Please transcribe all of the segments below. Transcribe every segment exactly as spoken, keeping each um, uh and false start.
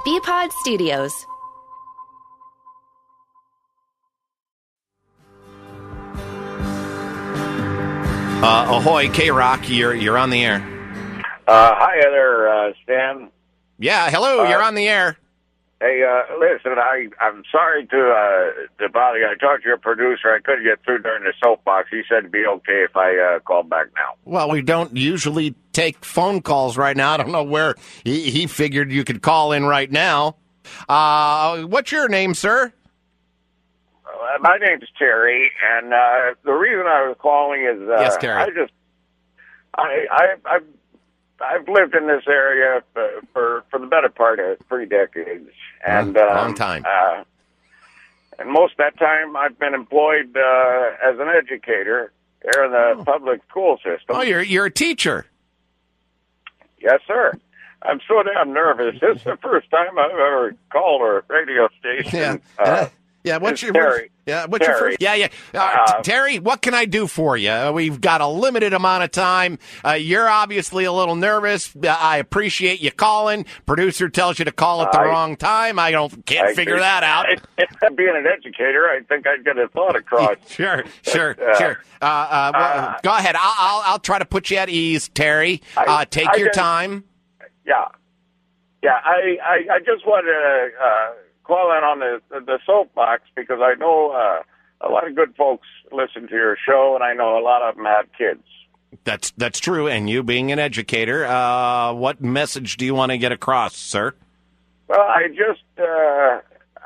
B-Pod Studios. Uh, ahoy, K-Rock, you're you're on the air. Uh, hi there, uh, Stan. Yeah, hello, Uh, you're on the air. Hey, uh, listen, I, I'm sorry to, uh, to bother you. I talked to your producer. I couldn't get through during the soapbox. He said it'd be okay if I uh, called back now. Well, we don't usually take phone calls right now. I don't know where he, he figured you could call in right now. Uh, what's your name, sir? Uh, my name's Terry, and uh, the reason I was calling is uh, Yes, Terry. I just I I I've, I've lived in this area for, for for the better part of three decades, and Long- um, long time. Uh, and most of that time, I've been employed uh, as an educator there in the Oh. public school system. Oh, you're you're a teacher. Yes, sir. I'm so damn nervous. This is the first time I've ever called a radio station. Yeah. Uh, Yeah, what's it's your Terry. Yeah, what's your Terry. first? Yeah, yeah. Uh, Uh, T- Terry, what can I do for you? Uh, We've got a limited amount of time. Uh, you're obviously a little nervous. Uh, I appreciate you calling. Producer tells you to call at the I- wrong time. I don't can't I figure think- that out. I, being an educator, I think I'd get a thought across. Sure, sure, Uh, sure. Uh, uh, well, uh, go ahead. I'll, I'll I'll try to put you at ease, Terry. I- Uh, take I your just- time. Yeah, yeah. I, I, I just wanted to uh, call in on the the soapbox because I know uh, a lot of good folks listen to your show, and I know a lot of them have kids. That's that's true. And you being an educator, uh, what message do you want to get across, sir? Well, I just uh, I,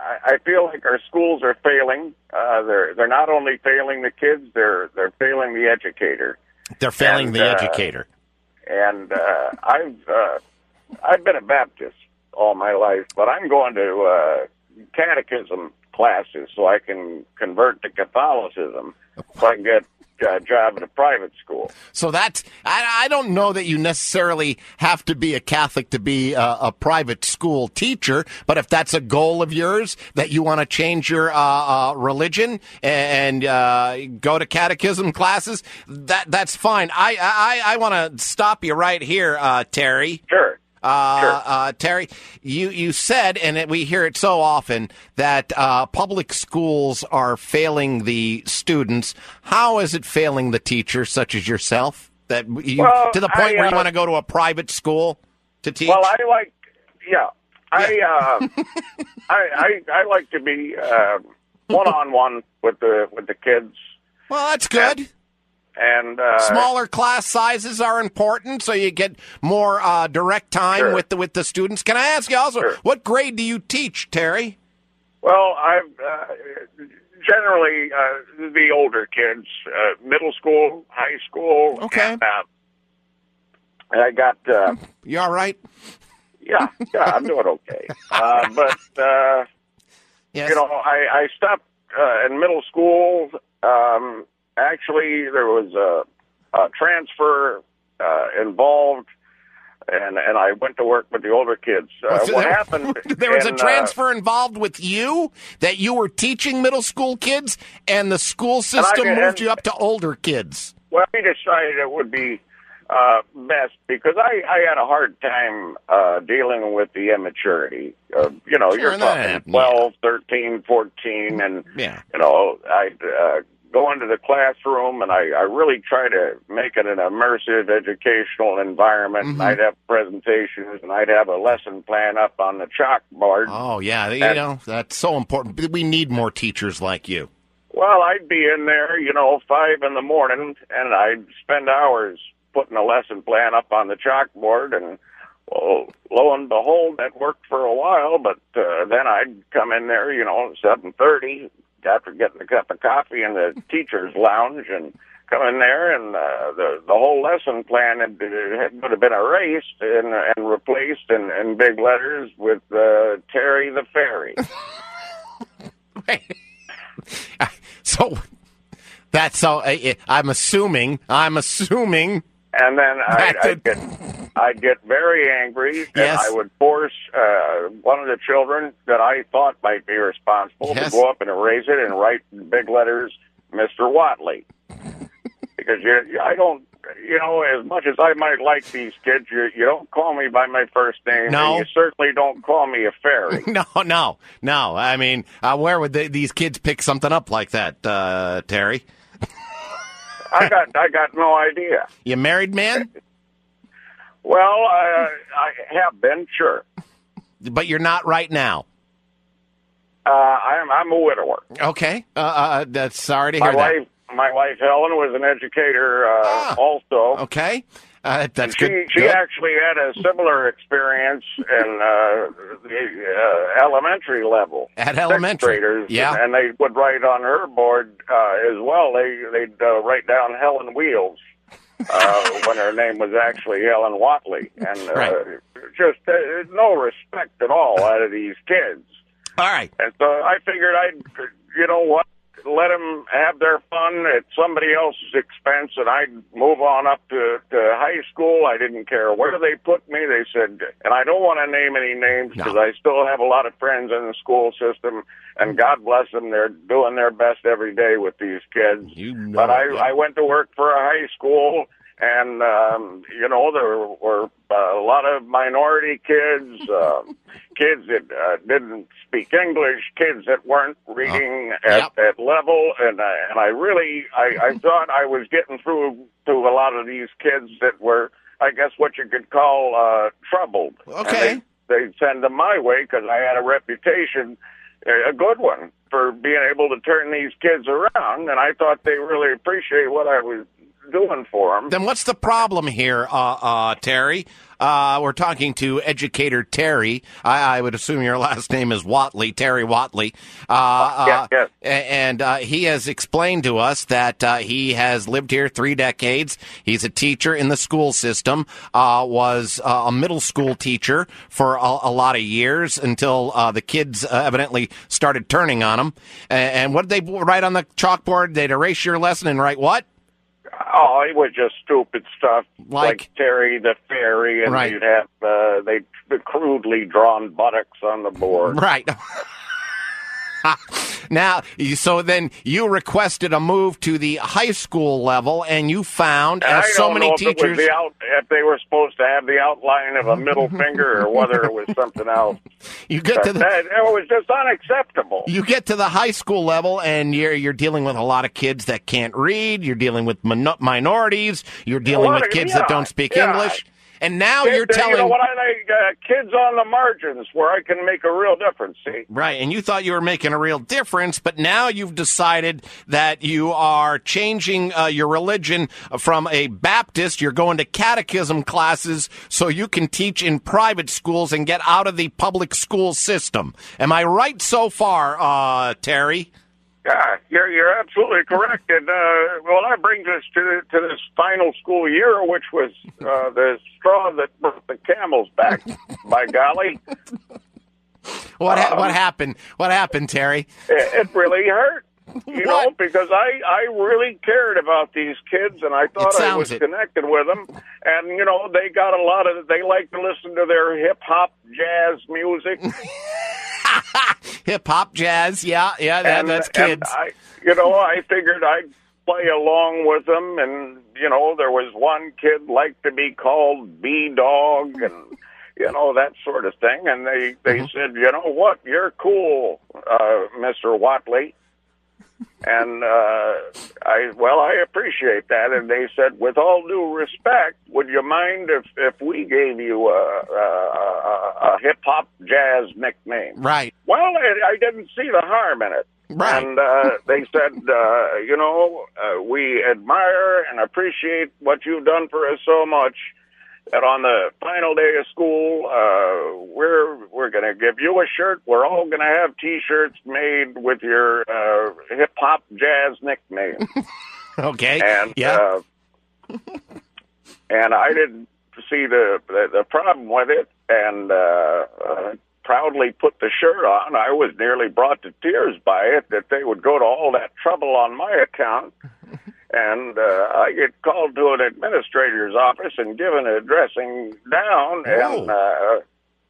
I feel like our schools are failing. Uh, they're they're not only failing the kids, they're they're failing the educator. They're failing And, the uh, educator. And uh, I've uh, I've been a Baptist all my life, but I'm going to uh, catechism classes so I can convert to Catholicism, so I can get a job at a private school. So that's, I, I don't know that you necessarily have to be a Catholic to be a, a private school teacher, but if that's a goal of yours, that you want to change your uh, uh, religion and uh, go to catechism classes, that that's fine. I, I, I want to stop you right here, uh, Terry. Sure. Uh, Sure. uh, Terry, you, you said, and it, we hear it so often, that uh, public schools are failing the students. How is it failing the teachers, such as yourself? That you, Well, to the point I, where you uh, want to go to a private school to teach? Well, I like, yeah, I, uh, I, I, I like to be one on one with the with the kids, Well, that's good. and uh, Smaller class sizes are important, so you get more uh, direct time Sure. with the with the students. Can I ask you also, Sure. what grade do you teach, Terry? Well, I've uh, generally uh, the older kids, uh, middle school, high school. Okay. And, uh, and I got, uh, You all right? yeah, yeah, I'm doing okay. Uh, but uh, Yes. you know, I, I stopped uh, in middle school. Um, actually, there was a, a transfer uh, involved. And and I went to work with the older kids. Uh, So what there, happened? there was in, a transfer involved with you, that you were teaching middle school kids, and the school system and- moved you up to older kids. Uh, well, we decided it would be uh, best because I, I had a hard time uh, dealing with the immaturity. Uh, you know, Sure, you're and that talking happens, twelve, thirteen, fourteen, and, Yeah. you know, I'd uh, go into the classroom and I, I really try to make it an immersive educational environment. Mm-hmm. I'd have presentations and I'd have a lesson plan up on the chalkboard. Oh, yeah, you And- know, that's so important. We need more teachers like you. Well, I'd be in there, you know, five in the morning, and I'd spend hours putting a lesson plan up on the chalkboard, and well, lo and behold, that worked for a while. But uh, then I'd come in there, you know, seven thirty after getting a cup of coffee in the teacher's lounge, and come in there, and uh, the the whole lesson plan had, had would have been erased and and replaced in, in big letters with uh, Terry the Fairy. So that's so. I- I'm assuming. I'm assuming. And then I'd, Back to- I'd get I'd get very angry, and Yes. I would force uh, one of the children that I thought might be responsible Yes. to go up and erase it and write in big letters, Mister Watley. Because you, I don't you know, as much as I might like these kids, you, you don't call me by my first name. No. And you certainly don't call me a fairy. No, no, no. I mean, uh, where would they, these kids pick something up like that, uh, Terry? I got I got no idea. You married man? Well, I, I have been, sure. But you're not right now. Uh, I'm I'm a widower. Okay. Uh, uh, that's sorry to My hear that. wife, my wife Helen, was an educator uh, Ah. also. Okay. Uh, that's She good. she good. actually had a similar experience in uh, the uh, elementary level. At elementary, Sixth graders, yeah. and they would write on her board uh, as well. They they'd uh, write down Helen Wheels uh, when her name was actually Helen Watley, and uh, Right. just uh, no respect at all out of these kids. All right. And so I figured I'd, you know what, let them have their fun at somebody else's expense, and I'd move on up to, to high school. I didn't care where they put me. They said, and I don't want to name any names because No. I still have a lot of friends in the school system, and God bless them, they're doing their best every day with these kids. You know but I, it, yeah. I went to work for a high school, and, um, you know, there were uh, a lot of minority kids, uh, kids that uh, didn't speak English, kids that weren't reading Oh, at, yep. at level, and, uh, and I really, I, I thought I was getting through to a lot of these kids that were, I guess, what you could call uh, troubled. Okay. And they, they'd send them my way because I had a reputation, a good one, for being able to turn these kids around, and I thought they really appreciate what I was doing for them. Then what's the problem here, uh, uh, Terry? Uh, we're talking to educator Terry. I, I would assume your last name is Watley, Terry Watley. Uh, Yes, uh, yes. a- And uh, he has explained to us that uh, he has lived here three decades. He's a teacher in the school system, uh, was uh, a middle school teacher for a, a lot of years until uh, the kids uh, evidently started turning on him. And, and what did they write on the chalkboard? They'd erase your lesson and write what? Oh, it was just stupid stuff, Like- like, Terry the Fairy, and Right. you'd have uh, they the crudely drawn buttocks on the board. Right. Now, you- so then you requested a move to the high school level, and you found, And as I so don't many know if it was teachers, the out, if they were supposed to have the outline of a middle finger or whether it was something else. you get to But the that, it was just unacceptable. you get to the high school level, and you're you're dealing with a lot of kids that can't read. You're dealing with min- minorities. You're dealing lot with of- kids yeah, that don't speak yeah. English. And now Kids, you're uh, telling you know what I like? Uh, kids on the margins where I can make a real difference. See. Right, and you thought you were making a real difference, but now you've decided that you are changing uh, your religion from a Baptist. You're going to catechism classes so you can teach in private schools and get out of the public school system. Am I right so far, uh, Terry? Yeah, you're you're absolutely correct. And uh, well, that brings us to to this final school year, which was uh, the straw that broke the camel's back. By golly, What ha- Um, what happened? What happened, Terry? it, it really hurt. You know, What? because I I really cared about these kids, and I thought It I sounds was it. connected with them. And you know, they got a lot of. They like to listen to their hip hop, jazz music. Hip hop, jazz, yeah, yeah, that, and, that's and kids. I, you know, I figured I'd play along with them, and you know, there was one kid liked to be called B Dog, and you know that sort of thing. And they they Mm-hmm. said, you know what, you're cool, uh, Mister Watley. And uh, I well, I appreciate that. And they said, with all due respect, would you mind if if we gave you a, a, a, a hip hop jazz nickname? Right. Well, I, I didn't see the harm in it. Right. And uh, they said, uh, you know, uh, we admire and appreciate what you've done for us so much that on the final day of school, uh, we're we're going to give you a shirt. We're all going to have T-shirts made with your uh, hip hop jazz nickname. Okay. And yeah. uh, and I didn't see the, the the problem with it, and uh, uh, proudly put the shirt on. I was nearly brought to tears by it that they would go to all that trouble on my account. And uh, I get called to an administrator's office and given a dressing down, and uh,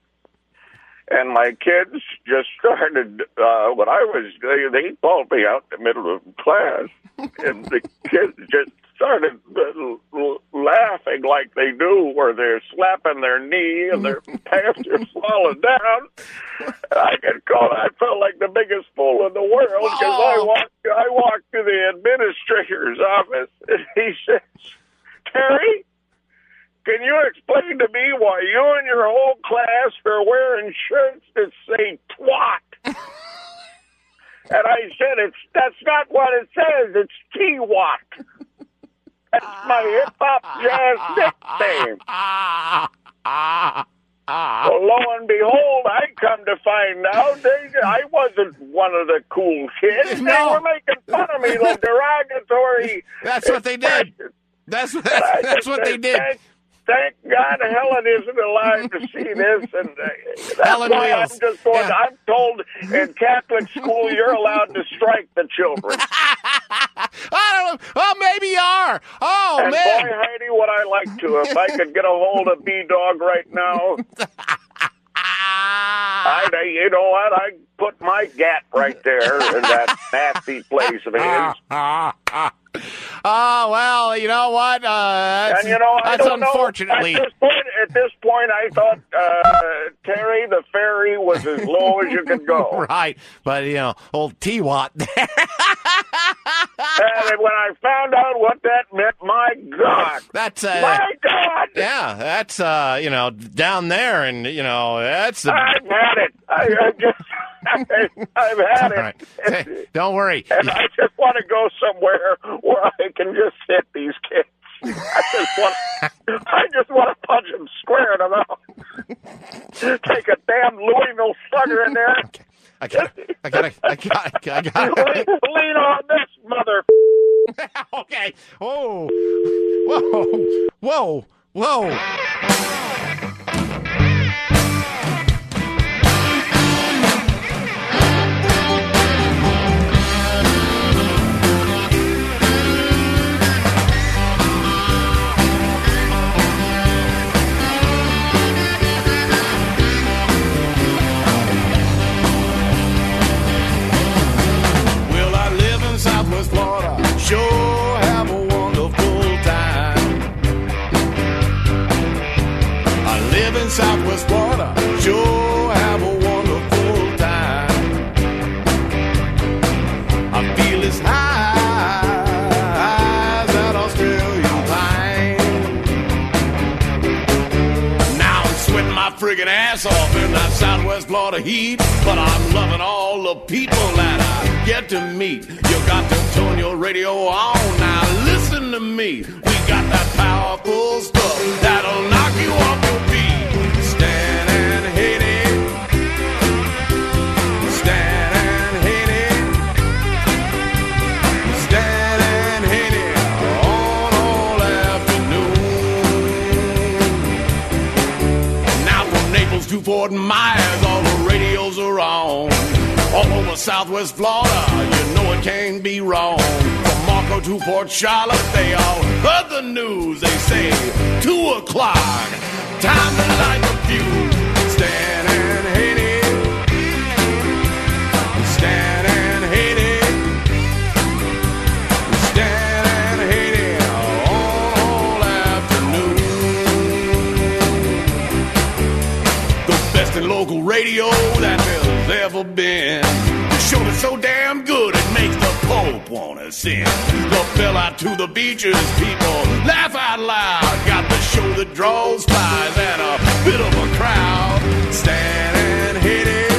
and my kids just started. Uh, when I was, they, they called me out in the middle of class, and the kids just started laughing like they do, where they're slapping their knee and their pants are falling down. I could call. I felt like the biggest fool in the world because I walked. I walked to the administrator's office, and he says, "Terry, can you explain to me why you and your whole class are wearing shirts that say twat?" And I said, "It's that's not what it says. It's T-Watt. That's my hip-hop jazz nickname." Well, lo and behold, I come to find out they, I wasn't one of the cool kids. No. They were making fun of me, the derogatory. That's what they did. That's, that's, that's what they did. Thank, thank God Helen isn't alive to see this, and uh, that's Helen why Wheels. I'm just going. Yeah. I'm told in Catholic school you're allowed to strike the children. I don't know. Well, maybe you are. Oh, And man. boy, Heidi, would I like to. If I could get a hold of B-Dog right now, I'd, uh, you know what, I'd put my gat right there in that nasty place of his. Oh, well, you know what? Uh, that's And, you know, I that's don't unfortunately. Know. At this point, at this point, I thought, uh, Terry, the ferry was as low as you could go. Right. But, you know, old T-Watt there. And when I found out what that meant, my God. That's, uh, my God. yeah, that's, uh, you know, down there, and, you know, that's the. I've had it. I, I just, I've had it. All right. Hey, don't worry. And I just want to go somewhere where I can just hit these kids. I just want, I just want to punch them square in the mouth. Take a damn Louisville Slugger in there. Okay. I got it. I got it. I got it. I got it. Lean, lean on this mother. Okay. Oh. Whoa. Whoa. Whoa. Well, I live in Southwest Florida. Sure have a wonderful time. I live in Southwest Florida. Sure have a wonderful time. I feel as high as that Australian pine. Now I'm sweating my friggin' ass off in that Southwest Florida heat, but I'm loving all the people that I get to meet. You got to turn your radio on now. Listen to me. We got that powerful stuff that'll knock you off your feet. Stand and hit it. Stand and hit it. Stand and hit it on all afternoon. Now from Naples to Fort Myers, all the radios are on. All over Southwest Florida, you know it can't be wrong. From Marco to Port Charlotte, they all heard the news. They say, two o'clock, time to light the fuse. Stand and hit it. Stand and hit it. Stand and hit it all afternoon. The best in local radio that there's ever been. The show is so damn good it makes the Pope wanna sing. The fella to the beaches, people laugh out loud. Got the show that draws flies and a bit of a crowd. Stand and hit it.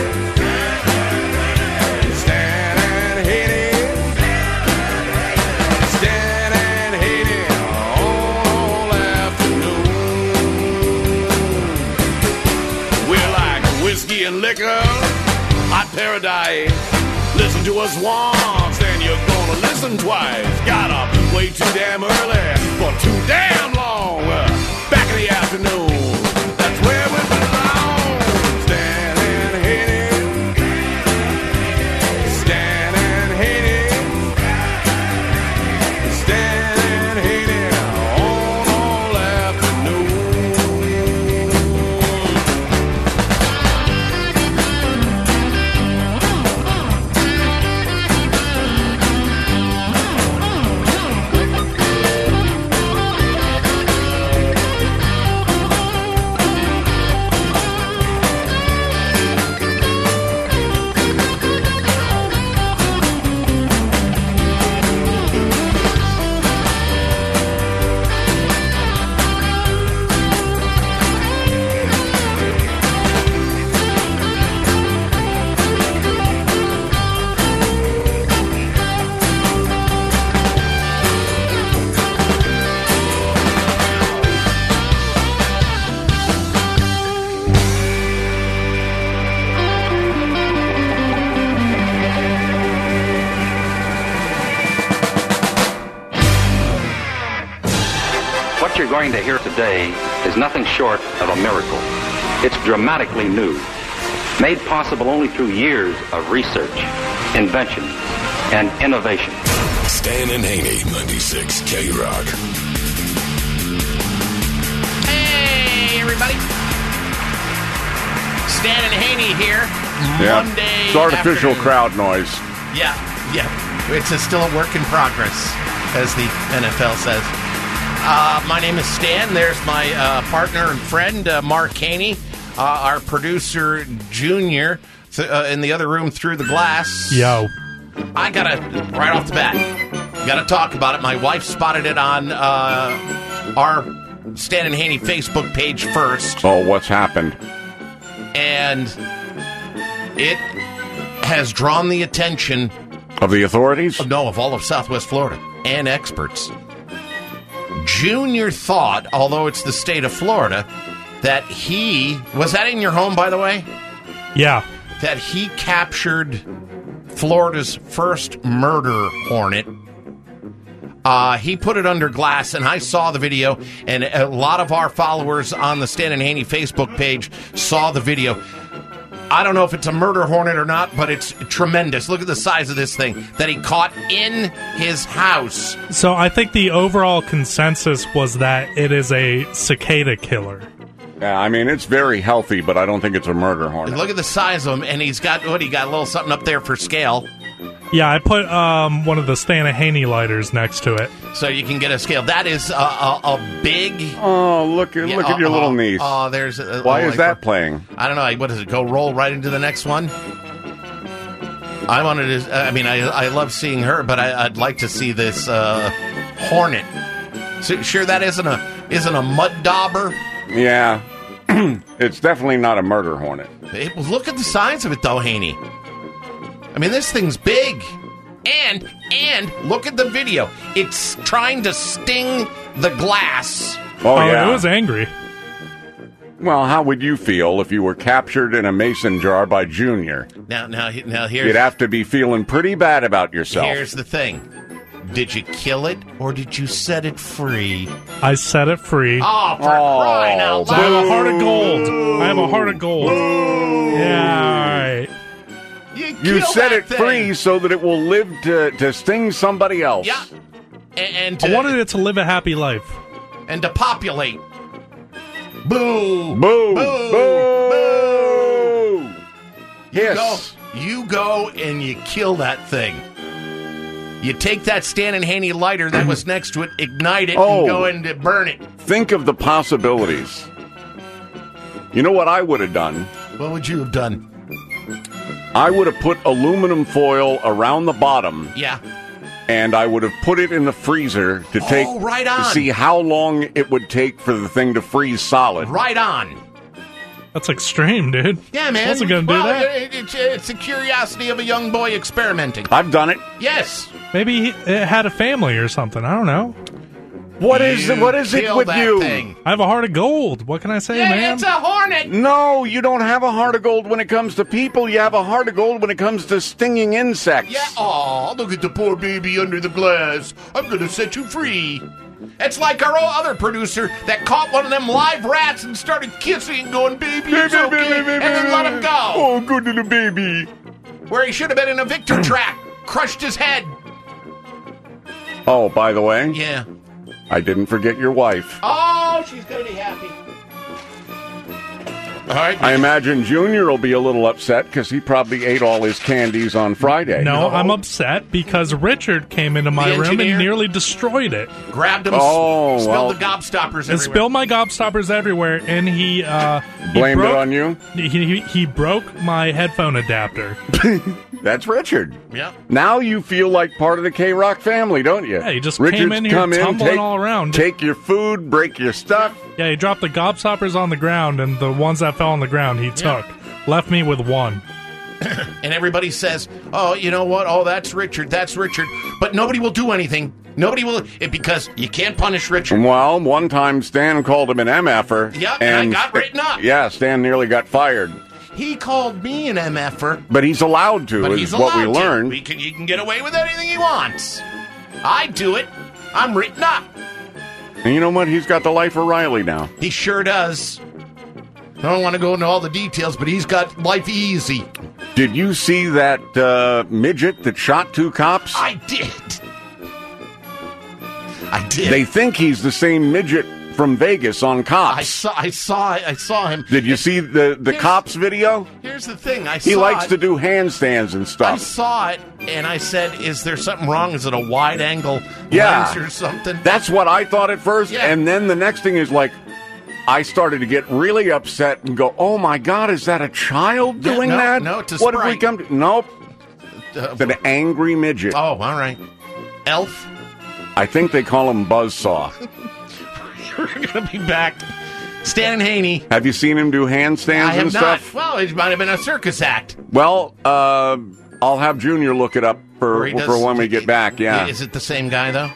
Stand and hit it. Stand and hit it all afternoon. We're like whiskey and liquor, hot paradise. Listen to us once, then you're gonna listen twice. Got up way too damn early for too damn long. Back in the afternoon, that's where we belong. Stand and hit it. Stand and hit it. Stand and hit it on all afternoon. going to hear today is nothing short of a miracle. It's dramatically new, made possible only through years of research, invention, and innovation. Stan and Haney, ninety-six K Rock. Hey, everybody. Stan and Haney here. Yeah. Monday It's artificial afternoon. crowd noise. Yeah, yeah. It's a, still a work in progress, as the N F L says. Uh, my name is Stan. There's my uh, partner and friend, uh, Mark Haney. Uh, our producer, Junior, th- uh, in the other room through the glass. Yo. I gotta, right off the bat, gotta talk about it. My wife spotted it on uh, our Stan and Haney Facebook page first. Oh, what's happened? And it has drawn the attention Of the authorities? of, no, of all of Southwest Florida and experts. Junior thought, although it's the state of Florida, that he, was that in your home, by the way? Yeah. That he captured Florida's first murder hornet. Uh, he put it under glass, and I saw the video, and a lot of our followers on the Stan and Haney Facebook page saw the video. I don't know if it's a murder hornet or not, but it's tremendous. Look at the size of this thing that he caught in his house. So I think the overall consensus was that it is a cicada killer. Yeah, I mean, it's very healthy, but I don't think it's a murder And hornet. look at the size of him, and he's got, what, he got a little something up there for scale, Yeah, I put um, one of the Stan and Haney lighters next to it. so you can get a scale. That is a, a, a big... Oh, look at Yeah, look at your uh, little uh, niece. Oh, there's a, Why oh, is I- that playing? I don't know. What does it go? Roll right into the next one. I wanted to. I mean, I I love seeing her, but I, I'd like to see this uh, hornet. So, sure, that isn't a isn't a mud dauber. Yeah. It's definitely not a murder hornet. It, look at the size of it, though, Haney. I mean, this thing's big, and and look at the video. It's trying to sting the glass. Oh, Oh, yeah. it was angry. Well, how would you feel if you were captured in a mason jar by Junior? Now, now, now, here's You'd have to be feeling pretty bad about yourself. here's the thing. Did you kill it or did you set it free? I set it free. Oh, for Oh, crying out I have loud! a heart of gold. I have a heart of gold. Yeah, all right. You, You killed set that it thing. free so that it will live to, to sting somebody else. Yeah, and, and I to, wanted it to live a happy life. and to populate. Boo! Boo! Boo! Boo! You Yes. go, you go, and you kill that thing. You take that Stan and Haney lighter that was next to it, ignite it, Oh. and go and burn it. Think of the possibilities. You know what I would have done? What would you have done? I would have put aluminum foil around the bottom, Yeah. and I would have put it in the freezer to take Oh, right on. to see how long it would take for the thing to freeze solid. Right on. That's extreme, dude. Yeah, man. I wasn't going to do well, that. It, it's, it's the curiosity of a young boy experimenting. I've done it. Yes. Maybe he, it had a family or something. I don't know. What is You it? What is it kill with that you? thing. I have a heart of gold. What can I say, Yeah, man? it's a hornet. No, you don't have a heart of gold when it comes to people. You have a heart of gold when it comes to stinging insects. Yeah. Oh, look at the poor baby under the glass. I'm going to set you free. It's like our old other producer that caught one of them live rats and started kissing and going, baby, it's okay, and then let him go. Oh, good little baby. Where he should have been in a Victor trap. Crushed his head. Oh, by the way, Yeah. I didn't forget your wife. Oh, she's going to be happy. All right. I imagine Junior will be a little upset because he probably ate all his candies on Friday. No, No. I'm upset because Richard came into my The room engineer? and nearly destroyed it. Grabbed him, Oh, s- well. spilled the gobstoppers And everywhere. spilled my gobstoppers everywhere, and he uh, he Blamed broke, it on you? He, he he broke my headphone adapter. That's Richard. Yeah. Now you feel like part of the K-Rock family, don't you? Yeah, he just Richard's came in here come tumbling take, all around. Take your food, break your stuff. Yeah, he dropped the gobstoppers on the ground, and the ones that fell on the ground he took. Left me with one. And everybody says, oh, you know what? Oh, that's Richard. That's Richard. But nobody will do anything. Nobody will, it, because you can't punish Richard. Well, one time Stan called him an M F-er. Yep, and I got written up. Yeah, Stan nearly got fired. He called me an M F-er, But he's allowed to, but is he's what allowed we to. learned. He can, he can get away with anything he wants. I do it. I'm written up. And you know what? He's got the life of Riley now. He sure does. I don't want to go into all the details, but he's got life easy. Did you see that uh, midget that shot two cops? I did. I did. They think he's the same midget from Vegas on Cops. I saw. I saw. I saw him. Did you see the the Here's- Cops video? Here's the thing. I saw He likes it. to do handstands and I stuff. saw it, and I said, "Is there something wrong? Is it a wide angle Yeah. lens or something?" That's what I thought at first, Yeah. and then the next thing is like, I started to get really upset and go, "Oh my God, is that a child Yeah, doing no, that? no, it's a what have we sprite. come to? Nope, Uh, it's an angry midget. oh, all right. Elf. I think they call him Buzzsaw. We're gonna be back. Stan and Haney. Have you seen him do handstands I have and not. stuff? Well, it might have been a circus act. Well, uh, I'll have Junior look it up for Where he does- for when we get back. Yeah. Is it the same guy though?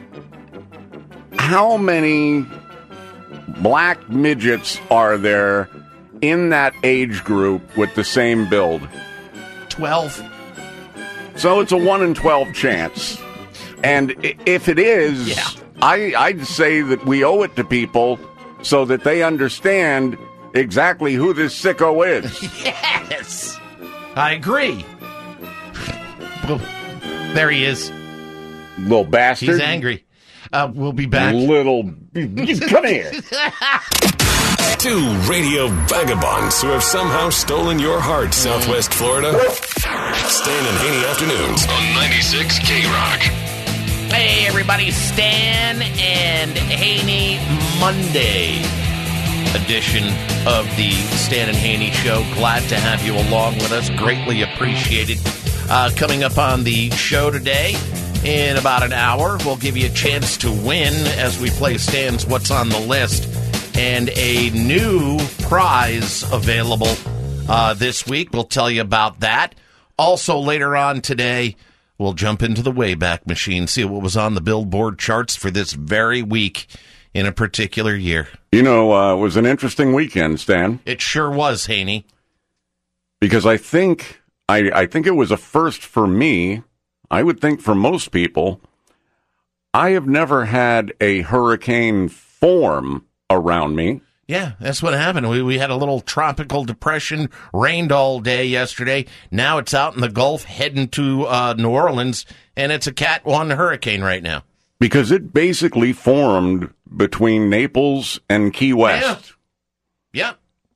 How many black midgets are there in that age group with the same build? Twelve. So it's a one in twelve chance. And i- if it is, Yeah. I, I'd say that we owe it to people so that they understand exactly who this sicko is. Yes, I agree. Well, there he is. Little bastard. He's angry. Uh, we'll be back. Little. Come here. Two radio vagabonds who have somehow stolen your heart, Southwest Florida. Stan and Haney Afternoons on ninety-six K-Rock. Hey, everybody, Stan and Haney Monday edition of the Stan and Haney Show. Glad to have you along with us. Greatly appreciated. Uh, coming up on the show today, in about an hour, we'll give you a chance to win as we play Stan's What's on the List. And a new prize available uh, this week. We'll tell you about that. Also, later on today, we'll jump into the Wayback Machine, see what was on the Billboard charts for this very week in a particular year. You know, uh, it was an interesting weekend, Stan, It sure was, Haney. because I think I, I think it was a first for me. I would think for most people, I have never had a hurricane form around me. Yeah, that's what happened. We we had a little tropical depression, rained all day yesterday. Now it's out in the Gulf, heading to uh, New Orleans, and it's a Cat one hurricane right now. Because it basically formed between Naples and Key West. Yeah.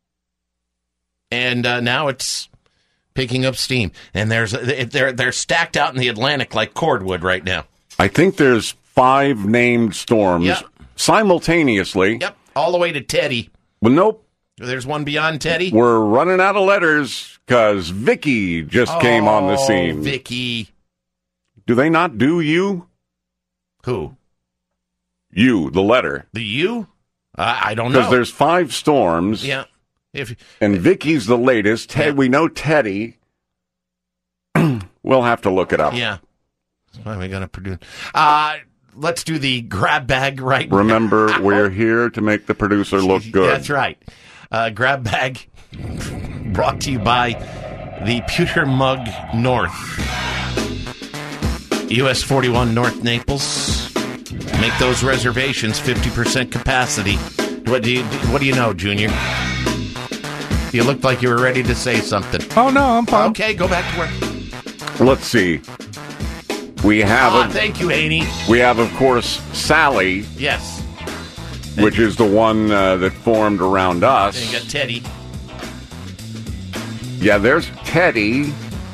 And uh, now it's picking up steam. And there's they're they're stacked out in the Atlantic like cordwood right now. I think there's five named storms Yep. simultaneously. Yep, all the way to Teddy. Well, nope. There's one beyond Teddy. We're running out of letters because Vicky just came on the scene. Oh, Vicky. Do they not do you? Who? You, the letter. The U? I I don't know. Because there's five storms, Yeah. If and Vicky's the latest. Ted, Yeah. We know Teddy. We'll have to look it up. Yeah. Why are we going to produce? Uh, let's do the grab bag right Remember, now. we're here to make the producer look good. That's right. Uh, grab bag brought to you by the Pewter Mug North. U S forty-one North Naples. Make those reservations, fifty percent capacity. What do you What do you know, Junior? You looked like you were ready to say something. Oh, no, I'm fine. Okay, go back to work. Let's see. We have, Ah, a, thank you, Haney. we have, of course, Sally, Yes. which is the one uh, that formed around us. And you got Teddy. Yeah, there's Teddy.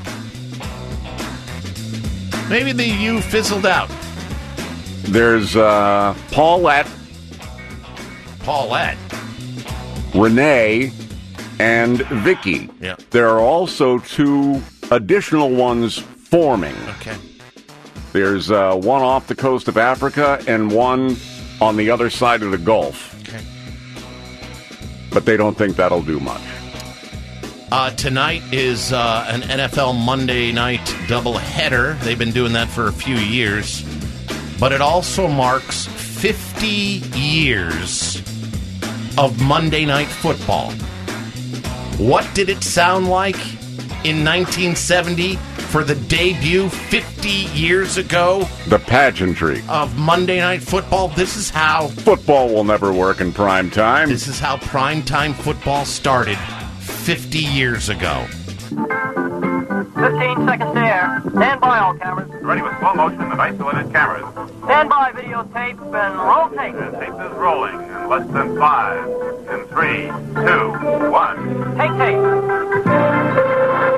Maybe the U fizzled out. There's uh, Paulette, Paulette. Renee, and Vicky. Yeah. There are also two additional ones forming. Okay. There's uh, one off the coast of Africa and one on the other side of the Gulf. Okay. But they don't think that'll do much. Uh, tonight is uh, an N F L Monday night doubleheader. They've been doing that for a few years. But it also marks fifty years of Monday Night Football. What did it sound like in nineteen seventy for the debut fifty years ago The pageantry. of Monday Night Football. This is how Football will never work in prime time. this is how primetime football started fifty years ago. fifteen seconds to air. Stand by, all cameras. Ready with slow motion and isolated cameras. Stand by, videotape, and roll tape. And tape is rolling in less than five, in three, two, one. Take tape.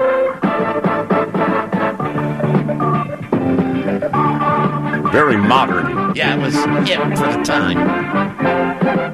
Very modern. Yeah, it was hip for the time.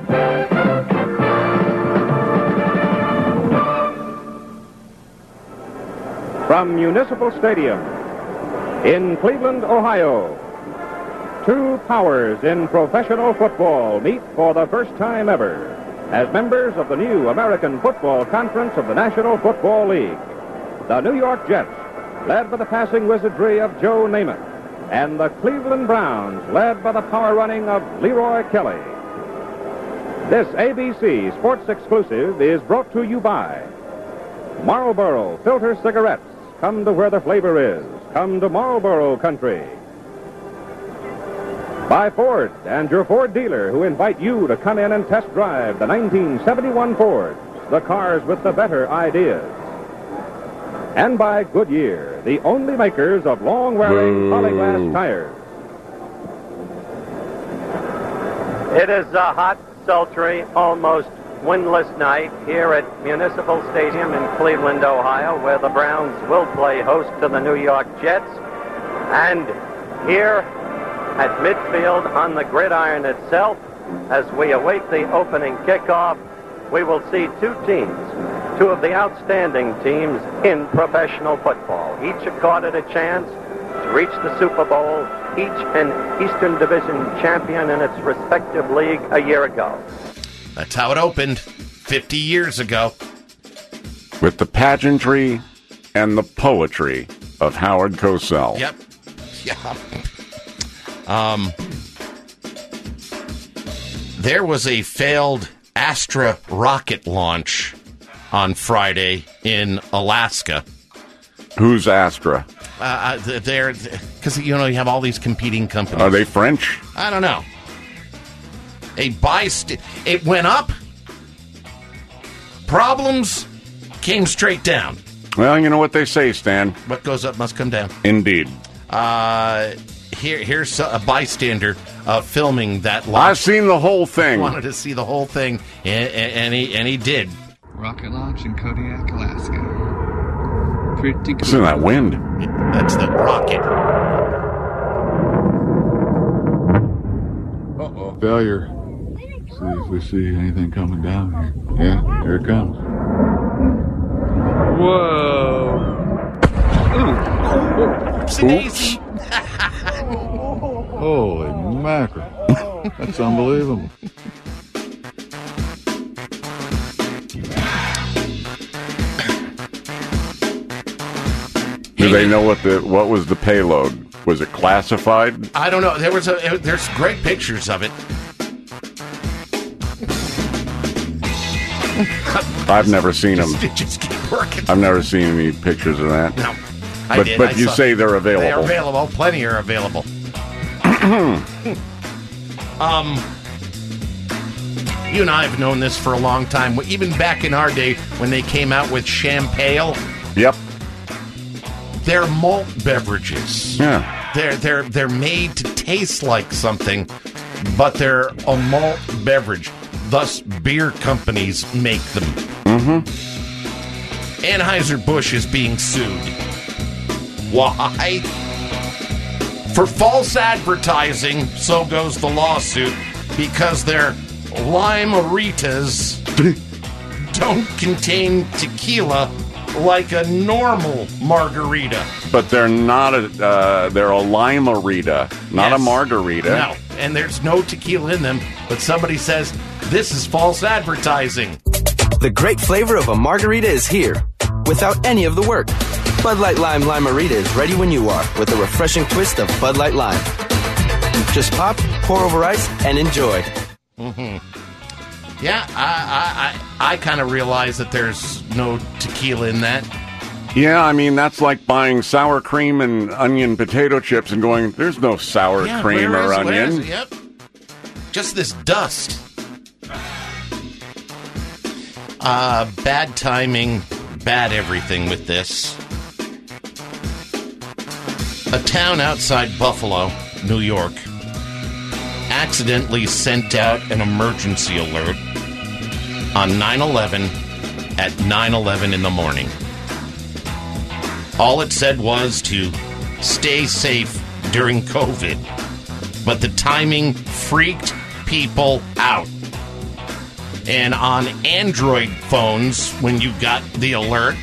From Municipal Stadium in Cleveland, Ohio, two powers in professional football meet for the first time ever as members of the new American Football Conference of the National Football League. The New York Jets, led by the passing wizardry of Joe Namath, and the Cleveland Browns, led by the power running of Leroy Kelly. This A B C Sports Exclusive is brought to you by Marlboro Filter Cigarettes. Come to where the flavor is. Come to Marlboro Country. By Ford and your Ford dealer, who invite you to come in and test drive the nineteen seventy-one Fords, the cars with the better ideas. And by Goodyear, the only makers of long-wearing polyglass tires. It is a hot, sultry, almost windless night here at Municipal Stadium in Cleveland, Ohio, where the Browns will play host to the New York Jets. And here at midfield on the gridiron itself, as we await the opening kickoff, we will see two teams, two of the outstanding teams in professional football. Each accorded a chance to reach the Super Bowl, each an Eastern Division champion in its respective league a year ago. That's how it opened fifty years ago. With the pageantry and the poetry of Howard Cosell. Yep. Yeah. Um, there was a failed Astra rocket launch on Friday in Alaska. Who's Astra? Uh, they're because you know you have all these competing companies. Are they French? I don't know. A byst- it went up. Problems came straight down. Well, you know what they say, Stan. What goes up must come down. Indeed. Uh, here, here's a bystander uh, filming that launch. I've seen the whole thing. Wanted to see the whole thing, and, and he and he did. Rocket launch in Kodiak, Alaska. Pretty cool. Listen to that wind. That's the rocket. Uh-oh. Failure. See if we see anything coming down here. Yeah, here it comes. Whoa. Oopsie-daisy. Holy mackerel. That's unbelievable. Do they know what the what was the payload? Was it classified? I don't know. There was a. There's great pictures of it. I've never seen them. Just, just keep working. I've never seen any pictures of that. No, I but did. but I you saw, say they're available. They are available. Plenty are available. um, you and I have known this for a long time. Even back in our day when they came out with Champagne. Yep. They're malt beverages. Yeah. They're they're they're made to taste like something, but they're a malt beverage. Thus, beer companies make them. Mm-hmm. Anheuser-Busch is being sued. Why? For false advertising, so goes the lawsuit, because their Lime-A-Ritas don't contain tequila like a normal margarita. But they're not a, uh, they're a Lime-A-Rita, not Yes. a margarita. No, and there's no tequila in them, but somebody says, this is false advertising. The great flavor of a margarita is here, without any of the work. Bud Light Lime Lime-A-Rita is ready when you are, with a refreshing twist of Bud Light Lime. Just pop, pour over ice, and enjoy. Mm-hmm. Yeah, I I, I, I kind of realize that there's no tequila in that. Yeah, I mean, that's like buying sour cream and onion potato chips and going, there's no sour Yeah, cream where or is- where is onion. it? Yep. Just this dust. Uh, bad timing, bad everything with this. A town outside Buffalo, New York, accidentally sent out an emergency alert on nine eleven at nine eleven in the morning. All it said was to stay safe during COVID, but the timing freaked people out. And on Android phones, when you got the alert,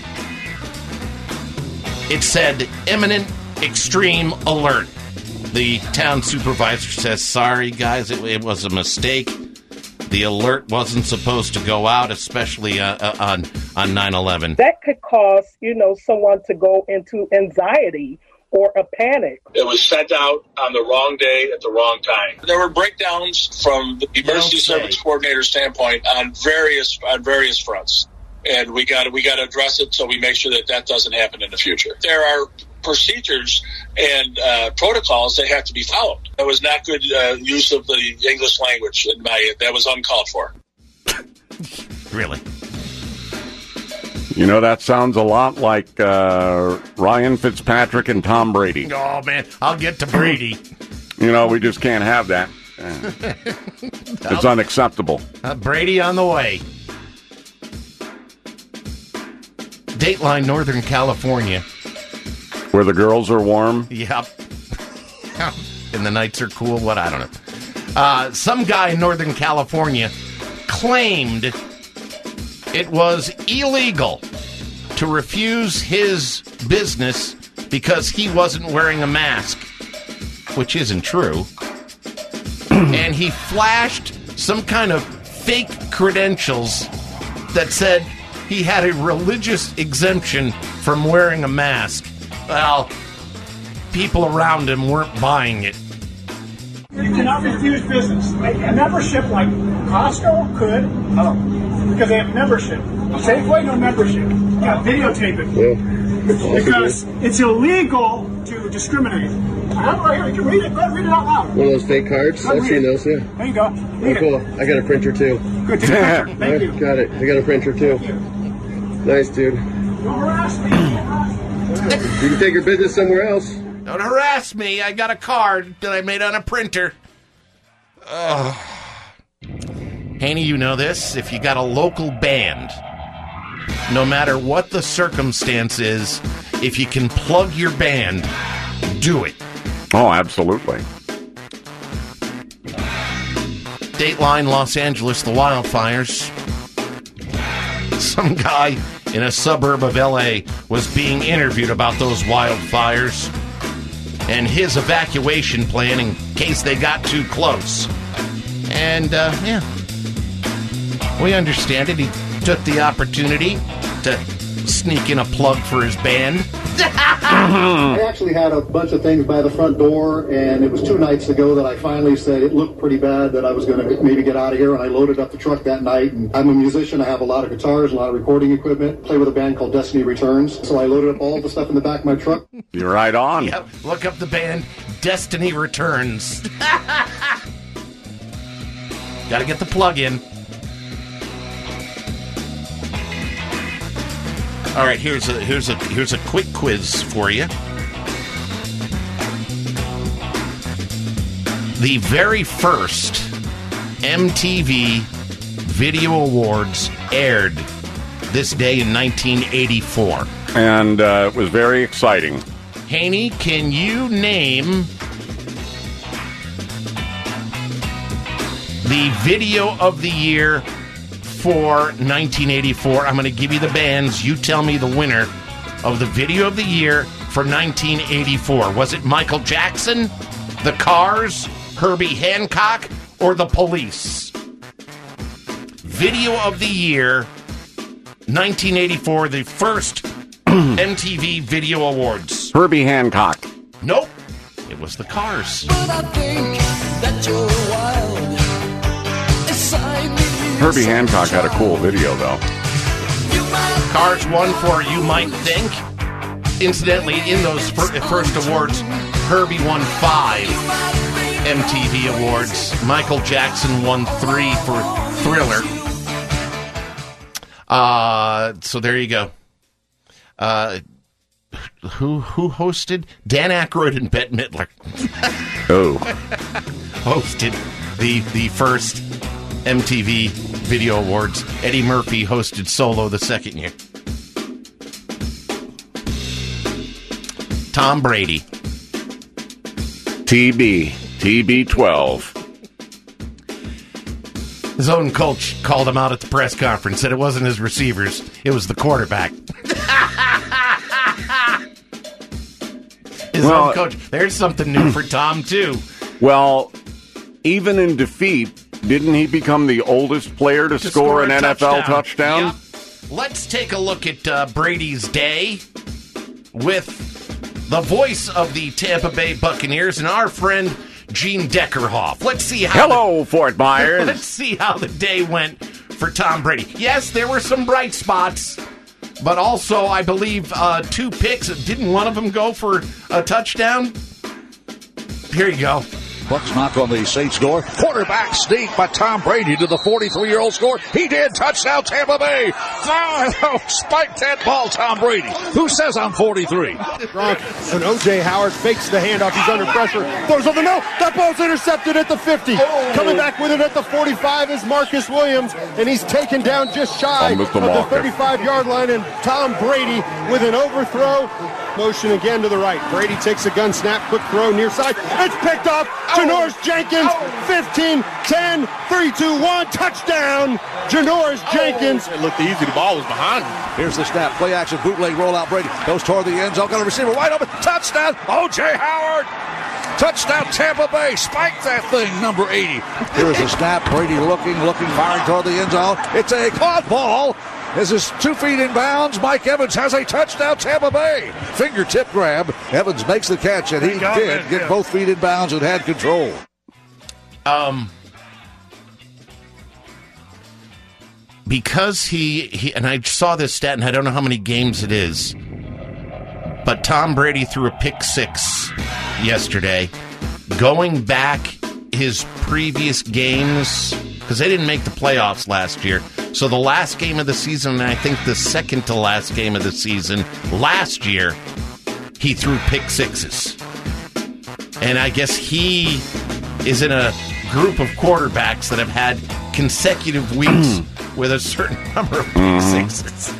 it said imminent extreme alert. The town supervisor says, sorry, guys, it, it was a mistake. The alert wasn't supposed to go out, especially uh, uh, on on nine eleven. That could cause, you know, someone to go into anxiety or a panic. It was sent out on the wrong day at the wrong time. There were breakdowns from the emergency service coordinator standpoint on various on various fronts, and we got we got to address it so we make sure that that doesn't happen in the future. There are procedures and uh, protocols that have to be followed. That was not good uh, use of the English language. In my, that was uncalled for. Really? You know, that sounds a lot like uh, Ryan Fitzpatrick and Tom Brady. Oh, man, I'll get to Brady. You know, we just can't have that. Uh, it's unacceptable. Uh, Brady on the way. Dateline, Northern California. Where the girls are warm? Yep. And the nights are cool. What? I don't know. Uh, some guy in Northern California claimed it was illegal to refuse his business because he wasn't wearing a mask, which isn't true. And he flashed some kind of fake credentials that said he had a religious exemption from wearing a mask. Well, people around him weren't buying it. You cannot refuse business. A membership like Costco could, oh, because they have membership. Safeway, no membership. You got videotape it. Yeah. Because it's illegal to discriminate. I have it right here. You can read it. Go ahead, read it out loud. One of those fake cards? I've seen those, yeah. There you go. Oh, cool. I got a printer, too. Good. Take a picture. Thank right, you. Got it. I got a printer, too. Nice, dude. Don't harass me. You can take your business somewhere else. Don't harass me. I got a card that I made on a printer. Ugh. Haney, you know this. If you got a local band, no matter what the circumstance is, if you can plug your band, do it. Oh, absolutely. Dateline, Los Angeles, the wildfires. Some guy in a suburb of L A was being interviewed about those wildfires and his evacuation plan in case they got too close. And, uh, yeah, we understand it. He took the opportunity to sneak in a plug for his band. I actually had a bunch of things by the front door, and it was two nights ago that I finally said it looked pretty bad that I was going to maybe get out of here, and I loaded up the truck that night. And I'm a musician. I have a lot of guitars, a lot of recording equipment. Play with a band called Destiny Returns. So I loaded up all the stuff in the back of my truck. You're right on. Yep. Look up the band Destiny Returns. Got to get the plug in. All right, here's a here's a here's a quick quiz for you. The very first M T V Video Awards aired this day in nineteen eighty-four. And uh, it was very exciting. Haney, can you name the video of the year for nineteen eighty-four? I'm going to give you the bands. You tell me the winner of the video of the year for nineteen eighty-four. Was it Michael Jackson, The Cars, Herbie Hancock, or The Police? Video of the year, nineteen eighty-four, the first M T V Video Awards. Herbie Hancock. Nope. It was The Cars. Herbie Hancock had a cool video, though. Cars won for You Might Think. Incidentally, in those fir- first awards, Herbie won five M T V awards. Michael Jackson won three for Thriller. Uh, so there you go. Uh, who who hosted? Dan Aykroyd and Bette Midler. Oh. hosted the the first M T V Video Awards. Eddie Murphy hosted solo the second year. Tom Brady. T B. T B twelve. His own coach called him out at the press conference, said it wasn't his receivers, it was the quarterback. His well, own coach. There's something new for Tom, too. Well, even in defeat, didn't he become the oldest player to, to score, score an N F L touchdown? touchdown? Yep. Let's take a look at uh, Brady's day with the voice of the Tampa Bay Buccaneers and our friend Gene Deckerhoff. Let's see how Hello, the, Fort Myers. Let's see how the day went for Tom Brady. Yes, there were some bright spots, but also, I believe, uh, two picks. Didn't one of them go for a touchdown? Here you go. Bucks knock on the Saints' door. Quarterback sneak by Tom Brady to the forty-three-year-old score. He did. Touchdown, Tampa Bay. Oh, spike that ball, Tom Brady. Who says I'm forty-three? Gronk and O J Howard fakes the handoff. He's under pressure. Throws over. No, that ball's intercepted at the fifty. Oh. Coming back with it at the forty-five is Marcus Williams, and he's taken down just shy of the thirty-five-yard line. And Tom Brady with an overthrow. Motion again to the right. Brady takes a gun snap, quick throw near side. It's picked off. Janoris Jenkins, fifteen, ten, three, two, one, touchdown. Janoris Jenkins. It looked easy. The ball was behind him. Here's the snap. Play action. Bootleg rollout. Brady goes toward the end zone. Got a receiver wide open. Touchdown. O J Howard. Touchdown, Tampa Bay. Spike that thing, number eighty. Here's the snap. Brady looking, looking, firing toward the end zone. It's a caught ball. This is two feet in bounds. Mike Evans has a touchdown, Tampa Bay. Fingertip grab. Evans makes the catch, and he did it, get yeah. both feet in bounds and had control. Um, because he, he, and I saw this stat, and I don't know how many games it is, but Tom Brady threw a pick six yesterday. Going back his previous games, because they didn't make the playoffs last year. So the last game of the season, and I think the second to last game of the season last year, he threw pick sixes. And I guess he is in a group of quarterbacks that have had consecutive weeks with a certain number of pick mm-hmm. sixes.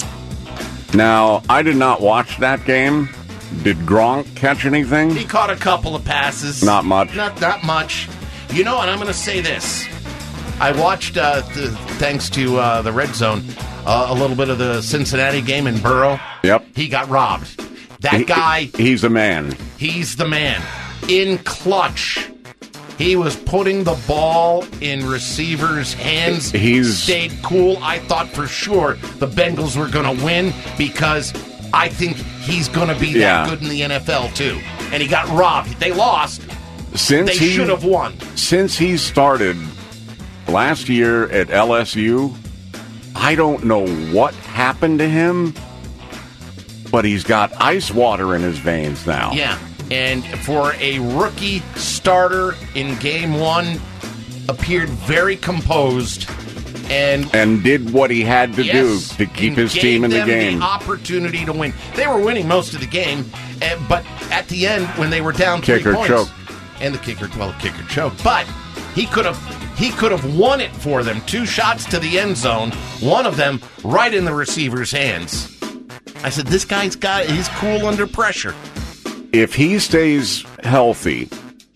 Now, I did not watch that game. Did Gronk catch anything? He caught a couple of passes. Not much. Not, not much. You know, and I'm going to say this. I watched, uh, th- thanks to uh, the Red Zone, uh, a little bit of the Cincinnati game in Burrow. Yep. He got robbed. That he, guy... He's a man. He's the man. In clutch. He was putting the ball in receivers' hands. He's stayed cool. I thought for sure the Bengals were going to win because I think he's going to be that yeah. good in the N F L, too. And he got robbed. They lost. Since they he, should have won. Since he started... last year at L S U, I don't know what happened to him, but he's got ice water in his veins now. Yeah, and for a rookie starter in game one, appeared very composed and and did what he had to yes, do to keep his team in the game. The opportunity to win. They were winning most of the game, but at the end when they were down three kicker points, choke. and the kicker, well, the kicker choked, but he could have. He could have won it for them. Two shots to the end zone, one of them right in the receiver's hands. I said, this guy's got, he's cool under pressure. If he stays healthy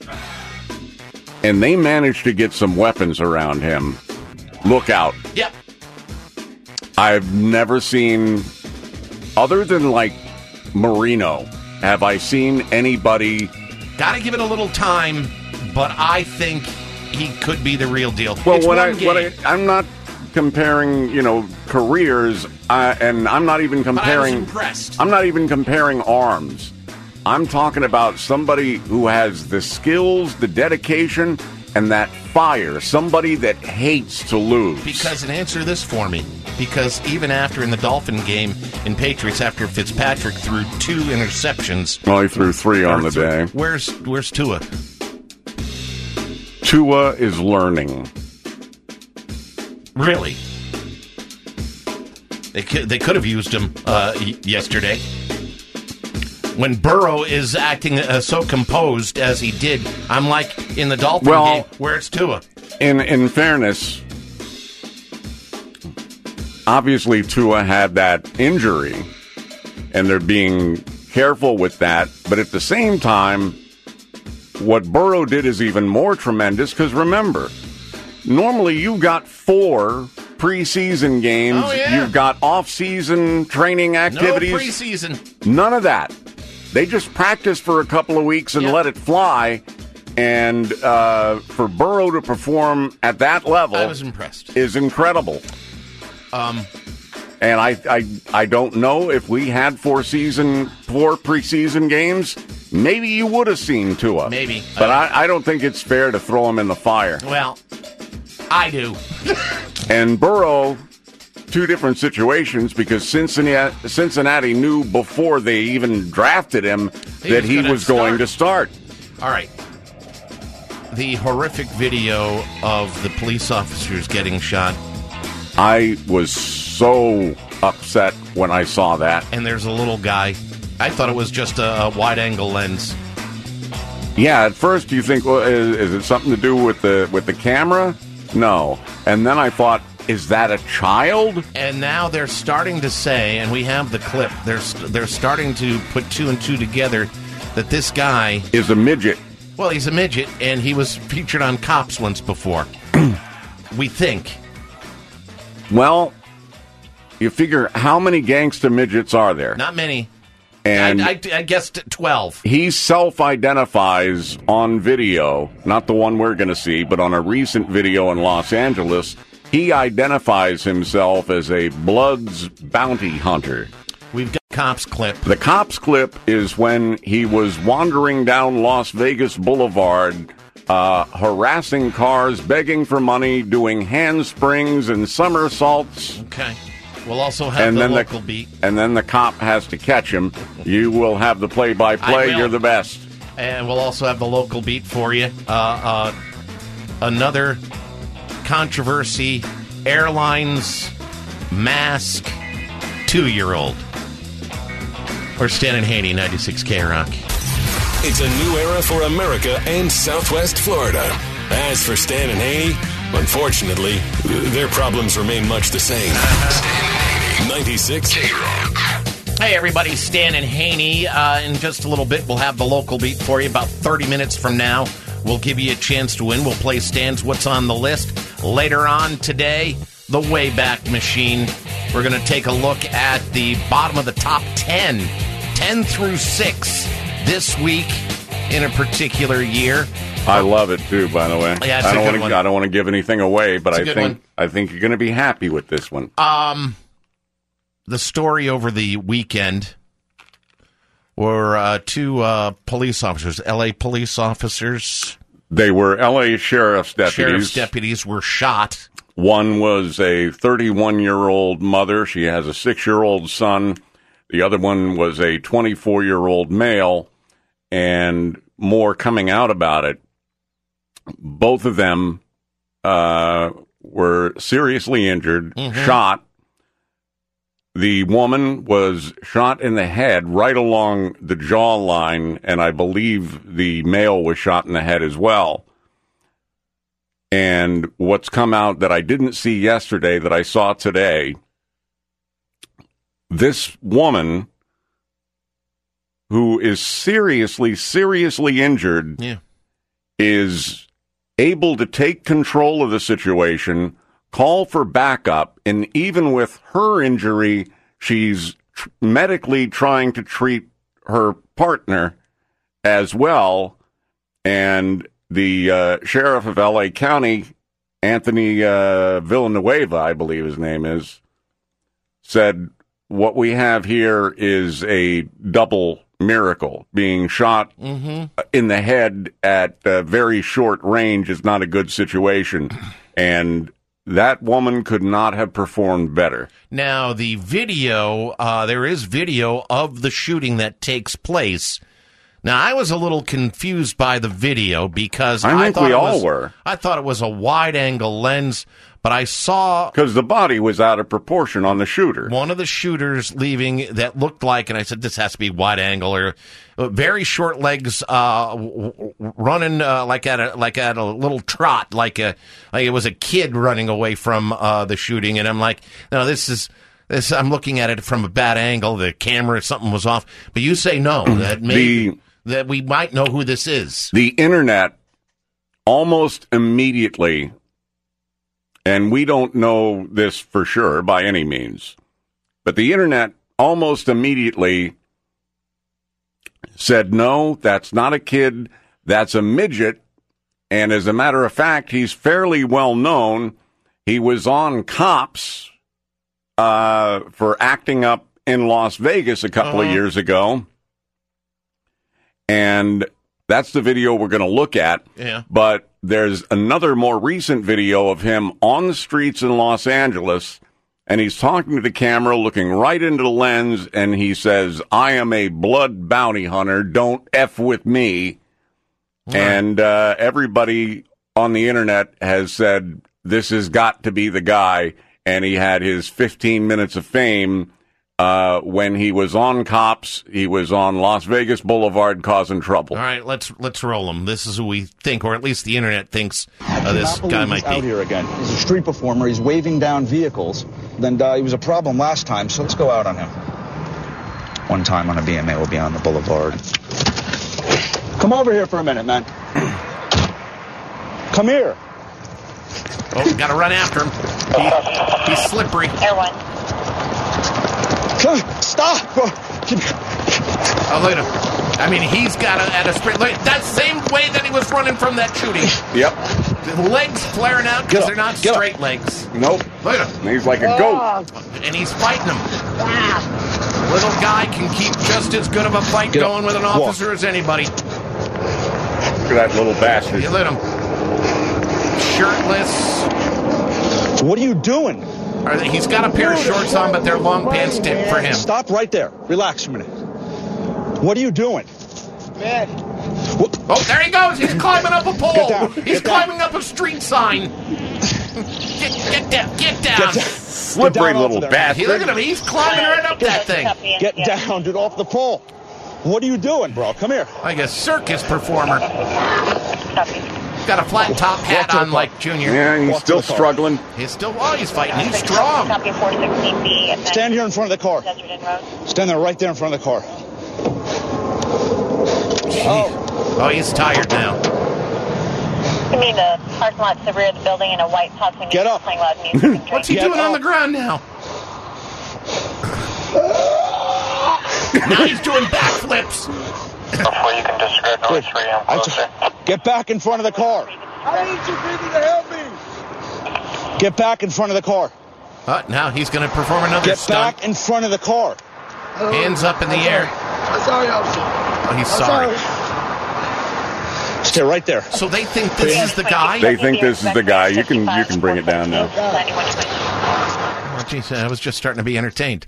and they manage to get some weapons around him, look out. Yep. I've never seen, other than like Marino, have I seen anybody. Got to give it a little time, but I think he could be the real deal. Well, it's when one I, game. when I, I'm not comparing, you know, careers, uh, and I'm not even comparing. But I was impressed. I'm not even comparing arms. I'm talking about somebody who has the skills, the dedication, and that fire, somebody that hates to lose. Because, and answer this for me, because even after in the Dolphin game in Patriots, after Fitzpatrick threw two interceptions. Well, he threw three on the three, day. Where's, where's Tua? Tua is learning. Really? They could, they could have used him uh, y- yesterday. When Burrow is acting uh, so composed as he did, I'm like in the Dolphin well, game, where's Tua? In in fairness, obviously Tua had that injury, and they're being careful with that. But at the same time, what Burrow did is even more tremendous because remember, normally you've got four preseason games. Oh, yeah. You've got off-season training activities. No preseason. None of that. They just practice for a couple of weeks and yep. let it fly. And uh, for Burrow to perform at that level, I was impressed. Is incredible. Um, and I, I, I don't know if we had four season, four preseason games. Maybe you would have seen Tua. Maybe, but uh, I, I don't think it's fair to throw him in the fire. Well, I do. And Burrow, two different situations because Cincinnati, Cincinnati knew before they even drafted him he that was he was start. going to start. All right. The horrific video of the police officers getting shot. I was so upset when I saw that. And there's a little guy. I thought it was just a, a wide-angle lens. Yeah, at first you think, well, is, is it something to do with the with the camera? No. And then I thought, is that a child? And now they're starting to say, and we have the clip, they're, they're starting to put two and two together, that this guy... is a midget. Well, he's a midget, and he was featured on Cops once before. We think. Well, you figure, how many gangsta midgets are there? Not many. And I, I, I guessed twelve. He self-identifies on video, not the one we're going to see, but on a recent video in Los Angeles, he identifies himself as a Bloods bounty hunter. We've got Cops clip. The Cops clip is when he was wandering down Las Vegas Boulevard, uh, harassing cars, begging for money, doing handsprings and somersaults. Okay. We'll also have and the then local the, beat. And then the cop has to catch him. You will have the play-by-play. You're the best. And we'll also have the local beat for you. Uh, uh, another controversy. Airlines mask two-year-old. Or Stan and Haney, ninety-six K Rock. It's a new era for America and Southwest Florida. As for Stan and Haney, unfortunately, their problems remain much the same. Stan and Haney, ninety-six K Rock. Hey, everybody, Stan and Haney. Uh, in just a little bit, we'll have the local beat for you. About thirty minutes from now, we'll give you a chance to win. We'll play Stan's What's on the List. Later on today, the Wayback Machine. We're going to take a look at the bottom of the top ten, ten through six this week in a particular year. I love it too, by the way. Yeah, it's I don't a good want one. to. I don't want to give anything away, but It's a I good think one. I think you're going to be happy with this one. Um, the story over the weekend were uh, two uh, police officers, L A police officers. They were L A sheriff's deputies. Sheriff's deputies were shot. One was a thirty-one-year-old mother. She has a six-year-old son. The other one was a twenty-four-year-old male, and more coming out about it. Both of them uh, were seriously injured, Mm-hmm. shot. The woman was shot in the head right along the jawline, and I believe the male was shot in the head as well. And what's come out that I didn't see yesterday that I saw today, this woman who is seriously, seriously injured yeah. is able to take control of the situation, call for backup, and even with her injury, she's tr- medically trying to treat her partner as well. And the uh, sheriff of L A County, Anthony uh, Villanueva, I believe his name is, said, what we have here is a double miracle. Being shot Mm-hmm. in the head at uh, very short range is not a good situation. And that woman could not have performed better. Now, the video, uh, there is video of the shooting that takes place. Now, I was a little confused by the video because I I, think thought we it all was, were. I thought it was a wide-angle lens, but I saw... Because the body was out of proportion on the shooter. One of the shooters leaving that looked like, and I said, this has to be wide-angle, or uh, very short legs uh, w- w- running uh, like at a like at a little trot, like, a, like it was a kid running away from uh, the shooting. And I'm like, no, this is... This, I'm looking at it from a bad angle. The camera, something was off. But you say no, that maybe... The, that we might know who this is. The internet almost immediately, and we don't know this for sure by any means, but the internet almost immediately said, no, that's not a kid, that's a midget, and as a matter of fact, he's fairly well known. He was on Cops uh, for acting up in Las Vegas a couple Uh-huh. of years ago. And that's the video we're going to look at. Yeah. But there's another more recent video of him on the streets in Los Angeles, and he's talking to the camera, looking right into the lens, and he says, I am a blood bounty hunter. Don't F with me. Right. And uh, everybody on the internet has said, this has got to be the guy. And he had his fifteen minutes of fame Uh, when he was on Cops. He was on Las Vegas Boulevard causing trouble. All right, let's let's roll him. This is who we think, or at least the internet thinks uh, this cannot guy believe might he's out be. here again. He's a street performer. He's waving down vehicles. And uh, he was a problem last time, so let's go out on him. One time on a B M A will be on the boulevard. Come over here for a minute, man. Come here. Oh, got to run after him. He, he's slippery. Air one. Stop! Oh, look at him. I mean, he's got a, at a sprint. Look, that same way that he was running from that shooting. Yep. The legs flaring out because they're not straight legs. Nope. Look at him. He's like a goat. And he's fighting them. Little guy can keep just as good of a fight Get going up. with an officer Walk. as anybody. Look at that little bastard. You let him. Shirtless. What are you doing? Are they, he's got a pair of shorts on, but they're long pants tip for him. Stop right there. Relax for a minute. What are you doing? Man. Oh, there he goes. He's climbing up a pole. Get down. He's Get down. climbing up a street sign. Get, get down. Get down. Get down. Slippery Get down little off there. Hey, look at him. He's climbing right up that thing. Get down, dude, off the pole. What are you doing, bro? Come here. Like a circus performer. Got a flat top hat on like Junior. Yeah, he's still struggling. He's still, oh, he's fighting. He's strong. Stand here in front of the car. Stand there right there in front of the car. Oh, oh he's tired now. You mean the parking lot to the rear of the building in a white top when Get you're up. playing loud music and What's he drinking? doing on the ground now? Now he's doing backflips. Before you can disregard noise three, I'm I closer. just, get back in front of the car. I need you people to help me. Get back in front of the car. Uh, now he's going to perform another Get stunt. back in front of the car. Hands up in the air. I'm sorry, officer. Oh, he's sorry. Stay right there. So they think this is the guy? They think this is the guy. You can you can bring it down now. Oh, geez, I was just starting to be entertained.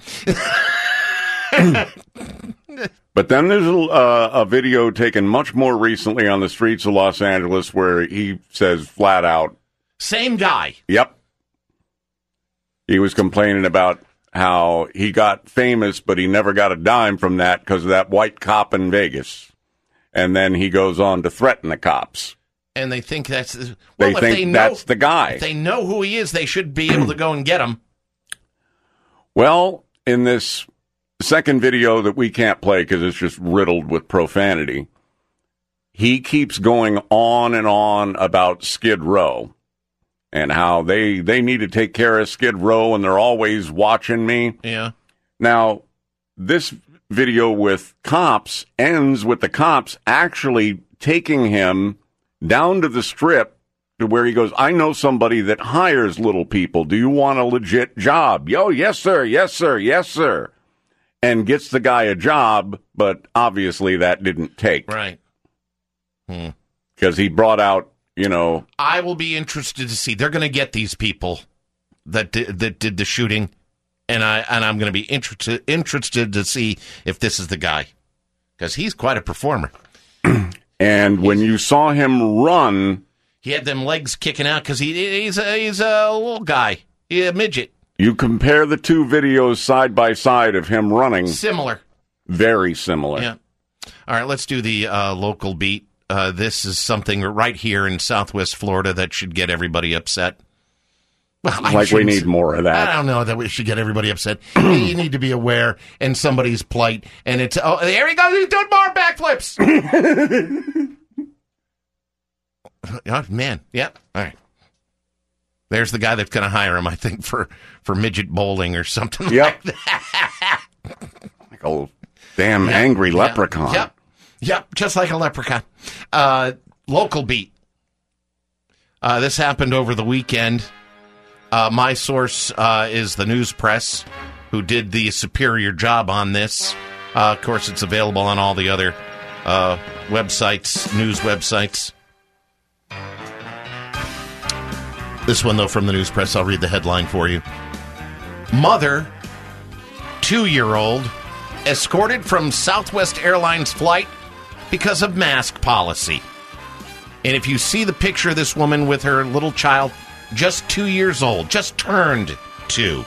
But then there's a, uh, a video taken much more recently on the streets of Los Angeles where he says flat out, Same guy. yep. He was complaining about how he got famous, but he never got a dime from that because of that white cop in Vegas. And then he goes on to threaten the cops. And they think that's... Well, They if think they know, that's the guy. If they know who he is, they should be able to go and get him. Well, in this second video that we can't play because it's just riddled with profanity, he keeps going on and on about Skid Row and how they, they need to take care of Skid Row and they're always watching me. Yeah. Now, this video with cops ends with the cops actually taking him down to the strip to where he goes, I know somebody that hires little people. Do you want a legit job? Yo, yes, sir. Yes, sir. Yes, sir. and gets the guy a job, but obviously that didn't take. Right. Hmm. Because he brought out, you know... I will be interested to see. They're going to get these people that did, that did the shooting, and, I, and I'm going to be interested interested to see if this is the guy. Because he's quite a performer. And when you saw him run... He had them legs kicking out because he, he's, a, he's a little guy. He's a midget. You compare the two videos side by side of him running. Similar. Very similar. Yeah. All right, let's do the uh, local beat. Uh, this is something right here in Southwest Florida that should get everybody upset. Well, like we need more of that. I don't know that we should get everybody upset. You need to be aware in somebody's plight. And it's, oh, there he goes. He's doing more backflips. Oh, man. Yeah. All right. There's the guy that's going to hire him, I think, for, for midget bowling or something yep. like that. Like a damn yep. angry leprechaun. Yep. Yep. Just like a leprechaun. Uh, local beat. Uh, this happened over the weekend. Uh, my source uh, is the News Press, who did the superior job on this. Uh, of course, it's available on all the other uh, websites, news websites. This one, though, from the News Press, I'll read the headline for you. Mother, two-year-old, escorted from Southwest Airlines flight because of mask policy. And if you see the picture of this woman with her little child, just two years old, just turned two.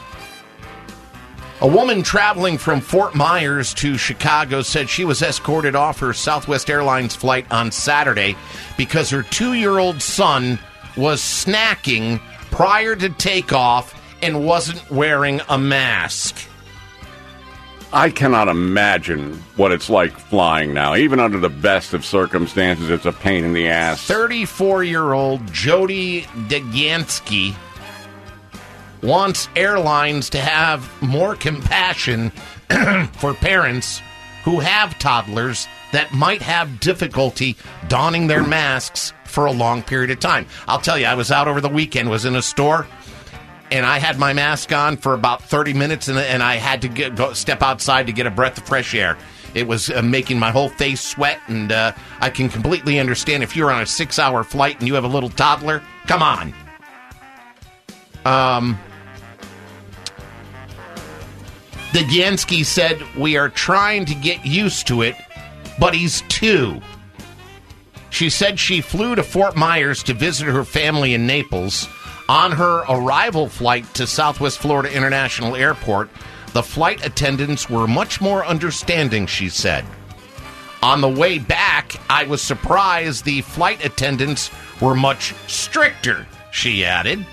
A woman traveling from Fort Myers to Chicago said she was escorted off her Southwest Airlines flight on Saturday because her two-year-old son was snacking prior to takeoff and wasn't wearing a mask. I cannot imagine what it's like flying now. Even under the best of circumstances, it's a pain in the ass. thirty-four-year-old Jody Degansky wants airlines to have more compassion for parents who have toddlers that might have difficulty donning their masks for a long period of time. I'll tell you, I was out over the weekend, was in a store, and I had my mask on for about thirty minutes, and, and I had to get, go step outside to get a breath of fresh air. It was uh, making my whole face sweat, and uh, I can completely understand if you're on a six-hour flight and you have a little toddler, come on. Um, Degansky said, we are trying to get used to it, but he's two. She said she flew to Fort Myers to visit her family in Naples. On her arrival flight to Southwest Florida International Airport, the flight attendants were much more understanding, she said. On the way back, I was surprised the flight attendants were much stricter, she added.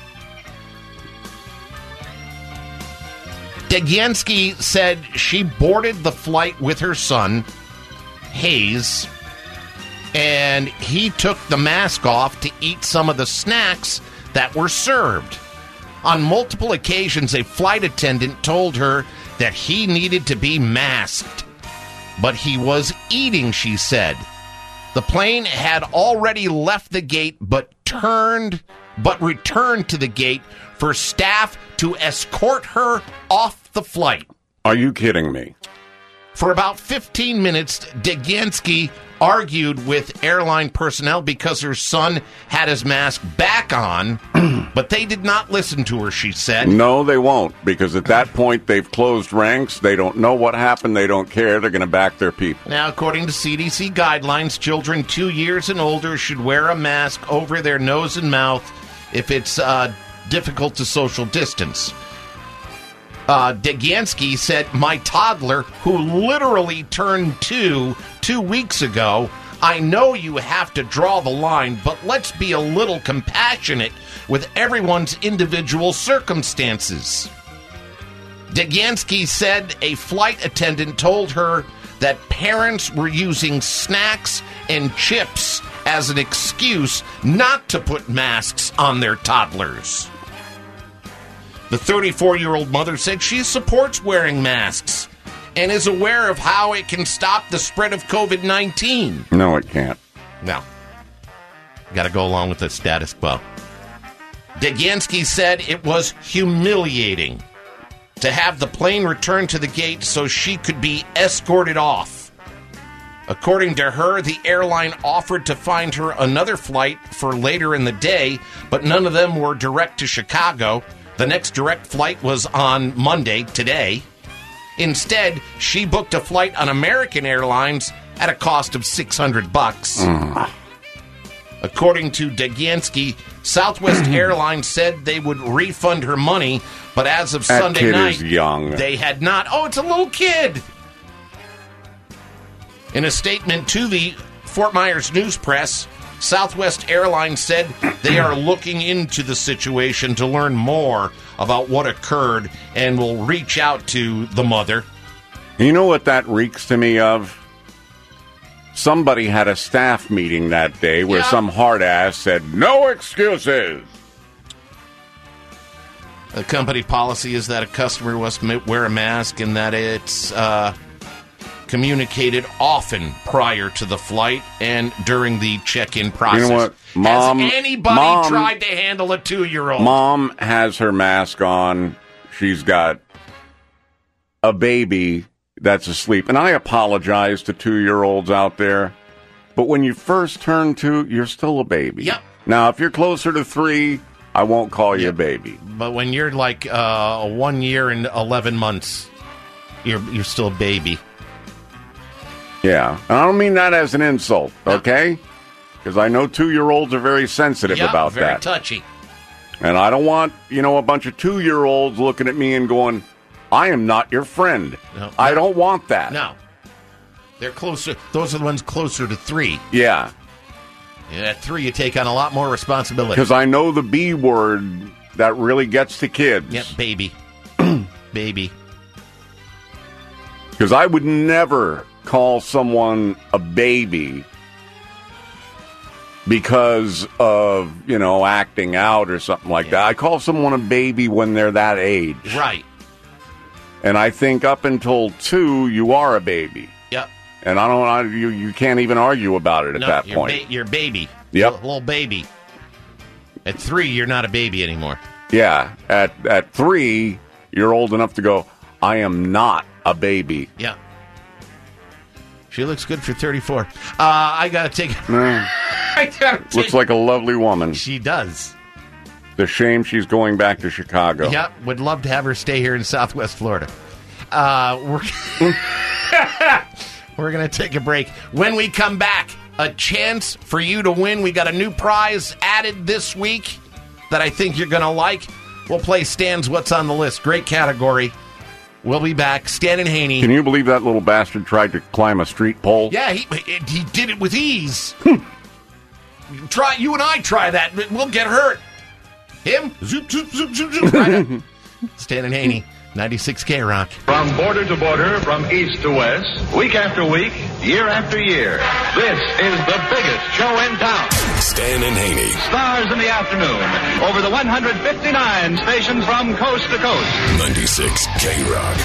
Degansky said she boarded the flight with her son, Hayes, and he took the mask off to eat some of the snacks that were served. On multiple occasions, a flight attendant told her that he needed to be masked, but he was eating, she said. The plane had already left the gate, but turned, but returned to the gate for staff to escort her off the flight. Are you kidding me? For about fifteen minutes, Degansky argued with airline personnel because her son had his mask back on, but they did not listen to her, she said. No, they won't, because at that point, they've closed ranks. They don't know what happened. They don't care. They're going to back their people. Now, according to C D C guidelines, children two years and older should wear a mask over their nose and mouth if it's uh, difficult to social distance. Uh, Degansky said, my toddler, who literally turned two two weeks ago, I know you have to draw the line, but let's be a little compassionate with everyone's individual circumstances. Degansky said a flight attendant told her that parents were using snacks and chips as an excuse not to put masks on their toddlers. The thirty-four-year-old mother said she supports wearing masks and is aware of how it can stop the spread of covid nineteen. No, it can't. No. Got to go along with the status quo. Degansky said it was humiliating. to have the plane returned to the gate so she could be escorted off. According to her, the airline offered to find her another flight for later in the day, but none of them were direct to Chicago. The next direct flight was on Monday, today. Instead, she booked a flight on American Airlines at a cost of six hundred bucks. Mm. According to Degansky, Southwest Airlines said they would refund her money, but as of that Sunday kid night, is young. they had not. Oh, it's a little kid. In a statement to the Fort Myers News Press, Southwest Airlines said they are looking into the situation to learn more about what occurred and will reach out to the mother. You know what that reeks to me of? Somebody had a staff meeting that day where Yeah. some hard ass said, no excuses. The company policy is that a customer must ma- wear a mask and that it's uh, communicated often prior to the flight and during the check-in process. You know what? Mom, Has anybody Mom, tried to handle a two-year-old? Mom has her mask on. She's got a baby that's asleep. And I apologize to two-year-olds out there. But when you first turn two, you're still a baby. Yep. Now, if you're closer to three, I won't call you a baby. But when you're like uh, one year and eleven months, you're you're still a baby. Yeah. And I don't mean that as an insult, okay? Because I know two-year-olds are very sensitive Yeah, about very that. touchy. And I don't want, you know, a bunch of two-year-olds looking at me and going, I am not your friend. No. I don't want that. No. They're closer. Those are the ones closer to three. Yeah. Yeah, at three, you take on a lot more responsibility. Because I know the B word that really gets to kids. Yep, baby. Baby. Because I would never call someone a baby because of, you know, acting out or something like that. I call someone a baby when they're that age. Right. And I think up until two, you are a baby. Yep. And I don't, I, you, you can't even argue about it at No, that you're point. Ba- you're a baby. Yep. Little, little baby. At three, you're not a baby anymore. Yeah. At at three, you're old enough to go, I am not a baby. Yeah. She looks good for thirty-four. Uh, I got to take... Mm. I gotta take Looks like a lovely woman. She does. The shame she's going back to Chicago. Yep. Would love to have her stay here in Southwest Florida. Uh, we're... We're going to take a break. When we come back, a chance for you to win. We got a new prize added this week that I think you're going to like. We'll play Stan's What's on the List. Great category. We'll be back. Stan and Haney. Can you believe that little bastard tried to climb a street pole? Yeah, he he did it with ease. Try you and I try that. We'll get hurt. Him? Zoop, zoop, zoop, zoop, zoop. Right up. Stan and Haney. ninety-six K Rock. From border to border, from east to west, week after week, year after year, this is the biggest show in town. Stan and Haney. Stars in the afternoon, over the one hundred fifty-nine stations from coast to coast. ninety-six K Rock.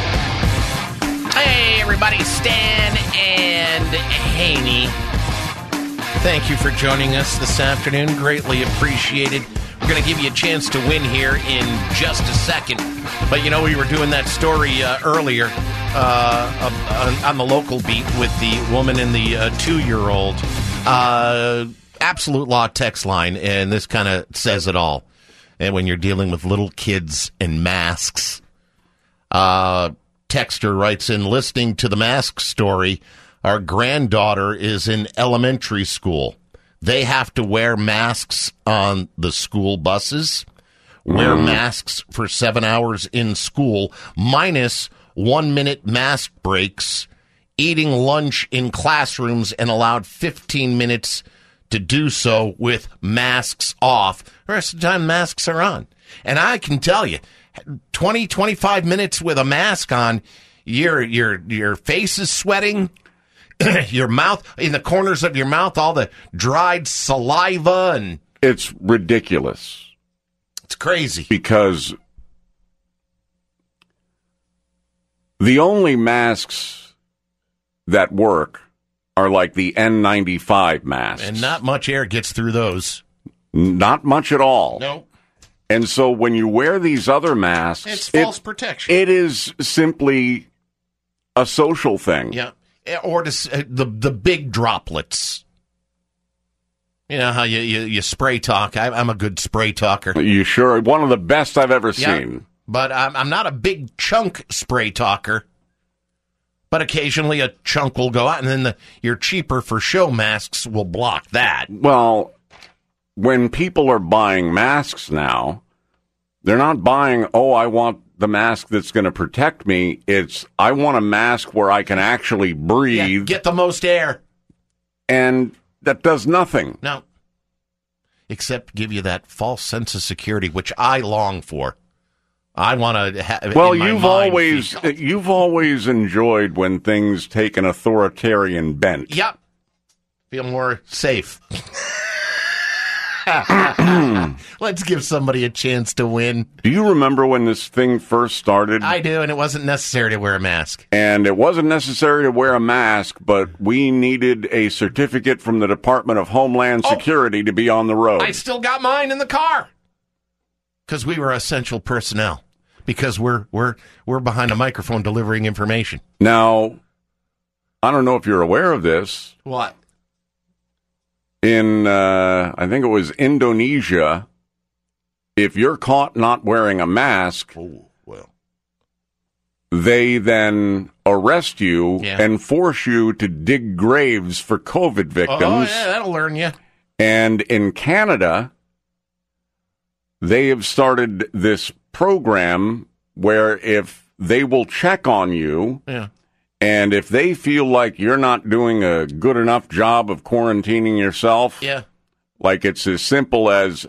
Hey, everybody. Stan and Haney. Thank you for joining us this afternoon. Greatly appreciated. We're going to give you a chance to win here in just a second. But, you know, we were doing that story uh, earlier uh, on, on the local beat with the woman and the uh, two-year-old. Uh, absolute law text line, and this kind of says it all. And when you're dealing with little kids and masks, uh, texter writes in, listening to the mask story, our granddaughter is in elementary school. They have to wear masks on the school buses, wear Mm. masks for seven hours in school, minus one-minute mask breaks, eating lunch in classrooms and allowed fifteen minutes to do so with masks off. The rest of the time, masks are on. And I can tell you, twenty, twenty-five minutes with a mask on, your your your face is sweating. Your mouth, in the corners of your mouth, all the dried saliva, and It's ridiculous. It's crazy. Because the only masks that work are like the N ninety-five masks. And not much air gets through those. Not much at all. Nope. And so when you wear these other masks, It's false it- protection. It is simply a social thing. Yeah. Or to, s- uh, the the big droplets. You know how you, you, you spray talk. I, I'm a good spray talker. You sure? One of the best I've ever Yeah. seen. But I'm, I'm not a big chunk spray talker. But occasionally a chunk will go out, and then the, your cheaper for show masks will block that. Well, when people are buying masks now, they're not buying, oh, I want the mask that's going to protect me. It's, I want a mask where I can actually breathe. Yeah, get the most air. And that does nothing. No. Except give you that false sense of security, which I long for. I want to have. Well, in my you've mind always feel- you've always enjoyed when things take an authoritarian bent. Yep. Feel more safe. Let's give somebody a chance to win. Do you remember when this thing first started? I do, and it wasn't necessary to wear a mask. And it wasn't necessary to wear a mask, but we needed a certificate from the Department of Homeland Security to be on the road. I still got mine in the car because we were essential personnel. Because we're we're we're behind a microphone delivering information. Now, I don't know if you're aware of this. What? In, uh, I think it was Indonesia, if you're caught not wearing a mask, oh, well. they then arrest you Yeah. and force you to dig graves for COVID victims. Oh, yeah, that'll learn you. And in Canada, they have started this program where if they will check on you, Yeah. and if they feel like you're not doing a good enough job of quarantining yourself, Yeah. like it's as simple as,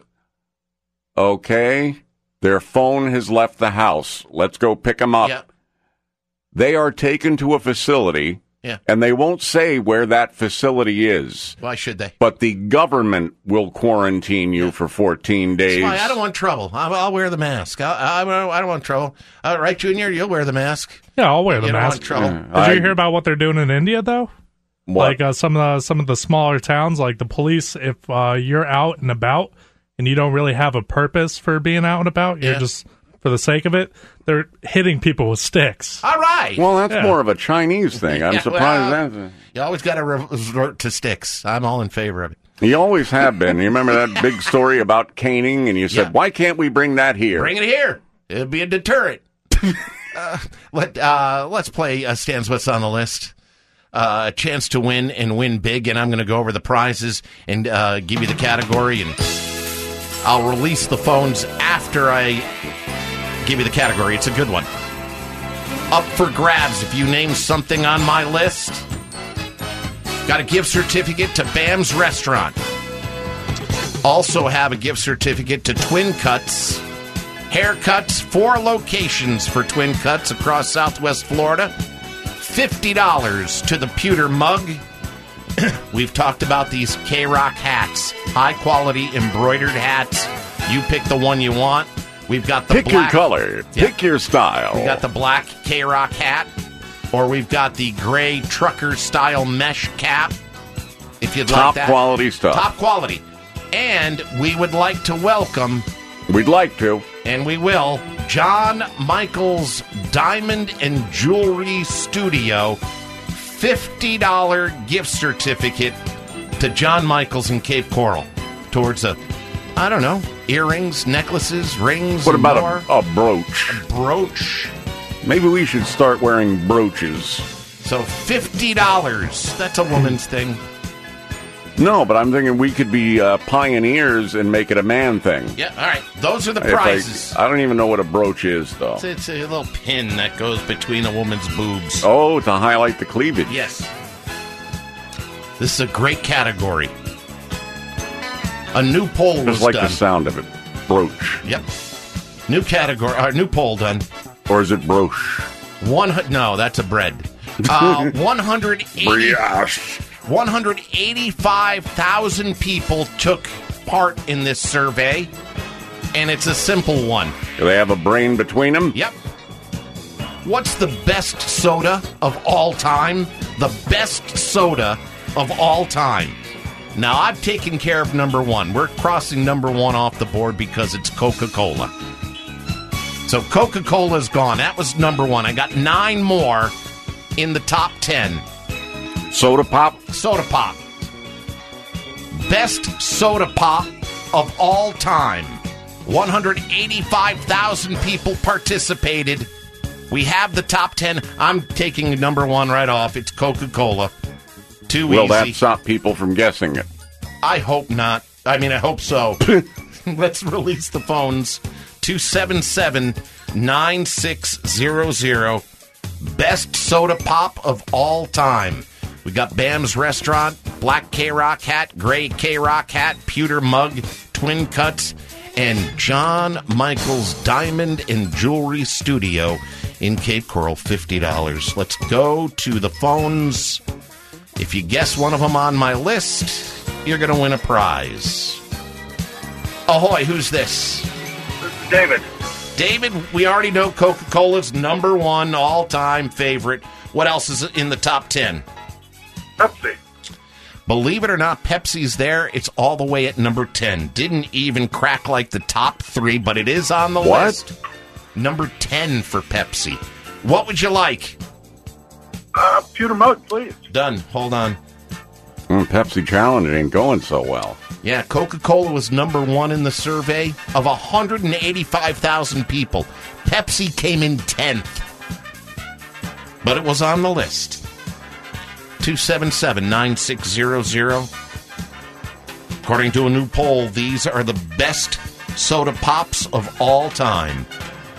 okay, their phone has left the house. Let's go pick them up. Yeah. They are taken to a facility, Yeah. and they won't say where that facility is. Why should they? But the government will quarantine you for fourteen days. That's why I don't want trouble. I'll, I'll wear the mask. I, I, I don't want trouble. All right, Junior, you'll wear the mask. Yeah, I'll wear the You don't mask. want trouble. Did I- you hear about what they're doing in India, though? What? Like uh, some of the some of the smaller towns, like the police, if uh, you're out and about and you don't really have a purpose for being out and about, you're Yeah. just for the sake of it, they're hitting people with sticks. All right. Well, that's Yeah. more of a Chinese thing. I'm Yeah, surprised well, that's... You always got to resort to sticks. I'm all in favor of it. You always have been. You remember that big story about caning, and you said, Yeah. why can't we bring that here? Bring it here. It'll be a deterrent. uh, let, uh, let's play uh, Stan's What's on the List. Uh, a chance to win and win big, and I'm going to go over the prizes and uh, give you the category, and I'll release the phones after I give you the category. It's a good one. Up for grabs if you name something on my list. Got a gift certificate to Bam's Restaurant. Also have a gift certificate to Twin Cuts. Haircuts, four locations for Twin Cuts across Southwest Florida. fifty dollars to the pewter mug. We've talked about these K-Rock hats. High-quality embroidered hats. You pick the one you want. We've got the Pick black... your color. Yeah. Pick your style. We got the black K-Rock hat, or we've got the gray trucker-style mesh cap, if you'd Top like that. quality stuff. Top quality. And we would like to welcome, We'd like to. and we will, John Michaels Diamond and Jewelry Studio, fifty dollars gift certificate to John Michaels in Cape Coral towards a, I don't know, earrings, necklaces, rings, What and about more. a, a brooch? brooch. Maybe we should start wearing brooches. So fifty dollars. That's a woman's thing. No, but I'm thinking we could be uh, pioneers and make it a man thing. Yeah, all right. Those are the If I- prizes. I, don't even know what a brooch is, though. It's, it's a little pin that goes between a woman's boobs. Oh, to highlight the cleavage. Yes. This is a great category. A new poll was Just like done. the sound of it. Brooch. Yep. New category. Uh, new poll done. Or is it broche? One. hu- No, that's a bread. Uh, one hundred eighty. Brioche. one hundred eighty-five thousand people took part in this survey, and it's a simple one. Do they have a brain between them? Yep. What's the best soda of all time? The best soda of all time. Now, I've taken care of number one. We're crossing number one off the board because it's Coca-Cola. So Coca-Cola's gone. That was number one. I got nine more in the top ten. Soda pop? Soda pop. Best soda pop of all time. one hundred eighty-five thousand people participated. We have the top ten. I'm taking number one right off. It's Coca-Cola. Too Will easy. that stop people from guessing it? I hope not. I mean, I hope so. Let's release the phones. two seven seven, nine six zero zero. Best soda pop of all time. We got Bam's Restaurant, Black K-Rock hat, Gray K-Rock hat, pewter mug, twin cuts, and John Michael's Diamond and Jewelry Studio in Cape Coral, fifty dollars. Let's go to the phones. If you guess one of them on my list, you're going to win a prize. Ahoy, who's this? This is David. David, we already know Coca-Cola's number one all-time favorite. What else is in the top ten? Pepsi. Believe it or not, Pepsi's there. It's all the way at number ten. Didn't even crack like the top three, but it is on the what? list. Number ten for Pepsi. What would you like? Uh, pewter mug, please. Done. Hold on. Mm, Pepsi Challenge ain't going so well. Yeah, Coca-Cola was number one in the survey of one hundred eighty-five thousand people. Pepsi came in tenth. But it was on the list. two seven seven, nine six zero zero. According to a new poll, these are the best soda pops of all time.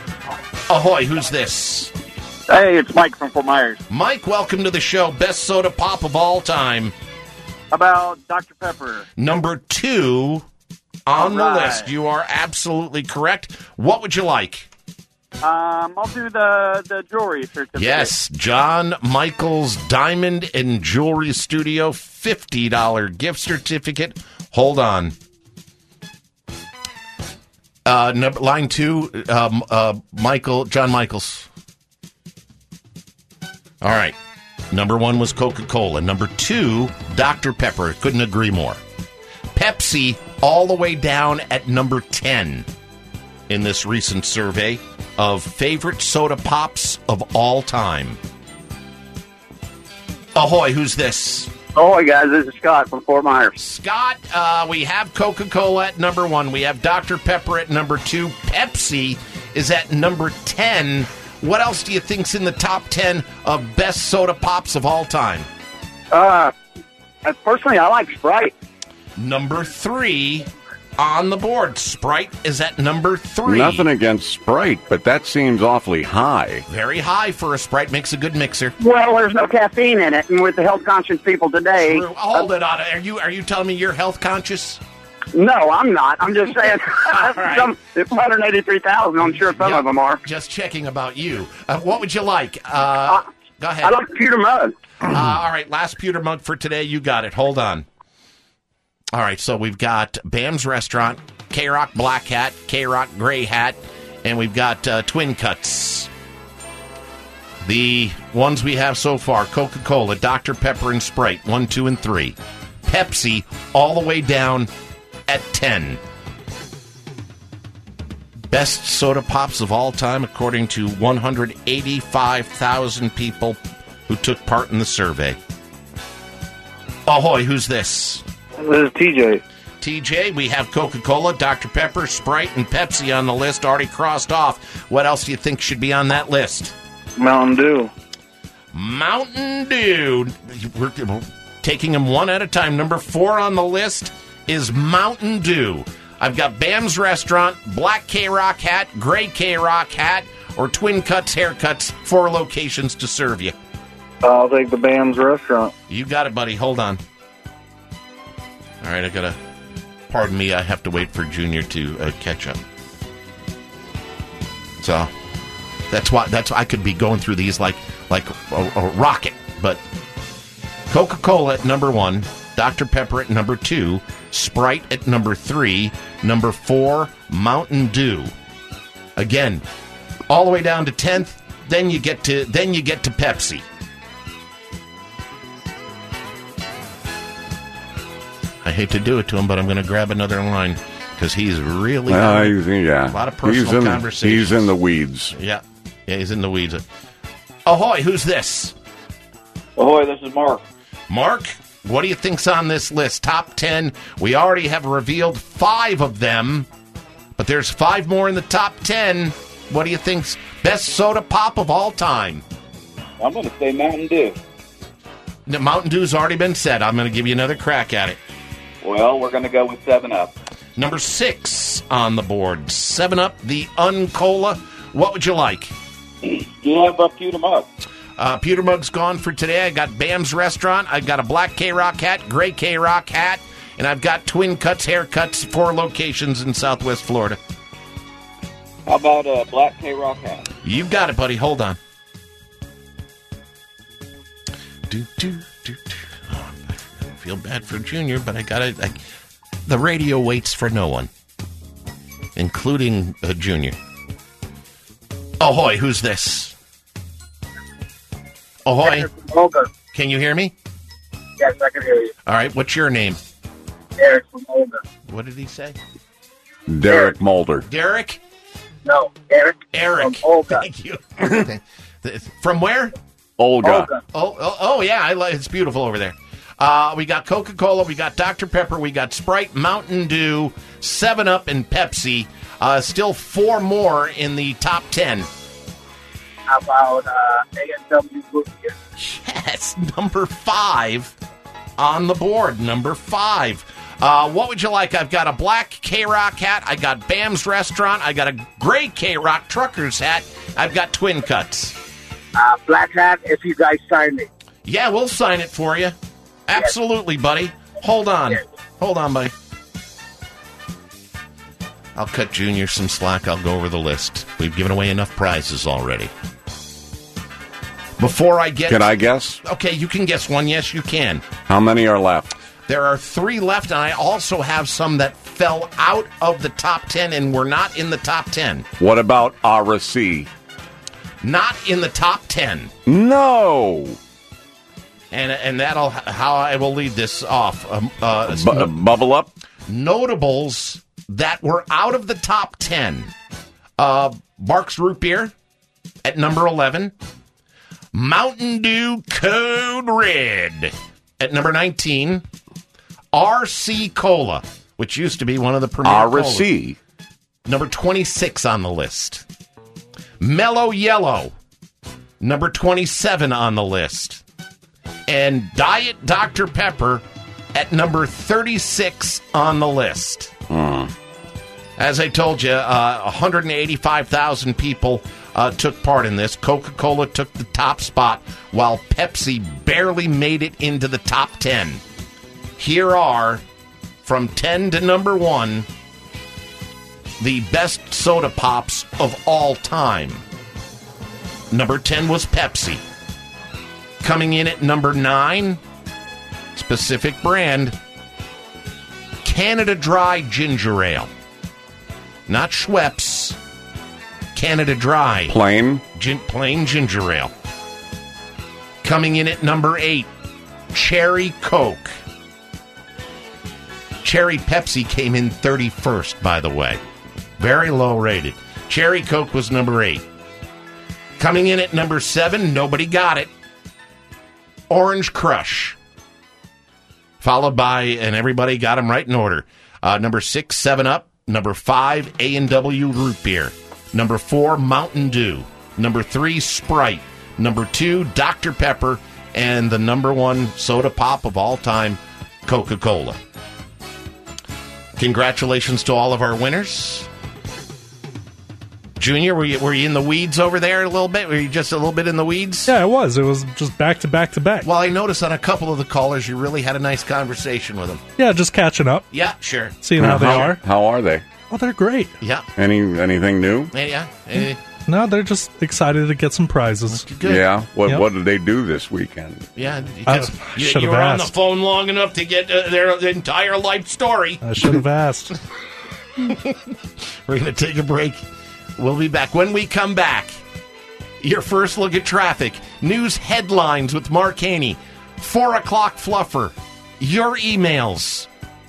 Ahoy, who's this? Hey, it's Mike from Fort Myers. Mike, welcome to the show. Best soda pop of all time. How about Doctor Pepper? Number two on the All right. list. You are absolutely correct. What would you like? Um, I'll do the, the jewelry certificate. Yes, John Michael's Diamond and Jewelry Studio, fifty dollars gift certificate. Hold on. Uh, number, line two, um, uh, Michael, John Michaels. All right. Number one was Coca-Cola. Number two, Doctor Pepper. Couldn't agree more. Pepsi all the way down at number ten in this recent survey of favorite soda pops of all time. Ahoy, who's this? Ahoy, guys. This is Scott from Fort Myers. Scott, uh, we have Coca-Cola at number one. We have Doctor Pepper at number two. Pepsi is at number ten. What else do you think's in the top ten of best soda pops of all time? Uh, personally, I like Sprite. Number three on the board. Sprite is at number three. Nothing against Sprite, but that seems awfully high. Very high for a Sprite. Makes a good mixer. Well, there's no caffeine in it, and with the health-conscious people today... True. Hold it on. Are you, are you telling me you're health conscious? No, I'm not. I'm just saying, right. some, it's one hundred eighty-three thousand. I'm sure some Yep. of them are. Just checking about you. Uh, what would you like? Uh, Uh, go ahead. I like pewter mug. Uh, all right, last pewter mug for today. You got it. Hold on. All right, so we've got Bam's Restaurant, K-Rock Black Hat, K-Rock Gray Hat, and we've got uh, Twin Cuts. The ones we have so far, Coca-Cola, Doctor Pepper, and Sprite, one, two, and three. Pepsi, all the way down at ten. Best soda pops of all time, according to one hundred eighty-five thousand people who took part in the survey. Ahoy, who's this? This is T J. T J, we have Coca-Cola, Doctor Pepper, Sprite, and Pepsi on the list, already crossed off. What else do you think should be on that list? Mountain Dew. Mountain Dew. We're taking them one at a time. Number four on the list is Mountain Dew. I've got Bam's Restaurant, Black K-Rock hat, Gray K-Rock hat, or Twin Cuts haircuts. Four locations to serve you. I'll take the Bam's Restaurant. You got it, buddy. Hold on. All right, I gotta. Pardon me. I have to wait for Junior to uh, catch up. So that's why. That's why I could be going through these like like a, a rocket. But Coca-Cola at number one, Doctor Pepper at number two, Sprite at number three, number four, Mountain Dew. Again, all the way down to tenth. Then you get to then you get to Pepsi. I hate to do it to him, but I'm going to grab another line because he's really Uh, got he's, yeah. a lot of personal he's in, conversations. He's in the weeds. Yeah. Yeah, he's in the weeds. Ahoy, who's this? Ahoy, this is Mark. Mark, what do you think's on this list? Top ten. We already have revealed five of them, but there's five more in the top ten. What do you think's best soda pop of all time? I'm going to say Mountain Dew. The Mountain Dew's already been said. I'm going to give you another crack at it. Well, we're going to go with seven up. Number six on the board, seven up, the Uncola. What would you like? Do you have a pewter mug? Uh, pewter mug's gone for today. I got Bam's Restaurant. I've got a black K-Rock hat, gray K-Rock hat, and I've got Twin Cuts haircuts, four locations in Southwest Florida. How about a black K-Rock hat? You've got it, buddy. Hold on. Do, do, do, do. Oh, I feel bad for Junior, but I got it. The radio waits for no one, including uh, Junior. Ahoy, who's this? Ahoy. Olga. Can you hear me? Yes, I can hear you. All right, what's your name? Eric from Olga. What did he say? Derek Mulder. Derek? No, Eric. Eric. From Olga. Thank you. From where? Olga. Olga. Oh, oh, oh, yeah, I like, it's beautiful over there. Uh, we got Coca-Cola, we got Doctor Pepper, we got Sprite, Mountain Dew, seven up, and Pepsi. Uh, still four more in the top ten. How about uh, A and W Root Beer? Yes, number five on the board. Number five. Uh, what would you like? I've got a black K-Rock hat. I got Bam's Restaurant. I got a gray K-Rock Truckers hat. I've got Twin Cuts. Uh, black hat, if you guys sign it. Yeah, we'll sign it for you. Absolutely, yes. Buddy. Hold on. Yes. Hold on, buddy. I'll cut Junior some slack. I'll go over the list. We've given away enough prizes already. Before I get... Can I guess? Okay, you can guess one. Yes, you can. How many are left? There are three left, and I also have some that fell out of the top ten and were not in the top ten. What about R C? Not in the top ten. No! And and that'll how I will lead this off. Um, uh, B- uh, bubble up? Notables that were out of the top ten. Uh, Barks Root Beer at number eleven. Mountain Dew Code Red at number nineteen. R C Cola, which used to be one of the premier R C. colas. Number twenty-six on the list. Mellow Yellow, number twenty-seven on the list. And Diet Doctor Pepper at number thirty-six on the list. Mm. As I told you, uh, one hundred eighty-five thousand people uh, took part in this. Coca-Cola took the top spot, while Pepsi barely made it into the top ten. Here are, from ten to number one, the best soda pops of all time. Number ten was Pepsi. Coming in at number nine, specific brand, Canada Dry Ginger Ale. Not Schweppes, Canada Dry. Plain? Gin- plain ginger ale. Coming in at number eight, Cherry Coke. Cherry Pepsi came in thirty-first, by the way. Very low rated. Cherry Coke was number eight. Coming in at number seven, nobody got it. Orange Crush. Followed by, and everybody got them right in order. Uh, number six, seven up. Number five, A and W Root Beer. Number four, Mountain Dew. Number three, Sprite. Number two, Doctor Pepper. And the number one soda pop of all time, Coca-Cola. Congratulations to all of our winners. Junior, were you, were you in the weeds over there a little bit? Were you just a little bit in the weeds? Yeah, it was. It was just back to back to back. Well, I noticed on a couple of the callers you really had a nice conversation with them. Yeah, just catching up. Yeah, sure. Seeing how, how they are. How are they? Oh, they're great. Yeah. Any Anything new? Yeah. yeah. No, they're just excited to get some prizes. Good. Yeah. What Yep. What did they do this weekend? Yeah, because I you, should've you were on the asked. phone long enough to get uh, their entire life story. I should have asked. We're going to take a break. We'll be back. When we come back, your first look at traffic, news headlines with Mark Haney, four o'clock fluffer, your emails,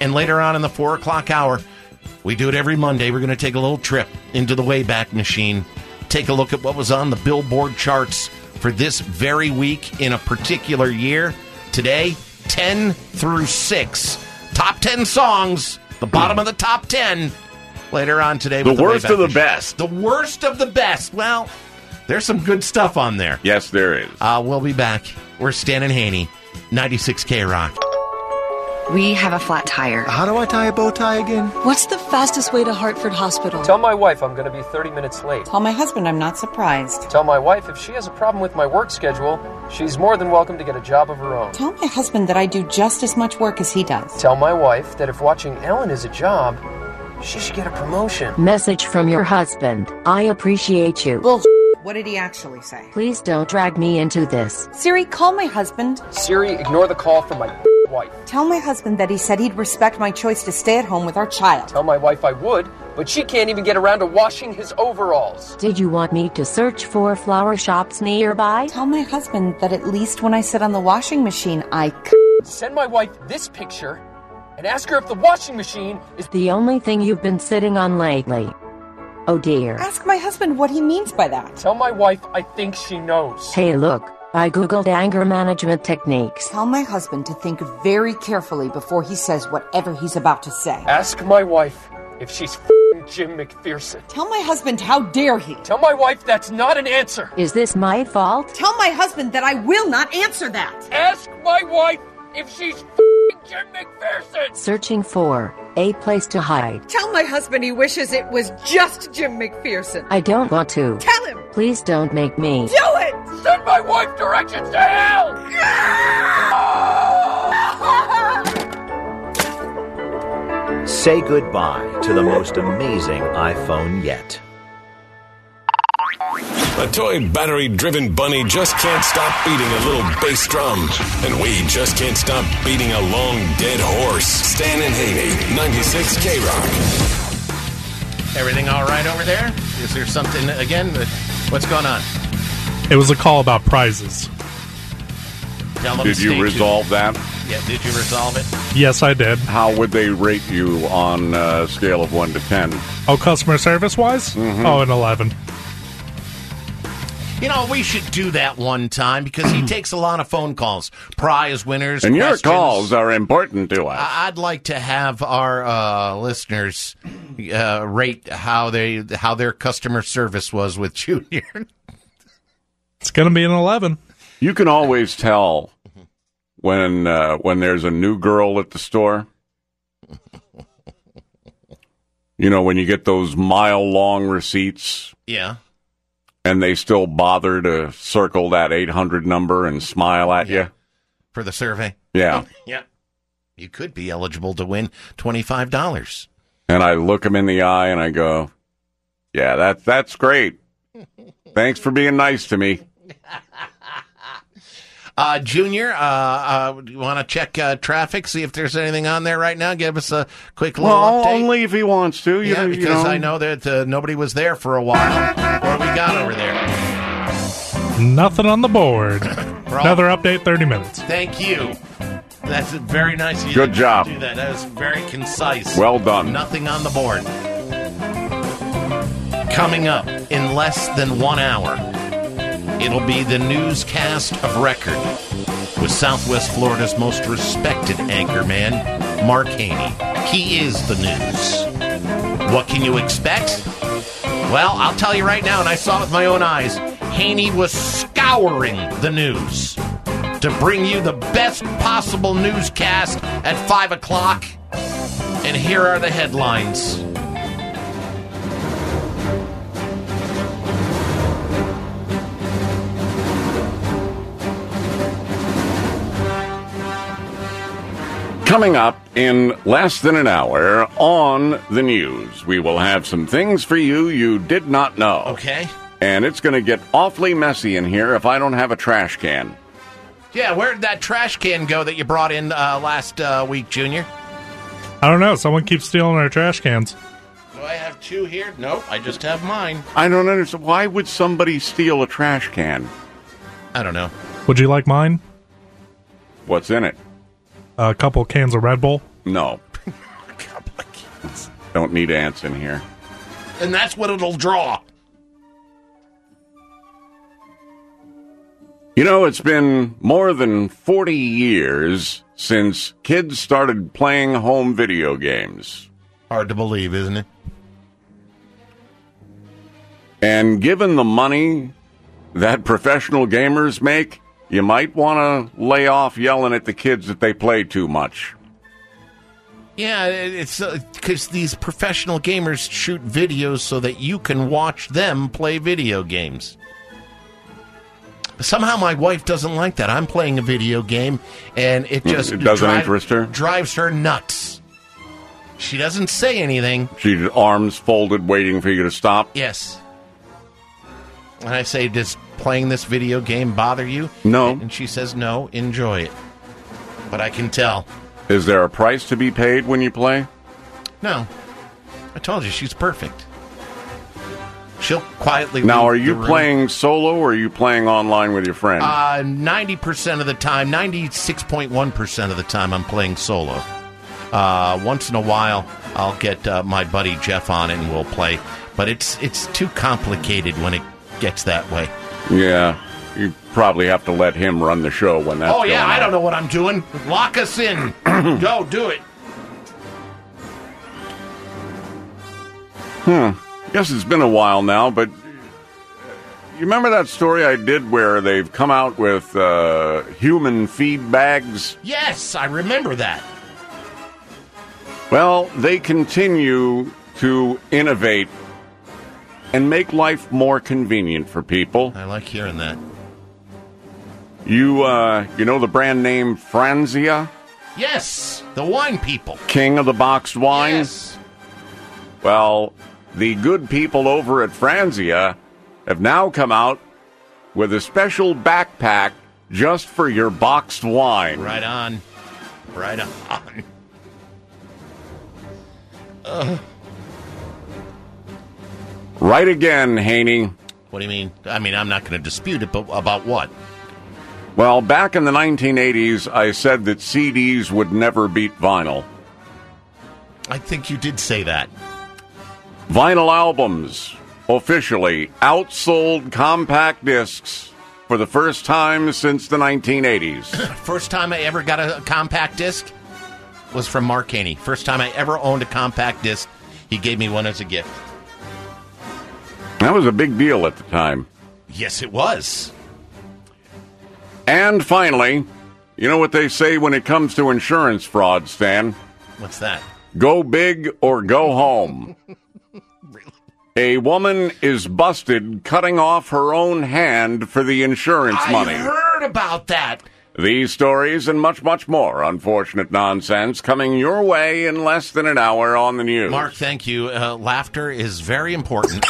And later on in the four o'clock hour, we do it every Monday. We're going to take a little trip into the Wayback Machine, take a look at what was on the Billboard charts for this very week in a particular year. Today, ten through six. Top ten songs, the bottom of the top ten. Later on today. The with the worst Wayback of the Machine. best. The worst of the best. Well, there's some good stuff on there. Yes, there is. Uh, we'll be back. We're Stan and Haney, ninety-six K Rock. We have a flat tire. How do I tie a bow tie again? What's the fastest way to Hartford Hospital? Tell my wife I'm going to be thirty minutes late. Tell my husband I'm not surprised. Tell my wife if she has a problem with my work schedule, she's more than welcome to get a job of her own. Tell my husband that I do just as much work as he does. Tell my wife that if watching Ellen is a job, she should get a promotion. Message from your husband. I appreciate you. Bullshit. What did he actually say? Please don't drag me into this. Siri, call my husband. Siri, ignore the call from my wife. Tell my husband that he said he'd respect my choice to stay at home with our child. Tell my wife I would, but she can't even get around to washing his overalls. Did you want me to search for flower shops nearby? Tell my husband that at least when I sit on the washing machine, I c- Send my wife this picture and ask her if the washing machine is the only thing you've been sitting on lately. Oh dear. Ask my husband what he means by that. Tell my wife I think she knows. Hey, look. I googled anger management techniques. Tell my husband to think very carefully before he says whatever he's about to say. Ask my wife if she's f***ing Jim McPherson. Tell my husband how dare he. Tell my wife that's not an answer. Is this my fault? Tell my husband that I will not answer that. Ask my wife if she's f***ing Jim McPherson. Searching for a place to hide. Tell my husband he wishes it was just Jim McPherson. I don't want to. Tell him. Please don't make me. Do it. Send my wife directions to hell. Say goodbye to the most amazing iPhone yet. A toy battery-driven bunny just can't stop beating a little bass drum. And we just can't stop beating a long, dead horse. Stan and Haney, ninety-six K Rock. Everything all right over there? Is there something, again, what's going on? It was a call about prizes. Tell them Did stay you resolve tuned. that? Yeah, did you resolve it? Yes, I did. How would they rate you on a scale of one to ten? Oh, customer service-wise? Mm-hmm. Oh, an eleven. You know, we should do that one time because he takes a lot of phone calls. Prize winners, And questions. your calls are important to us. I- I'd like to have our uh, listeners uh, rate how they how their customer service was with Junior. It's going to be an eleven. You can always tell when uh, when there's a new girl at the store. You know, when you get those mile-long receipts. Yeah. And they still bother to circle that eight hundred number and smile at you. For the survey? Yeah. Yeah. You could be eligible to win twenty-five dollars. And I look them in the eye and I go, yeah, that, that's great. Thanks for being nice to me. Uh, Junior, uh, uh, you want to check uh, traffic, see if there's anything on there right now? Give us a quick little well, update. Only if he wants to. You yeah, know, because you know. I know that uh, nobody was there for a while. What do we got over there? Nothing on the board. Another update, thirty minutes. Thank you. That's very nice of you Good to job. do that. That was very concise. Well done. Nothing on the board. Coming up in less than one hour, it'll be the newscast of record with Southwest Florida's most respected anchorman, Mark Haney. He is the news. What can you expect? Well, I'll tell you right now, and I saw it with my own eyes, Haney was scouring the news to bring you the best possible newscast at five o'clock. And here are the headlines. Coming up in less than an hour on the news, we will have some things for you you did not know. Okay. And it's going to get awfully messy in here if I don't have a trash can. Yeah, where did that trash can go that you brought in uh, last uh, week, Junior? I don't know. Someone keeps stealing our trash cans. Do I have two here? Nope, I just have mine. I don't understand. Why would somebody steal a trash can? I don't know. Would you like mine? What's in it? A couple cans of Red Bull. No. Don't need ants in here. And that's what it'll draw. You know, it's been more than forty years since kids started playing home video games. Hard to believe, isn't it? And given the money that professional gamers make, you might want to lay off yelling at the kids that they play too much. Yeah, it's because uh, these professional gamers shoot videos so that you can watch them play video games. Somehow my wife doesn't like that. I'm playing a video game, and it just it doesn't dri- interest her? drives her nuts. She doesn't say anything. She's arms folded, waiting for you to stop? Yes. And I say, does playing this video game bother you? No. And she says, no, enjoy it. But I can tell. Is there a price to be paid when you play? No. I told you, she's perfect. She'll quietly... Now, are leave you the room. playing solo, or are you playing online with your friends? Uh, ninety percent of the time, ninety-six point one percent of the time, I'm playing solo. Uh, once in a while, I'll get uh, my buddy Jeff on it, and we'll play. But it's it's too complicated when it gets that way. Yeah, you probably have to let him run the show when that's Oh, yeah, going I on. don't know what I'm doing. Lock us in. Go, do it. Hmm. Guess it's been a while now, but you remember that story I did where they've come out with uh, human feed bags? Yes, I remember that. Well, they continue to innovate and make life more convenient for people. I like hearing that. You, uh, you know the brand name Franzia? Yes, the wine people. King of the boxed wine? Yes. Well, the good people over at Franzia have now come out with a special backpack just for your boxed wine. Right on. Right on. Uh. Right again, Haney. What do you mean? I mean, I'm not going to dispute it, but about what? Well, back in the nineteen eighties, I said that C Ds would never beat vinyl. I think you did say that. Vinyl albums officially outsold compact discs for the first time since the nineteen eighties. First time I ever got a compact disc was from Mark Haney. First time I ever owned a compact disc, he gave me one as a gift. That was a big deal at the time. Yes, it was. And finally, you know what they say when it comes to insurance fraud, Stan? What's that? Go big or go home. Really? A woman is busted cutting off her own hand for the insurance I money. I heard about that. These stories and much, much more unfortunate nonsense coming your way in less than an hour on the news. Mark, thank you. Uh, laughter is very important.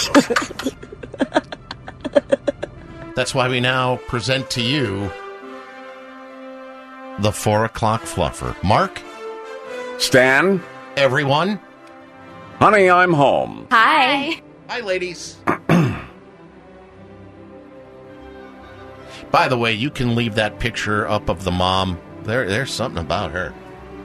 That's why we now present to you the four o'clock fluffer. Mark? Stan? Everyone? Honey, I'm home. Hi. Hi, ladies. By the way, you can leave that picture up of the mom. There, there's something about her.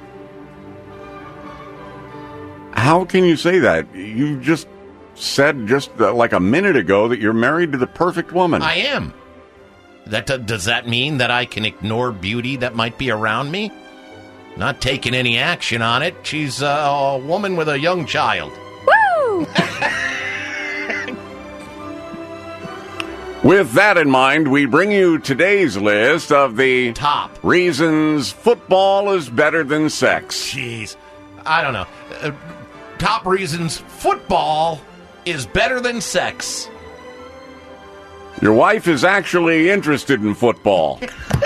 How can you say that? You just said just uh, like a minute ago that you're married to the perfect woman. I am. That uh, does that mean that I can ignore beauty that might be around me? Not taking any action on it. She's uh, a woman with a young child. Woo! With that in mind, we bring you today's list of the top reasons football is better than sex. Jeez. I don't know. Uh, top reasons football is better than sex. Your wife is actually interested in football.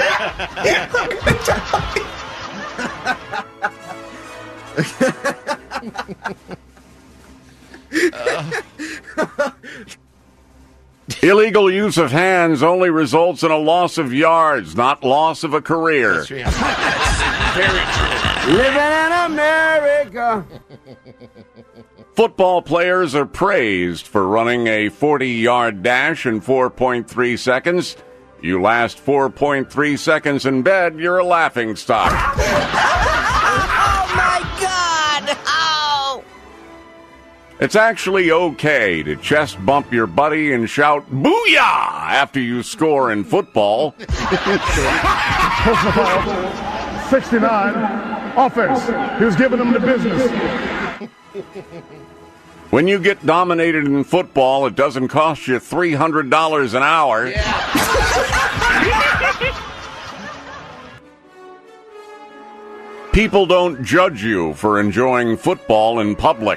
uh. Illegal use of hands only results in a loss of yards, not loss of a career. That's very true. Living in America. Football players are praised for running a forty-yard dash in four point three seconds. You last four point three seconds in bed, you're a laughingstock. Oh, my God. Oh. It's actually okay to chest bump your buddy and shout, "Booyah!" after you score in football. Personal foul, sixty-nine, offense. He was giving them the business. When you get dominated in football, it doesn't cost you three hundred dollars an hour. People don't judge you for enjoying football in public.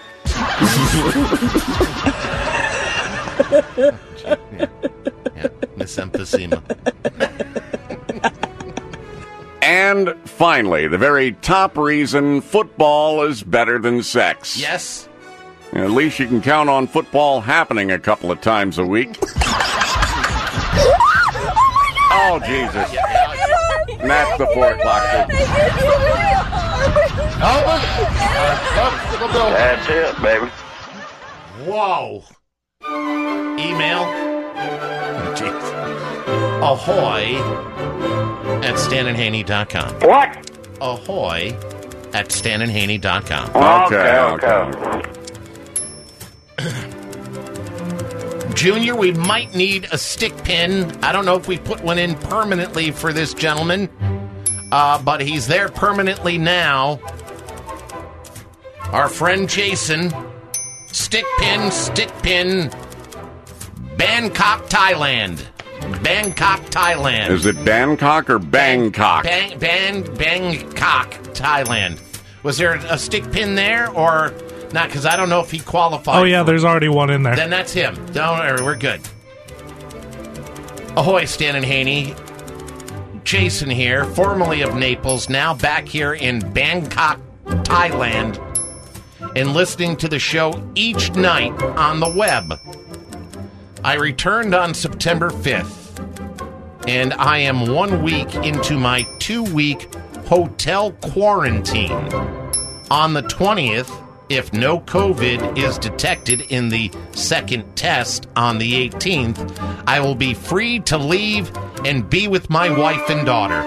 Yeah, Miss Emphysema. And finally, the very top reason football is better than sex. Yes. At least you can count on football happening a couple of times a week. Oh, Jesus. And that's the four o'clock. That's it, baby. Whoa. Email. Oh, jeez. Ahoy at stan and haney dot com. What? Ahoy at stan and haney dot com. Okay, okay. Junior, we might need a stick pin. I don't know if we put one in permanently for this gentleman, uh, but he's there permanently now. Our friend Jason, stick pin, stick pin, Bangkok, Thailand. Bangkok, Thailand. Is it Bangkok or Bangkok? Bang, bang, Bangkok, Thailand. Was there a stick pin there or not? Because I don't know if he qualified. Oh, yeah, there's already one in there. Then that's him. Don't worry, we're good. Ahoy, Stan and Haney. Jason here, formerly of Naples, now back here in Bangkok, Thailand, and listening to the show each night on the web. I returned on September fifth, and I am one week into my two-week hotel quarantine. On the twentieth, if no COVID is detected in the second test on the eighteenth, I will be free to leave and be with my wife and daughter.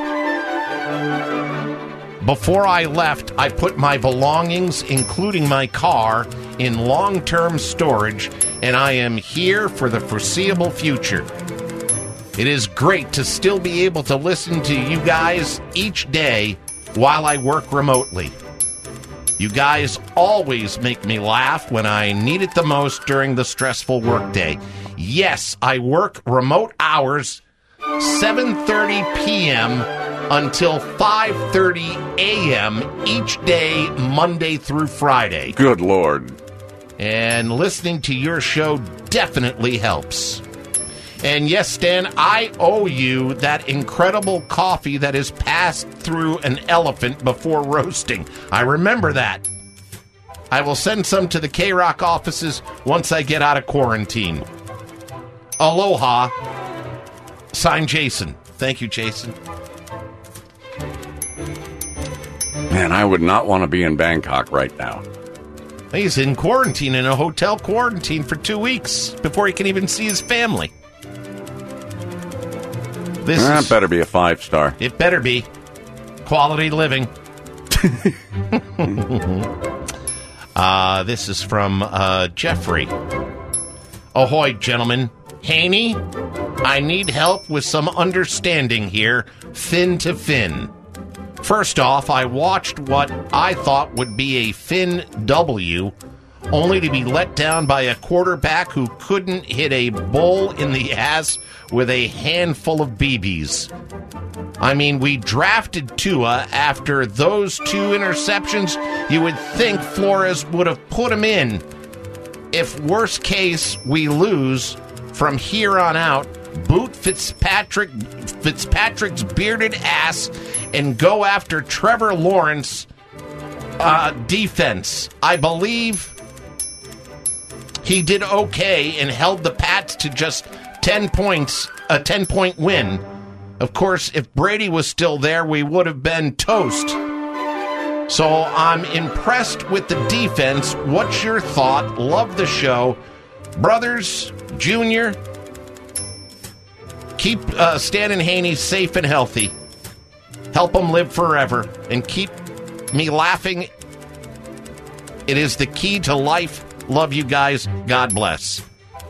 Before I left, I put my belongings, including my car, in long-term storage, and I am here for the foreseeable future. It is great to still be able to listen to you guys each day while I work remotely. You guys always make me laugh when I need it the most during the stressful workday. Yes, I work remote hours, seven thirty p.m. until five thirty a.m. each day, Monday through Friday. Good Lord. And listening to your show definitely helps. And yes, Stan, I owe you that incredible coffee that is passed through an elephant before roasting. I remember that. I will send some to the K-Rock offices once I get out of quarantine. Aloha. Signed, Jason. Thank you, Jason. Man, I would not want to be in Bangkok right now. He's in quarantine, in a hotel quarantine for two weeks before he can even see his family. This that is, better be a five-star. It better be. Quality living. uh, this is from uh, Jeffrey. Ahoy, gentlemen. Haney, I need help with some understanding here, fin to fin. First off, I watched what I thought would be a Fin W, only to be let down by a quarterback who couldn't hit a bull in the ass with a handful of B Bs. I mean, we drafted Tua after those two interceptions. You would think Flores would have put him in. If worst case, we lose, from here on out, boot Fitzpatrick, Fitzpatrick's bearded ass and go after Trevor Lawrence uh, defense. I believe he did okay and held the Pats to just ten points, a ten-point win. Of course, if Brady was still there, we would have been toast. So I'm impressed with the defense. What's your thought? Love the show. Brothers, Junior, keep uh, Stan and Haney safe and healthy. Help them live forever and keep me laughing. It is the key to life Love you guys. God bless.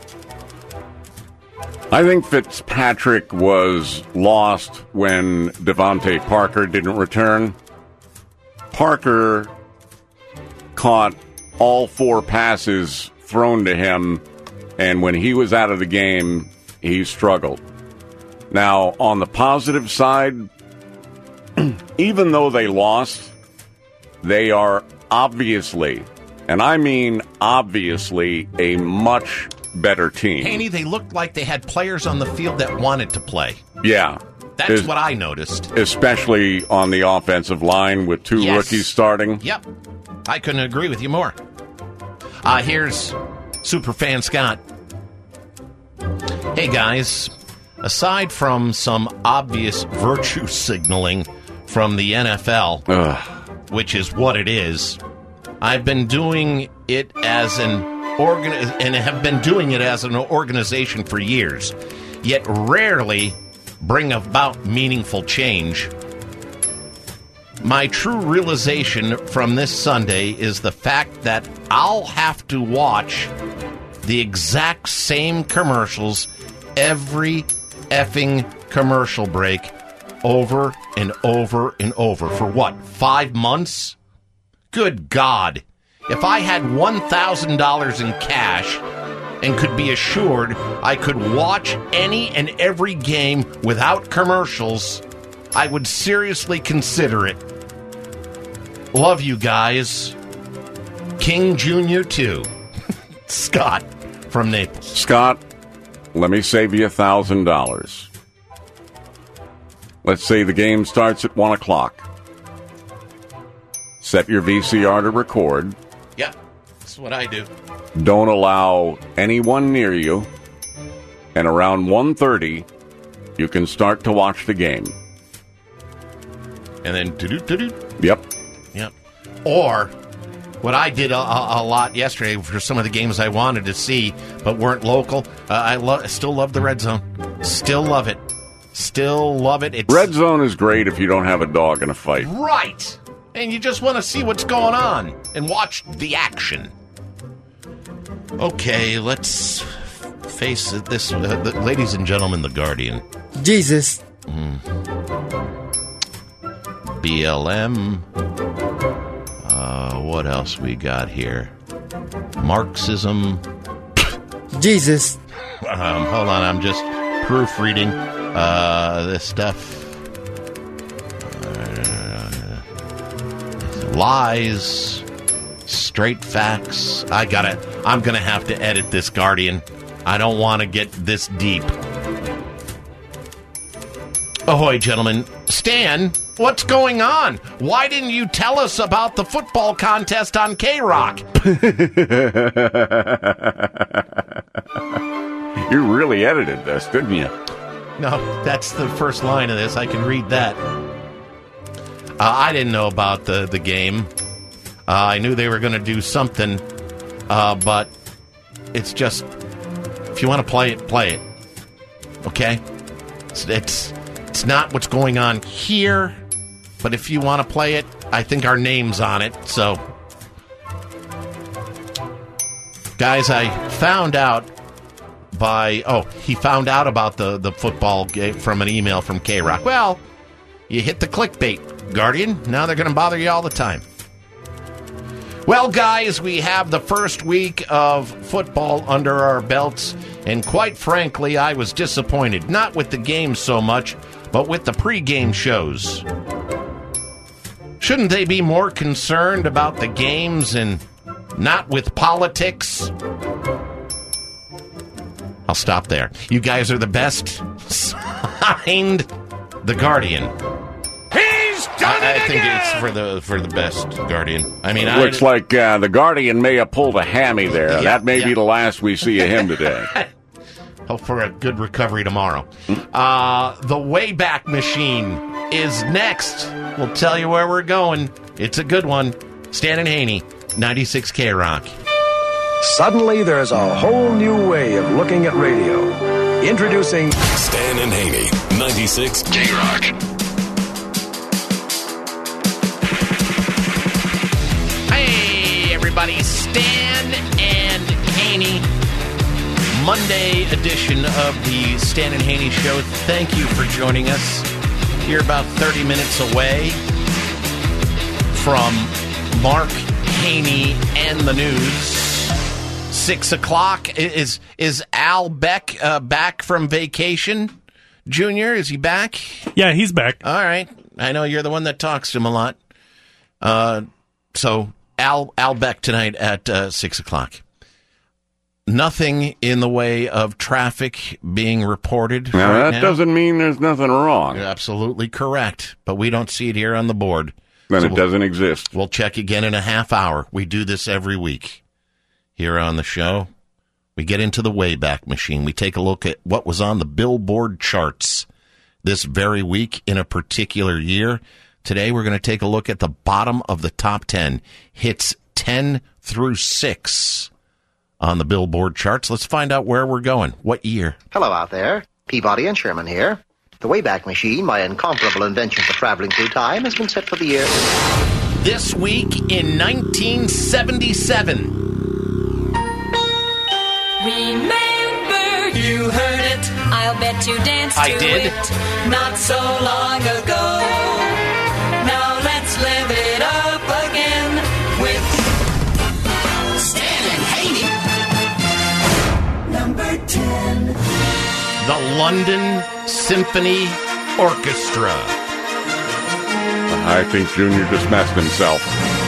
I think Fitzpatrick was lost when Devontae Parker didn't return. Parker caught all four passes thrown to him, and when he was out of the game, he struggled. Now, on the positive side, even though they lost, they are obviously, and I mean obviously, a much better team. Haney, they looked like they had players on the field that wanted to play. Yeah. That's Es- what I noticed. Especially on the offensive line with two Yes. rookies starting. Yep. I couldn't agree with you more. Uh, here's Superfan Scott. Hey, guys. Aside from some obvious virtue signaling from the N F L, Ugh. which is what it is, I've been doing it as an organ and have been doing it as an organization for years, yet rarely bring about meaningful change. My true realization from this Sunday is the fact that I'll have to watch the exact same commercials every effing commercial break over and over and over for what, five months? Good God. If I had one thousand dollars in cash and could be assured I could watch any and every game without commercials, I would seriously consider it. Love you guys. King Junior too. Scott from Naples. Scott, let me save you a thousand dollars. Let's say the game starts at one o'clock. Set your V C R to record. Yep, that's what I do. Don't allow anyone near you. And around one thirty, you can start to watch the game. And then do do do. Yep. Yep. Or what I did a, a, a lot yesterday for some of the games I wanted to see but weren't local. Uh, I lo- still love the Red Zone. Still love it. Still love it. It's Red Zone is great if you don't have a dog in a fight. right. And you just want to see what's going on and watch the action. Okay, let's face it. This, uh, the, ladies and gentlemen, the Guardian. Jesus. Mm. B L M. Uh, what else we got here? Marxism. Jesus. Um, hold on, I'm just proofreading uh, this stuff. Uh, lies. Straight facts. I got it. I'm going to have to edit this, Guardian. I don't want to get this deep. Ahoy, gentlemen. Stan, what's going on? Why didn't you tell us about the football contest on K-Rock? You really edited this, didn't you? No, that's the first line of this. I can read that. Uh, I didn't know about the, the game. Uh, I knew they were going to do something, uh, but it's just, if you want to play it, play it. Okay? It's, it's it's not what's going on here, but if you want to play it, I think our name's on it, so. Guys, I found out by, oh, he found out about the, the football game from an email from K-Rock. Well, you hit the clickbait, Guardian. Now they're going to bother you all the time. Well, guys, we have the first week of football under our belts, and quite frankly, I was disappointed, not with the game so much, but with the pregame shows. Shouldn't they be more concerned about the games and not with politics? I'll stop there. You guys are the best. Signed, The Guardian. He's done I, it I think again! it's for the for the best, Guardian. I mean, It I, looks like uh, the Guardian may have pulled a hammy there. Yeah, that may yeah. be the last we see of him today. Hope for a good recovery tomorrow. Uh, the Wayback Machine is next. We'll tell you where we're going. It's a good one. Stan and Haney, ninety-six K Rock. Suddenly, there's a whole new way of looking at radio. Introducing Stan and Haney, ninety-six K Rock. Hey, everybody. Stan and Monday edition of the Stan and Haney Show. Thank you for joining us. You're about thirty minutes away from Mark Haney and the news. Six o'clock. Is is Al Beck uh, back from vacation? Junior, is he back? Yeah, he's back. All right. I know you're the one that talks to him a lot. Uh, so Al Al Beck tonight at uh, six o'clock. Nothing in the way of traffic being reported. Now, right that now. doesn't mean there's nothing wrong. You're absolutely correct, but we don't see it here on the board. Then So it we'll- doesn't exist. We'll check again in a half hour. We do this every week here on the show. We get into the Wayback Machine. We take a look at what was on the Billboard charts this very week in a particular year. Today, we're going to take a look at the bottom of the top ten. Hits ten through six on the Billboard charts. Let's find out where we're going. What year? Hello out there. Peabody and Sherman here. The Wayback Machine, my incomparable invention for traveling through time, has been set for the year. This week in nineteen seventy-seven. Remember, you heard it. I'll bet you danced to I did. it not so long ago. Now let's live it up again with Stan and Haney. Number ten. The London Symphony Orchestra. I think Junior just messed himself.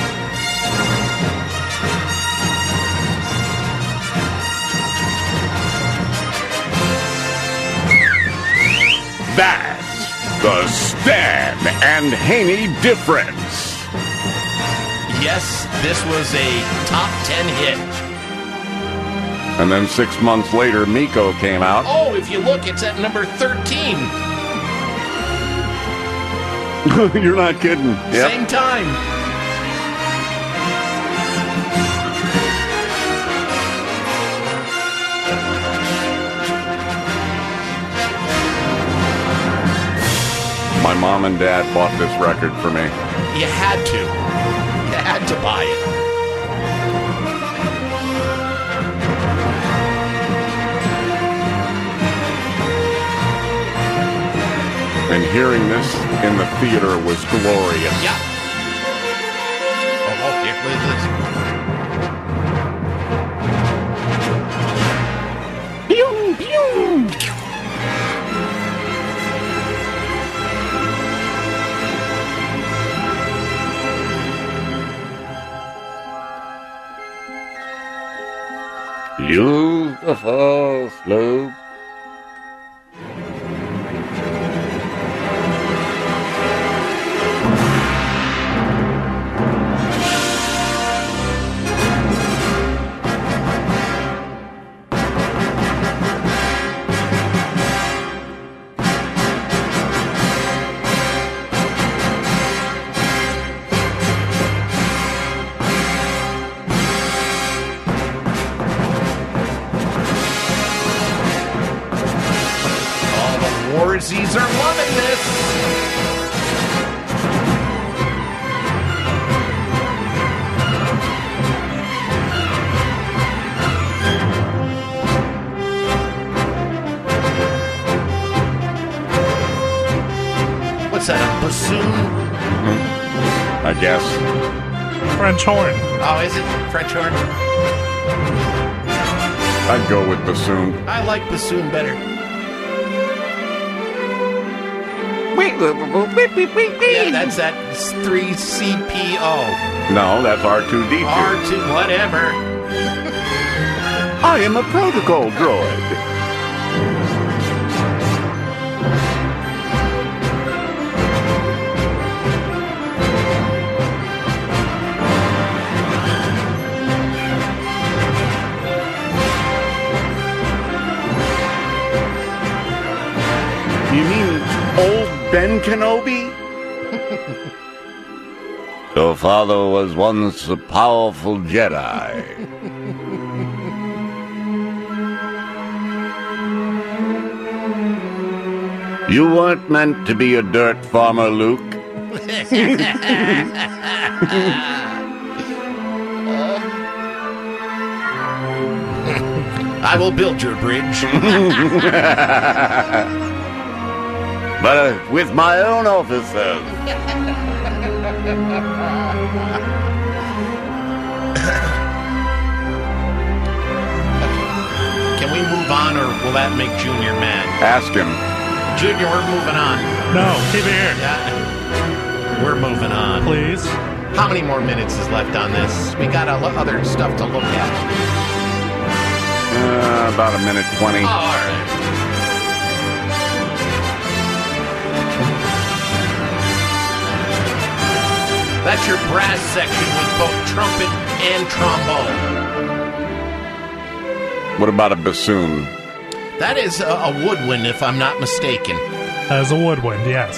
That's the Stan and Haney difference. Yes, this was a top ten hit. And then six months later, Miko came out. Oh, if you look, it's at number thirteen. You're not kidding. Yep. Same time. My mom and dad bought this record for me. You had to. You had to buy it. And hearing this in the theater was glorious. Yeah. Oh, oh here, Pew, pew. Use the force, Luke. Warsies are loving this. What's that, a bassoon? I guess. French horn. Oh, is it French horn? I'd go with bassoon. I like bassoon better. Yeah, that's that three C P O. No, that's R two D two. R two, whatever. I am a protocol droid. You mean old Ben Kenobi? Your father was once a powerful Jedi. You weren't meant to be a dirt farmer, Luke. I will build your bridge. But uh, with my own officers. Can we move on, or will that make Junior mad? Ask him. Junior, we're moving on. No, keep it here. Yeah. We're moving on. Please. How many more minutes is left on this? We got lo- other stuff to look at. Uh, about a minute twenty. Oh, all right. That's your brass section with both trumpet and trombone. What about a bassoon? That is a, a woodwind, if I'm not mistaken. That is a woodwind, yes.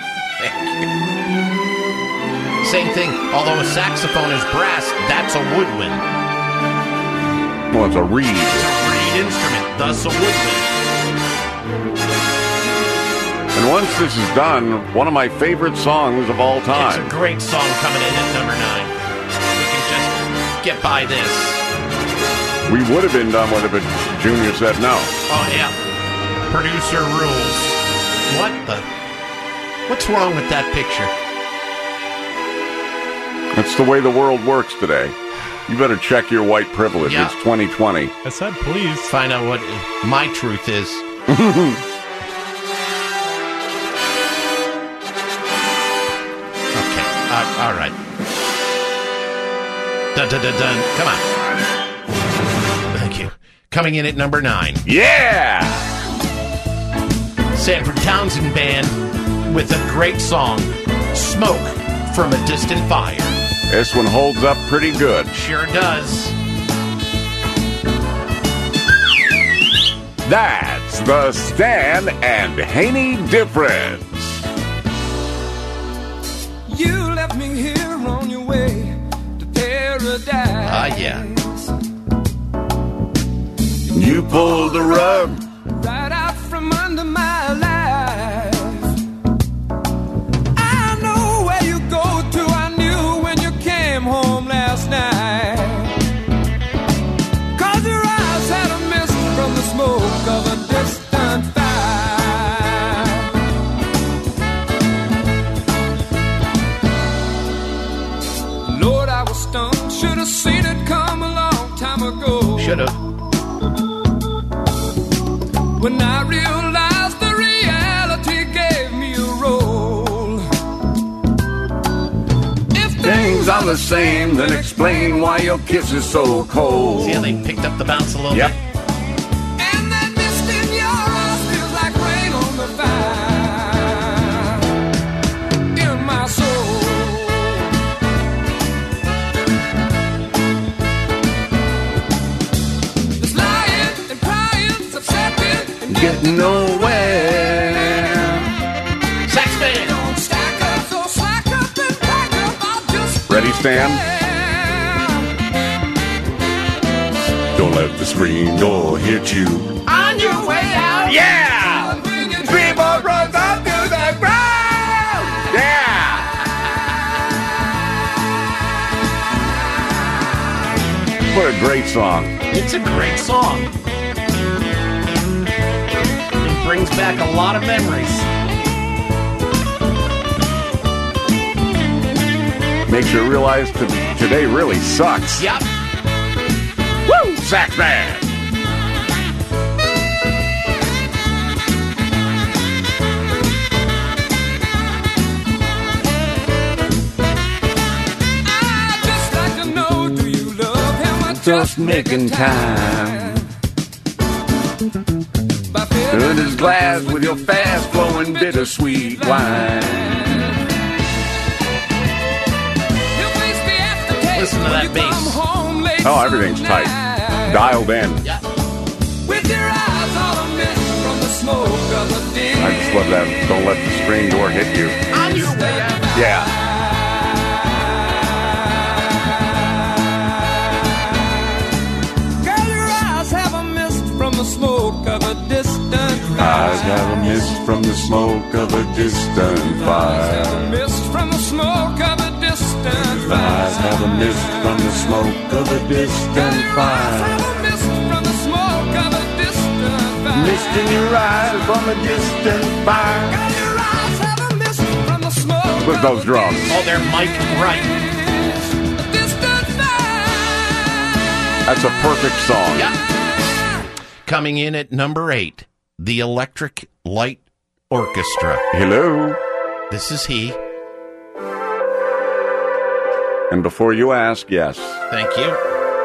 Same thing. Although a saxophone is brass, that's a woodwind. Well, it's a reed. It's a reed instrument, thus a woodwind. And once this is done, one of my favorite songs of all time. It's a great song coming in at number nine. We can just get by this. We would have been done with it, but Junior said no. Oh, yeah. Producer rules. What the? What's wrong with that picture? That's the way the world works today. You better check your white privilege. Yeah. It's twenty twenty. I said please. Find out what my truth is. Okay. Uh, all right. Dun, dun, dun, dun. Come on. Thank you. Coming in at number nine. Yeah! Sanford Townsend Band with a great song, Smoke from a Distant Fire. This one holds up pretty good. Sure does. That's the Stan and Haney difference. You left me here on your way to paradise. Ah, uh, yeah. You pulled the rug right out from under my life. I know where you go to. I knew when you came home last night. 'Cause your eyes had a mist from the smoke of a distant fire. Lord, I was stunned. Should have seen it come a long time ago. Should have. When I realized the reality gave me a role. If things are the same, then explain why your kiss is so cold. See how they picked up the bounce a little yep. bit? And that mist in your eyes feels like rain on the fire in my soul. This lying and crying's upsetting. Getting nowhere. Sax band. Don't stack up, so slack up and back up. I'll just Ready, Stan? Don't let the screen door hit you. on your way out. Yeah! People run up to the ground! Yeah! What a great song. It's a great song. It brings back a lot of memories. Makes you realize to, today really sucks. Yep. Woo! Sax band! I'd just like to know, do you love him or Just making time. by feeling Fill his glass with your fast-flowing bittersweet wine. he'll waste the aftertaste Listen to when that you bass. come home late Oh, some everything's tight. night. Dialed in. Yeah. With your eyes all a mist from the smoke of a dim. I just love that. Don't let the screen door hit you. On your way out. Yeah. Girl, your eyes have a mist from the smoke of a distant Eyes have a mist from the smoke of a distant fire. a mist from the smoke of a distant Eyes have a mist from the smoke of a distant fire. Have a mist from from the smoke of a distant fire. Mist in your eyes from a distant fire. Got your eyes have a mist from the smoke. With those drums. Oh, they're mic'd right. A distant fire. That's a perfect song. Yeah. Coming in at number eight, the Electric Light Orchestra. Hello. This is he. And before you ask, yes. Thank you.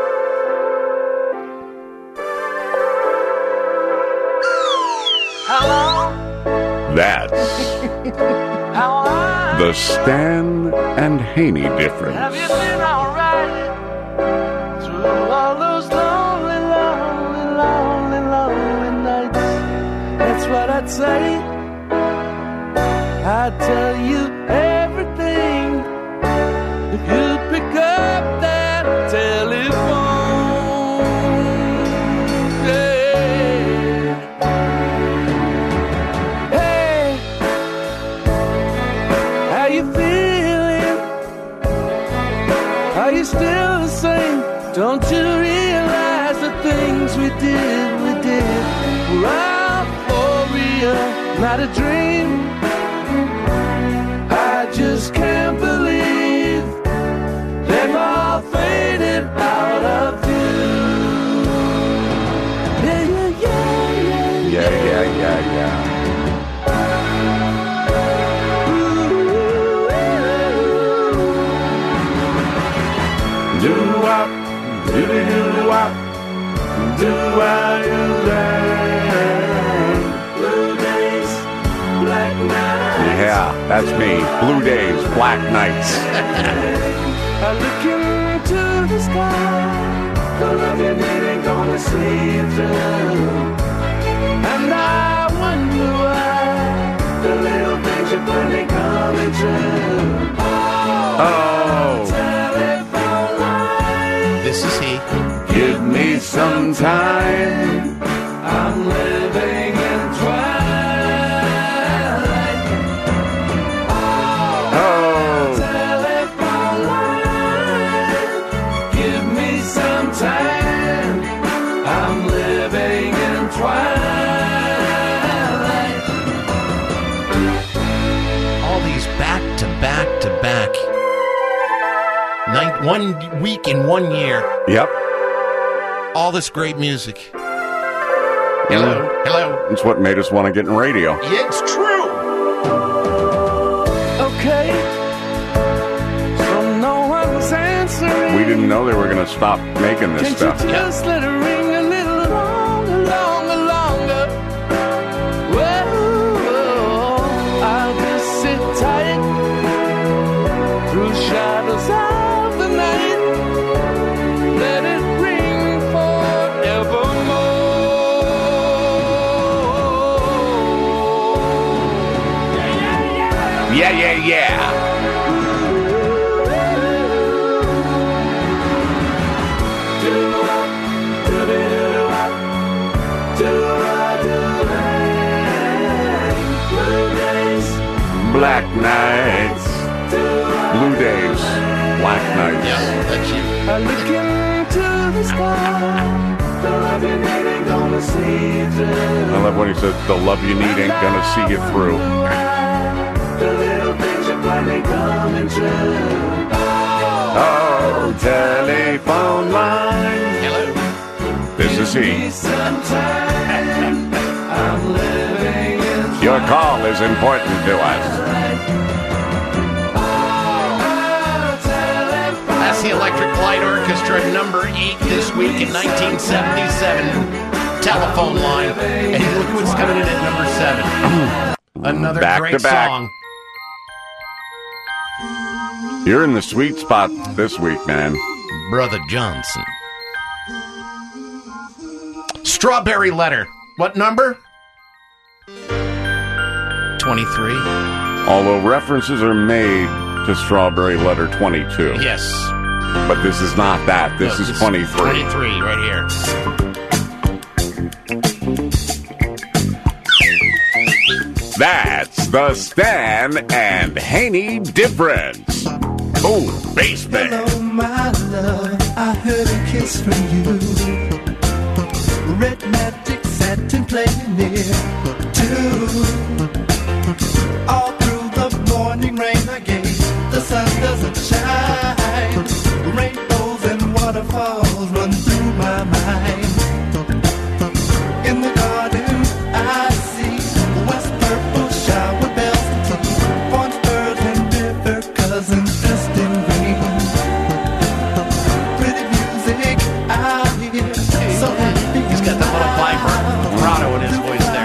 Hello. That's How are the Stan and Haney difference. Have you been alright through all those lonely, lonely, lonely, lonely nights? That's what I'd say. I'd tell you everything if you'd pick up that telephone. Yeah. Hey, how you feeling? Are you still the same? Don't you realize the things we did, we did were all for real, not a dream? I just can't believe they've all faded out of view. Yeah, yeah, yeah, yeah. Yeah, yeah, yeah, yeah. Do-wop, do-do-do-wop, do-wop, do-wop. Blue days, black nights. Yeah, that's me. Blue Days, Black Nights. I look into the sky, the love you need ain't gonna see it through. And I wonder why the little things you put ain't coming true. Oh. Telephone line. This is he. Give me some time. I'm living in twilight. Oh. Telephone line. Give me some time. I'm living in twilight. All these back to back to back. Night, one week in one year. Yep. All this great music. Hello. Hello. It's what made us want to get in radio. It's true. Okay. So no one was answering. We didn't know they were going to stop making this Can't stuff. you just let it ring a little longer, longer, longer? Whoa, I'll just sit tight through shadows of the night. Let it ring forevermore. Yeah, yeah, yeah. Black Nights. Blue Days. Black Nights. Yeah, that's you. I look into the sky. The love you need ain't gonna see it through. I love when he says, the love you need ain't going to see you through. The little things you plan ain't coming true. Oh, telephone line. Hello. This is he. Sometime I'm living in Your call is important to us. That's the Electric Light Orchestra, number eight this week in nineteen seventy-seven. Telephone line. And look what's coming in at number seven. Another Back great to back. song. You're in the sweet spot this week, man. Brother Johnson. Strawberry Letter. What number? twenty-three. Although references are made to Strawberry Letter twenty-two. Yes. But this is not that. This No, is twenty-three. twenty-three, right here. That's the Stan and Haney difference. Oh, bass band. Hello, my love. I heard a kiss from you. red magic satin playing near too. All through the morning rain I gave, the sun doesn't shine. Rainbows and waterfalls run through my mind. In the garden I see west purple shower bells and tea, orange birds and river cousins dressed in green. Pretty music I hear, so happy. He's got that little vibrant vibrato in his voice there.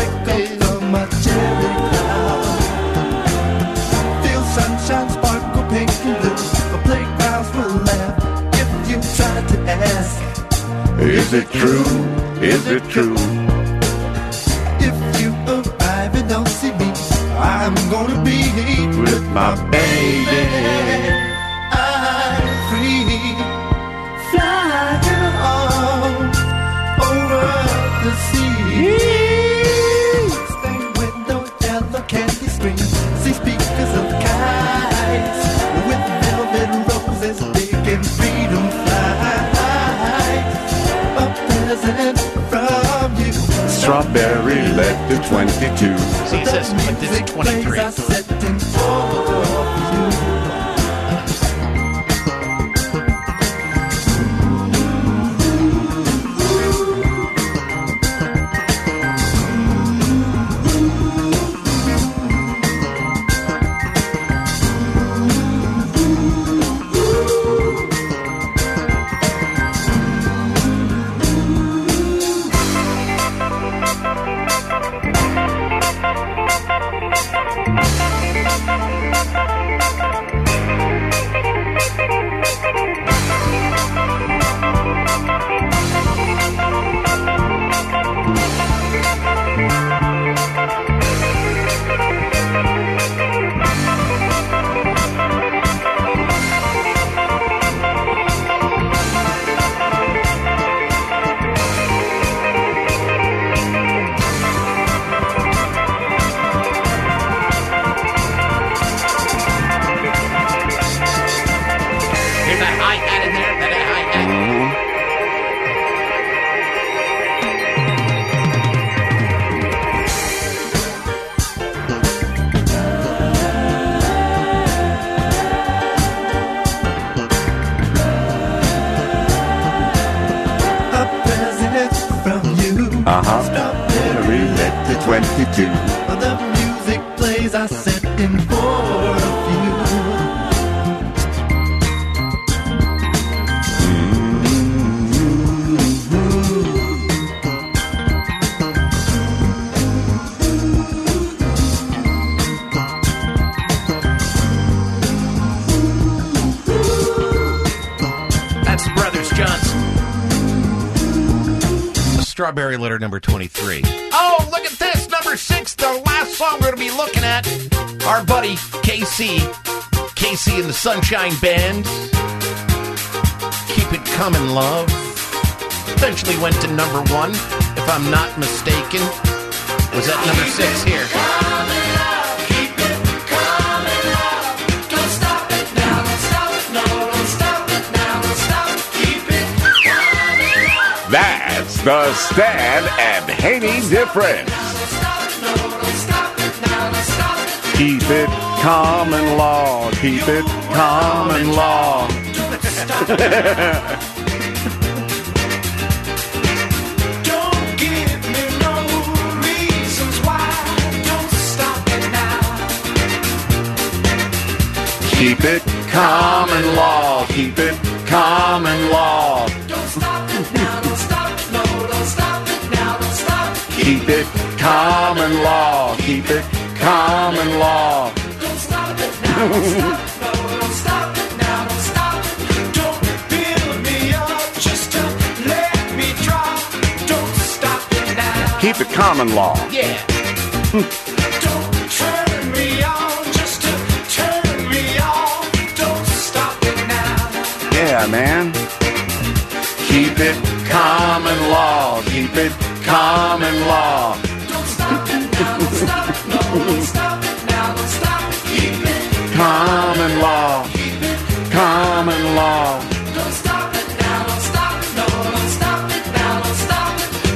Feel sunshine sparkle pink and blue. The playgrounds will laugh if you try to ask. Is it true? Is it true? If you arrive and don't see me, I'm gonna be With my baby. I'm free, flying all over the sea. Stained window, yellow candy screen. See speakers of kites with velvet roses, big and freedom flies. A present from you. Strawberry led to twenty-two. See, it says like this is twenty-three. I set in for you. Here's that hi-hat in there. That hi-hat. A present from you. Uh-huh. Strawberry led to twenty-two. The music plays, I set in for you. That's Brothers Johnson. Strawberry Letter number twenty-three. Oh, look at this. Number six, the last song we're going to be looking at. Our buddy, K C. K C and the Sunshine Band. Keep It Comin', Love. Eventually went to number one, if I'm not mistaken. Was that number six here? That's the Stan and Haney difference. Keep it common law. Keep it common law. Don't give me no reasons why. Don't stop it now. Keep it common law. Keep it common law. Don't stop it now. Don't stop it. No, don't stop it now. Don't stop it. Keep it common law. Keep it common law. Don't stop it now. Don't stop it. No, don't stop it now. Don't stop it. Don't build me up just to let me drop. Don't stop it now. Keep it common law. Yeah. Don't turn me on just to turn me off. Don't stop it now. Yeah, man. Keep it common law. Keep it common law. Don't stop it now. Don't stop it. No, don't stop it now. Don't stop it. Keep it Common law. Keep it Common law. Don't stop it now. Don't stop it. No, don't stop it now. Don't stop it.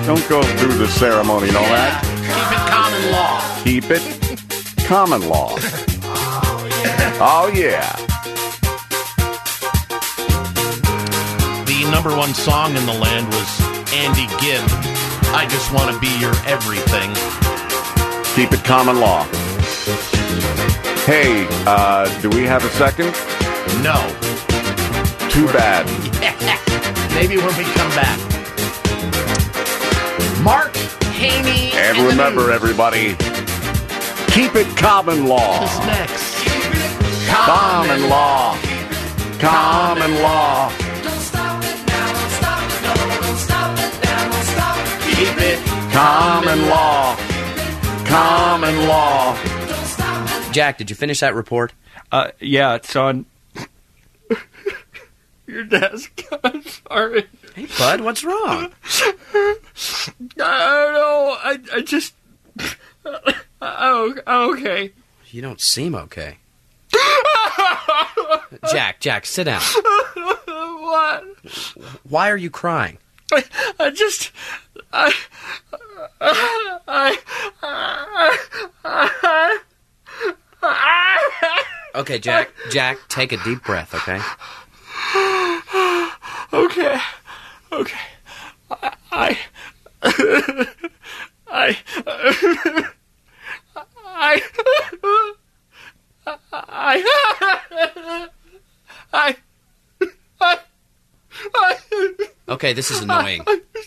don't go through the ceremony and all Yeah. that. Keep it common law. Keep it common law. Oh, yeah. The number one song in the land was Andy Gibb. I just want to be your everything. Keep it common law. Hey, uh, do we have a second? No. Too bad. Yeah. Maybe when we come back. Mark Haney. And remember, everybody, keep it common law. What's next? Common law. Common law. Keep it common law. Common law. Jack, did you finish that report? Uh, yeah, it's on your desk. I'm sorry. Hey, bud, what's wrong? I don't know. I, I just... I'm okay. You don't seem okay. Jack, Jack, sit down. What? Why are you crying? I, I just... I... I... I... I... Okay, Jack, Jack, take a deep breath, okay? Okay. Okay. I... I... I... I... I... I... I... Okay, this is annoying.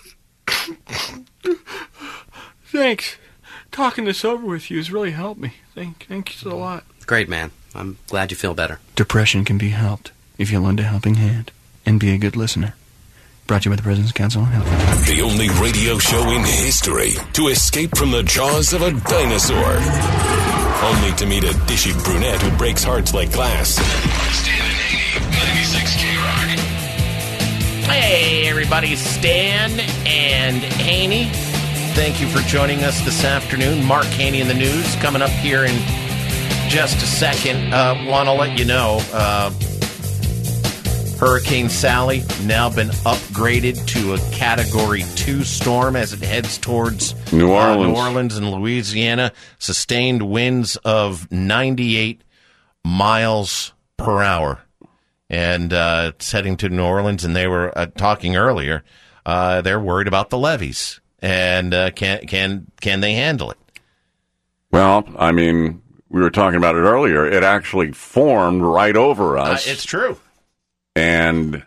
Thanks. Talking this over with you has really helped me. Thank, thank you so a lot. Great, man. I'm glad you feel better. Depression can be helped if you lend a helping hand and be a good listener. Brought to you by the President's Council on Health. The only radio show in history to escape from the jaws of a dinosaur. Only to meet a dishy brunette who breaks hearts like glass. Stan and Haney, ninety-six K Rock. Hey, everybody. Stan and Haney. Thank you for joining us this afternoon. Mark Haney in the news coming up here in just a second. Uh, Want to let you know, uh, Hurricane Sally now been upgraded to a Category two storm as it heads towards New Orleans, uh, New Orleans and Louisiana. Sustained winds of ninety-eight miles per hour. And uh, it's heading to New Orleans, and they were uh, talking earlier. Uh, they're worried about the levees. And uh, can can can they handle it? Well, I mean, we were talking about it earlier. It actually formed right over us. Uh, it's true. And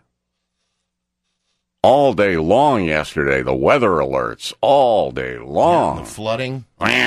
all day long yesterday, the weather alerts, all day long. Yeah, the flooding.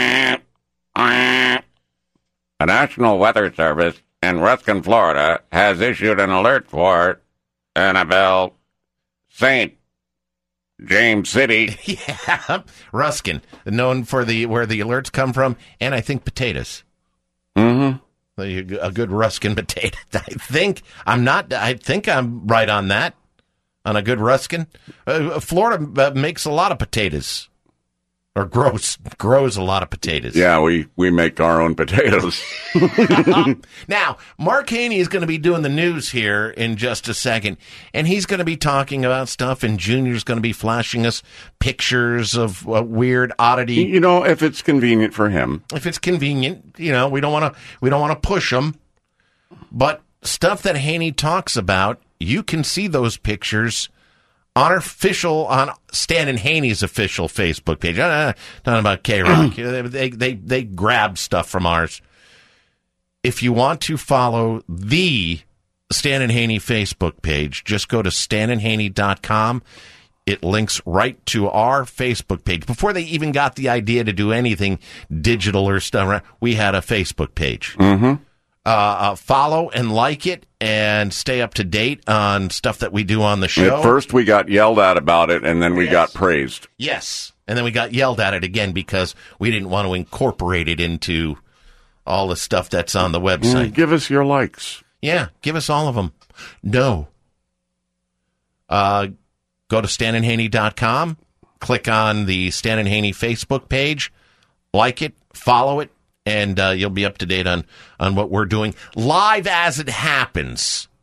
The National Weather Service in Ruskin, Florida, has issued an alert for Annabelle, Saint James City. Yeah, Ruskin, known for the where the alerts come from, and I think potatoes. Mm-hmm. A good Ruskin potato. I think I'm not. I think I'm right on that. On a good Ruskin, uh, Florida uh, makes a lot of potatoes, or grows grows a lot of potatoes. Yeah, we we make our own potatoes. Now, Mark Haney is going to be doing the news here in just a second, and he's going to be talking about stuff, and Junior's going to be flashing us pictures of uh, weird oddity. You know, if it's convenient for him. If it's convenient, you know, we don't want to we don't want to push him, but stuff that Haney talks about, you can see those pictures on our official, on Stan and Haney's official Facebook page. Uh, not about K-Rock. they, they, they grab stuff from ours. If you want to follow the Stan and Haney Facebook page, just go to stan and haney dot com. It links right to our Facebook page. Before they even got the idea to do anything digital or stuff, we had a Facebook page. Mm-hmm. Uh, uh, follow and like it and stay up to date on stuff that we do on the show. At first we got yelled at about it, and then we yes. got praised. Yes. And then we got yelled at it again because we didn't want to incorporate it into all the stuff that's on the website. Mm, give us your likes. Yeah, give us all of them. No. Uh, go to stan and haney dot com, click on the Stan and Haney Facebook page, like it, follow it, and uh, you'll be up to date on, on what we're doing live as it happens.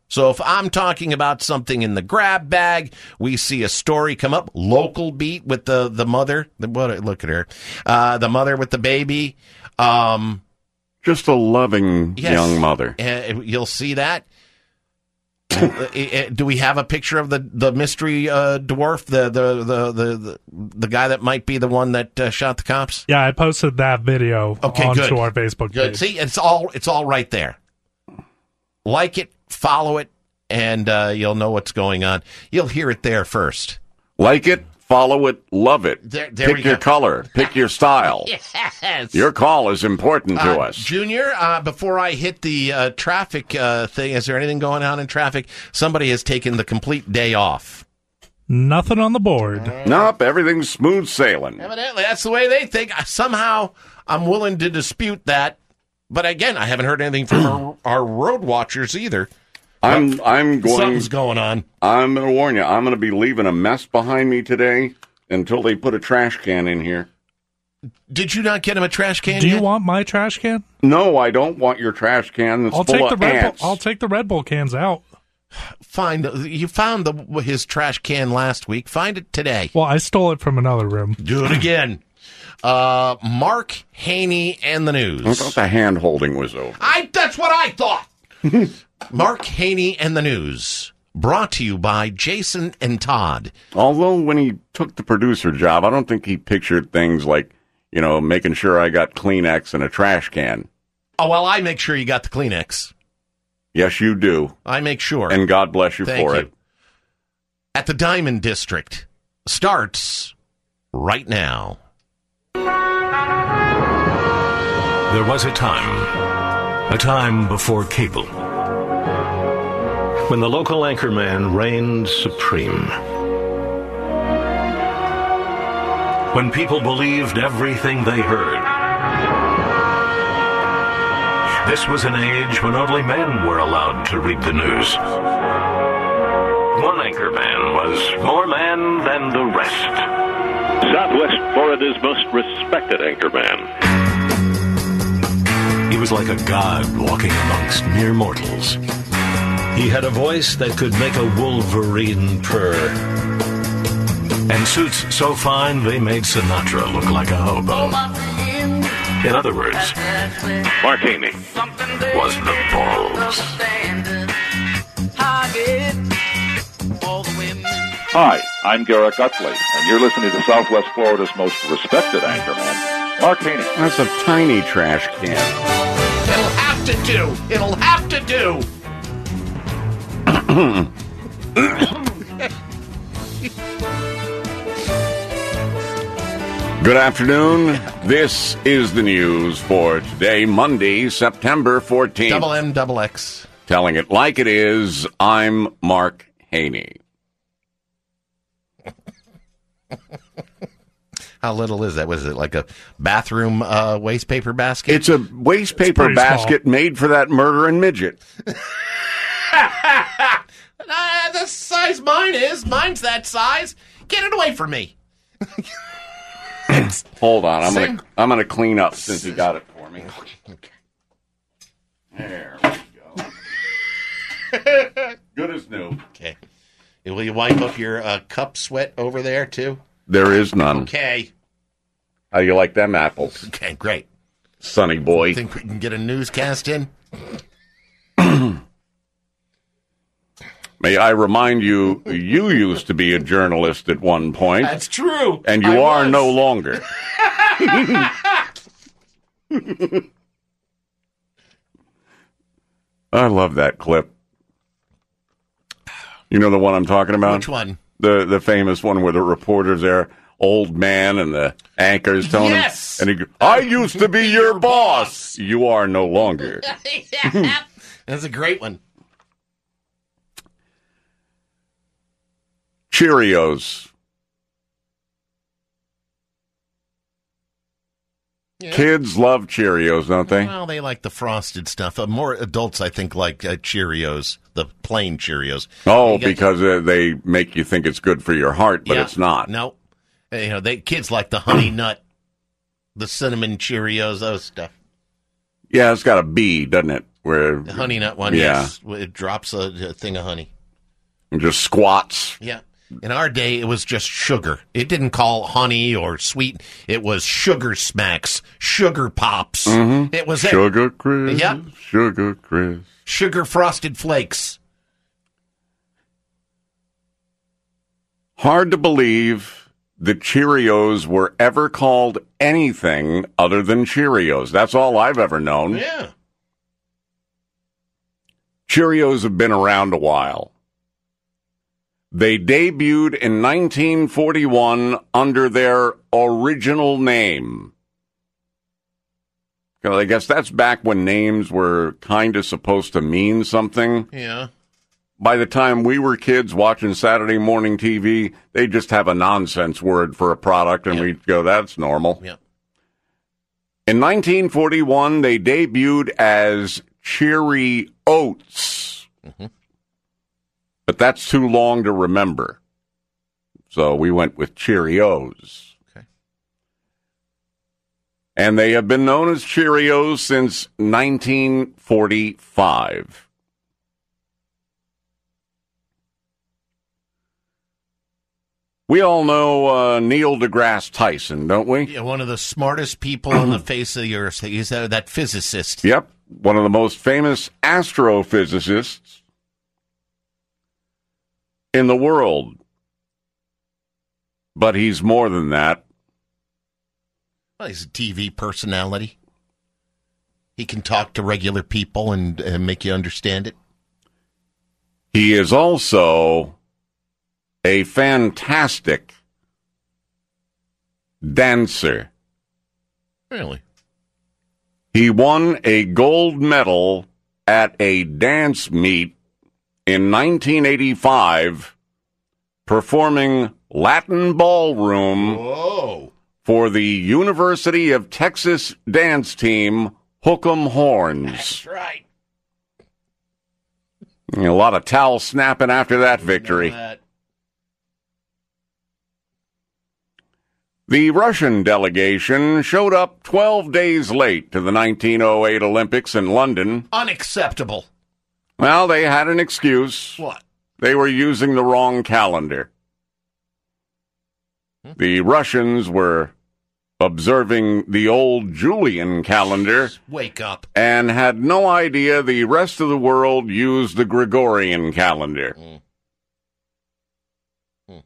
So if I'm talking about something in the grab bag, we see a story come up, local beat with the, the mother. The, what, look at her. Uh, the mother with the baby. Um, Just a loving yes, young mother. Uh, you'll see that. Do we have a picture of the, the mystery uh, dwarf, the the, the the the the guy that might be the one that uh, shot the cops? Yeah, I posted that video okay, onto good. our Facebook good. page. See, it's all it's all right there. Like it, follow it, and uh, you'll know what's going on. You'll hear it there first. Like it, follow it, love it. There, there pick your go. color, pick your style. Yes. Your call is important to uh, us. Junior, uh, before I hit the uh, traffic uh, thing, is there anything going on in traffic? Somebody has taken the complete day off. Nothing on the board. Uh, nope, everything's smooth sailing. Evidently, that's the way they think. Somehow, I'm willing to dispute that. But again, I haven't heard anything from our, our road watchers either. I'm but I'm going. Something's going on. I'm going to warn you. I'm going to be leaving a mess behind me today until they put a trash can in here. Did you not get him a trash can? Do you yet? want my trash can? No, I don't want your trash can. That's I'll full take of the Red ants. Bull, I'll take the Red Bull cans out. Find you found the his trash can last week. Find it today. Well, I stole it from another room. Do it again. Uh, Mark Haney and the news. I thought the hand holding was over. I that's what I thought. Mark Haney and the news. Brought to you by Jason and Todd. Although when he took the producer job, I don't think he pictured things like, you know, making sure I got Kleenex and a trash can. Oh, well, I make sure you got the Kleenex. Yes, you do. I make sure. And God bless you Thank for you. it. At the Diamond District starts right now. There was a time, a time before cable, when the local anchorman reigned supreme. When people believed everything they heard. This was an age when only men were allowed to read the news. One anchorman was more man than the rest. Southwest Florida's most respected anchorman. He was like a god walking amongst mere mortals. He had a voice that could make a wolverine purr. And suits so fine they made Sinatra look like a hobo. In other words, Mark Haney was the balls. Hi, I'm Garrett Gutley, and you're listening to Southwest Florida's most respected anchorman, Mark Haney. That's a tiny trash can. It'll have to do. It'll have to do. Good afternoon. This is the news for today, Monday, September fourteenth. Double M, double X. Telling it like it is, I'm Mark Haney. How little is that? Was it like a bathroom uh, waste paper basket? It's a waste paper basket small. Made for that murdering midget. uh, the size mine is. Mine's that size. Get it away from me. Hold on, I'm gonna I'm gonna clean up since he got it for me. There we go. Good as new. Okay. Will you wipe up your uh, cup sweat over there too? There is none. Okay. How you like them apples? Okay, great. Sonny boy. Think we can get a newscast in? May I remind you, you used to be a journalist at one point. That's true. And you I are was. no longer. I love that clip. You know the one I'm talking about? Which one? The the famous one where the reporter's there, old man, and the anchor's telling yes! him, and he goes, I used to be your boss. You are no longer. That's a great one. Cheerios. Yeah. Kids love Cheerios, don't they? Well, they like the frosted stuff. Uh, more adults, I think, like uh, Cheerios, the plain Cheerios. Oh, because uh, they make you think it's good for your heart, but yeah, it's not. No, uh, you know, they kids like the honey nut, the cinnamon Cheerios, those stuff. Yeah, it's got a B, doesn't it? Where The honey nut one, yeah. yes. It drops a, a thing of honey. And just squats. Yeah. In our day, it was just sugar. It didn't call honey or sweet. It was sugar smacks, sugar pops. Mm-hmm. It was Sugar it. crisp. Yep. Sugar crisp. Sugar frosted flakes. Hard to believe that Cheerios were ever called anything other than Cheerios. That's all I've ever known. Yeah. Cheerios have been around a while. They debuted in nineteen forty-one under their original name. I guess that's back when names were kind of supposed to mean something. Yeah. By the time we were kids watching Saturday morning T V, they just have a nonsense word for a product, and yep. we'd go, that's normal. Yep. In nineteen forty-one, they debuted as Cheery Oats. Mm-hmm. But that's too long to remember. So we went with Cheerios. Okay. And they have been known as Cheerios since nineteen forty-five. We all know uh, Neil deGrasse Tyson, don't we? Yeah, one of the smartest people on the face of the earth. He's uh, that physicist. Yep, one of the most famous astrophysicists in the world. But he's more than that. Well, he's a T V personality. He can talk to regular people and, and make you understand it. He is also a fantastic dancer. Really? He won a gold medal at a dance meet in nineteen eighty-five, performing Latin ballroom Whoa. for the University of Texas dance team, Hook'em Horns. That's right. A lot of towel snapping after that victory. That. The Russian delegation showed up twelve days late to the nineteen oh eight Olympics in London. Unacceptable. Well, they had an excuse. What? They were using the wrong calendar. Hmm? The Russians were observing the old Julian calendar. Wake up. And had no idea the rest of the world used the Gregorian calendar. Hmm. Hmm.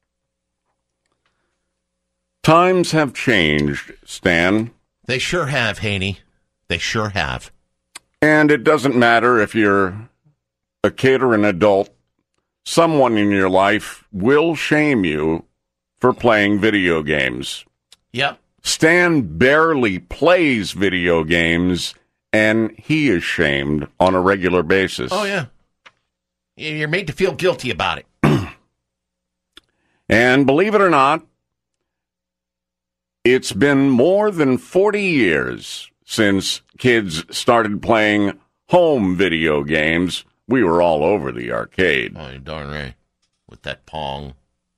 Times have changed, Stan. They sure have, Haney. They sure have. And it doesn't matter if you're a kid or an adult, someone in your life will shame you for playing video games. Yep. Stan barely plays video games, and he is shamed on a regular basis. Oh, yeah. You're made to feel guilty about it. And believe it or not, it's been more than forty years since kids started playing home video games. We were all over the arcade. Oh, you're darn right. With that Pong.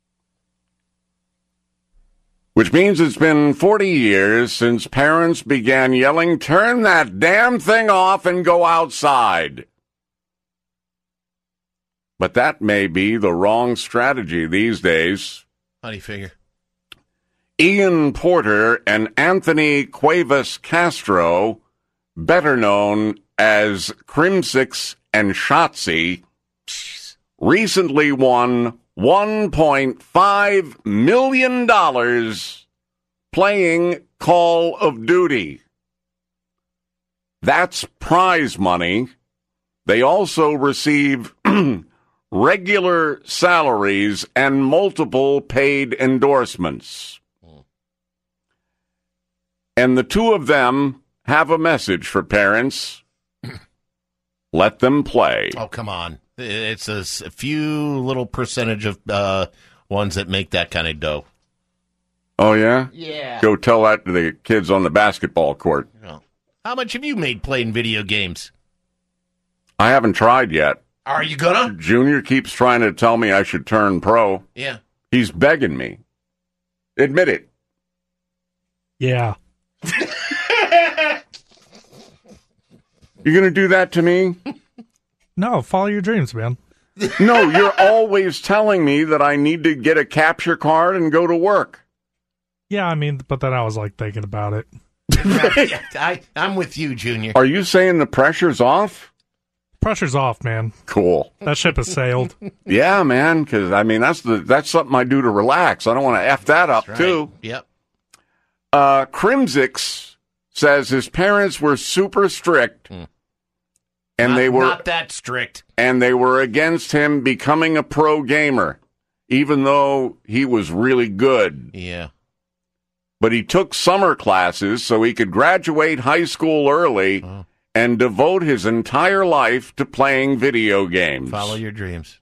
Which means it's been forty years since parents began yelling, "Turn that damn thing off and go outside." But that may be the wrong strategy these days. How do you figure? Ian Porter and Anthony Cuevas Castro, better known as Crimsix and Shotzi, recently won one point five million dollars playing Call of Duty. That's prize money. They also receive regular salaries and multiple paid endorsements. And the two of them have a message for parents. Let them play. Oh, come on. It's a, a few little percentage of uh, ones that make that kind of dough. Oh, yeah? Yeah. Go tell that to the kids on the basketball court. Oh. How much have you made playing video games? I haven't tried yet. Are you gonna? Junior keeps trying to tell me I should turn pro. Yeah. He's begging me. Admit it. Yeah. You going to do that to me? No, follow your dreams, man. No, you're always telling me that I need to get a capture card and go to work. Yeah, I mean, but then I was like thinking about it. I, I'm with you, Junior. Are you saying the pressure's off? Pressure's off, man. Cool. That ship has sailed. Yeah, man, because, I mean, that's the that's something I do to relax. I don't want to F that up, right. too. Yep. Uh, Crimsix says his parents were super strict, mm. and not, they were not that strict, and they were against him becoming a pro gamer, even though he was really good. Yeah. But he took summer classes so he could graduate high school early oh. and devote his entire life to playing video games. Follow your dreams.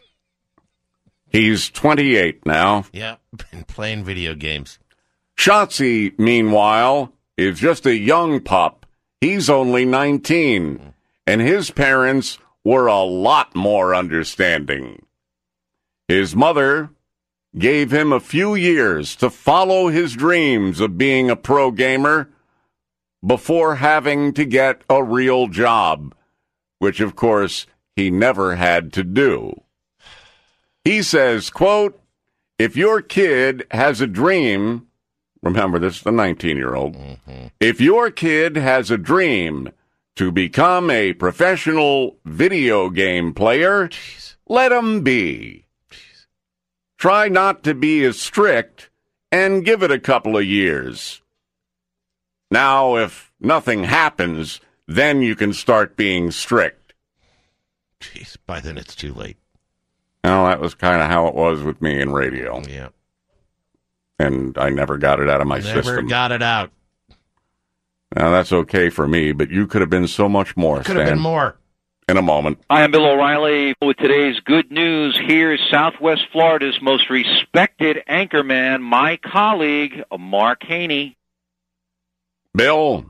He's twenty-eight now. Yeah, been playing video games. Shotzi, meanwhile, is just a young pup. He's only nineteen, and his parents were a lot more understanding. His mother gave him a few years to follow his dreams of being a pro gamer before having to get a real job, which, of course, he never had to do. He says, quote, if your kid has a dream, remember, this is the nineteen-year-old, mm-hmm. if your kid has a dream to become a professional video game player, Jeez. let him be. Jeez. Try not to be as strict and give it a couple of years. Now, if nothing happens, then you can start being strict. Jeez, by then it's too late. Well, that was kind of how it was with me in radio. Yeah. And I never got it out of my never system. Never got it out. Now, that's okay for me, but you could have been so much more, Could have Stan. been more. In a moment. I am Bill O'Reilly with today's good news. Here's Southwest Florida's most respected anchorman, my colleague, Mark Haney. Bill,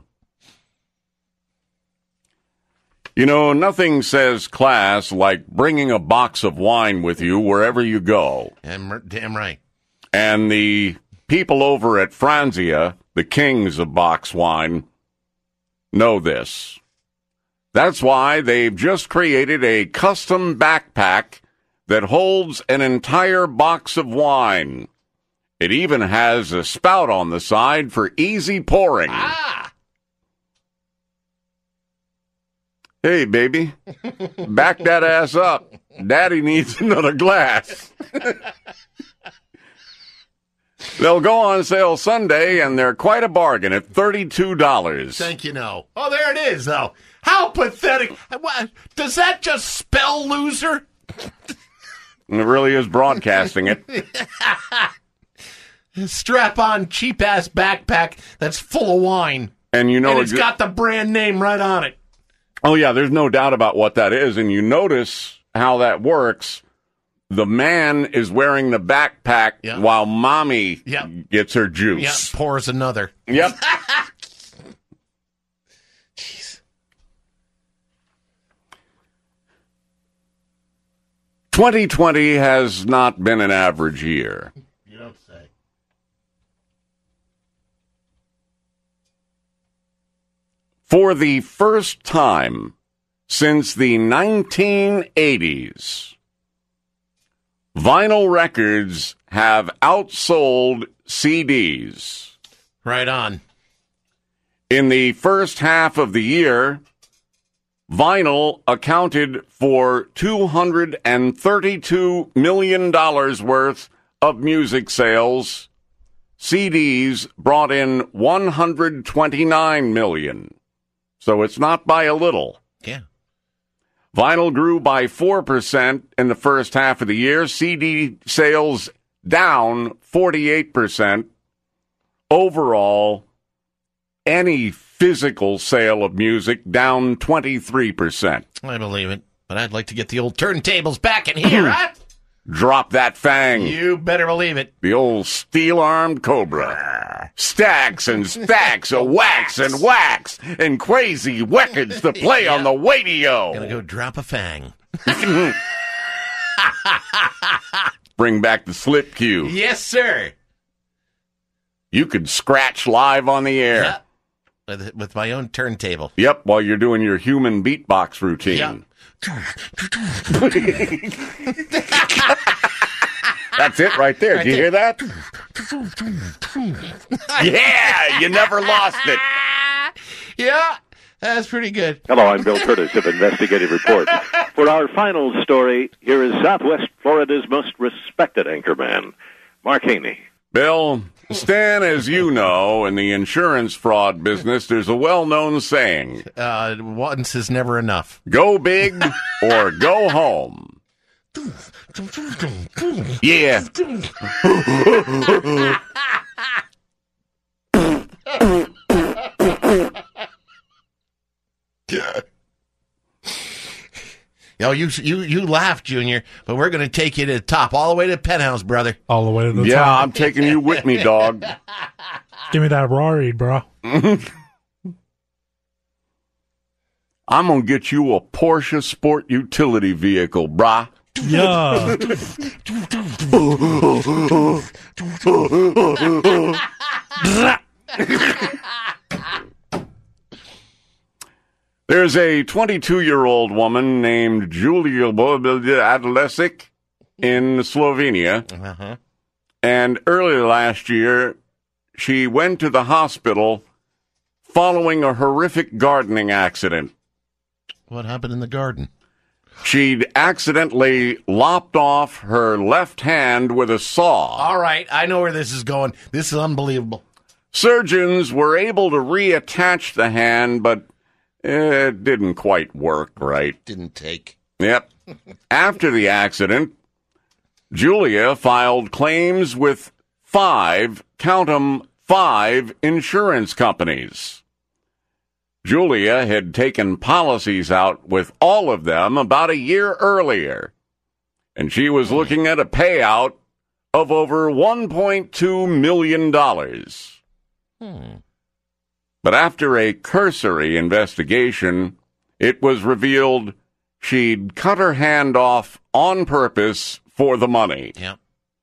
you know, nothing says class like bringing a box of wine with you wherever you go. Damn, damn right. And the people over at Franzia, the kings of box wine, know this. That's why they've just created a custom backpack that holds an entire box of wine. It even has a spout on the side for easy pouring. Ah! Hey, baby, back that ass up. Daddy needs another glass. They'll go on sale Sunday, and they're quite a bargain at thirty-two dollars. Think you know. Oh, there it is, though. How pathetic. What, does that just spell loser? It really is broadcasting it. Strap-on, cheap-ass backpack that's full of wine. And you know, and it's got the brand name right on it. Oh, yeah, there's no doubt about what that is. And you notice how that works. The man is wearing the backpack yep. while mommy yep. gets her juice. Yep, pours another. Yep. Jeez. twenty twenty has not been an average year. You don't say. For the first time since the nineteen eighties, vinyl records have outsold C Ds. Right on. In the first half of the year, vinyl accounted for two hundred thirty-two million dollars worth of music sales. C Ds brought in one hundred twenty-nine million dollars. So it's not by a little. Yeah. Vinyl grew by four percent in the first half of the year. C D sales down forty-eight percent. Overall, any physical sale of music down twenty-three percent. I believe it. But I'd like to get the old turntables back in here, huh? Drop that fang. You better believe it. The old steel-armed Cobra. Stacks and stacks of wax and wax and crazy records to play yeah. on the radio. Gonna go drop a fang. Bring back the slip cue. Yes, sir. You could scratch live on the air. Yeah. with, with my own turntable. Yep, while you're doing your human beatbox routine. Yep. That's it right there. Right Did you there. hear that? Yeah, you never lost it. Yeah, that's pretty good. Hello, I'm Bill Curtis of Investigative Reports. For our final story, here is Southwest Florida's most respected anchorman, Mark Haney. Bill, Stan, as you know, in the insurance fraud business, there's a well-known saying. Uh, once is never enough. Go big or go home. Yeah. Yo, you you you laugh, Junior, but we're going to take you to the top, all the way to the penthouse, brother. All the way to the yeah, top. Yeah, I'm taking you with me, dog. Give me that Rari, bro. I'm going to get you a Porsche Sport Utility Vehicle, brah. Yeah. There's a twenty-two-year-old woman named Julia Adlesic in Slovenia. Uh-huh. And earlier last year, she went to the hospital following a horrific gardening accident. What happened in the garden? She'd accidentally lopped off her left hand with a saw. All right, I know where this is going. This is unbelievable. Surgeons were able to reattach the hand, but it didn't quite work right. Didn't take. Yep. After the accident, Julia filed claims with five, count 'em, five insurance companies. Julia had taken policies out with all of them about a year earlier, and she was looking at a payout of over one point two million dollars. Hmm. But after a cursory investigation, it was revealed she'd cut her hand off on purpose for the money. Yeah.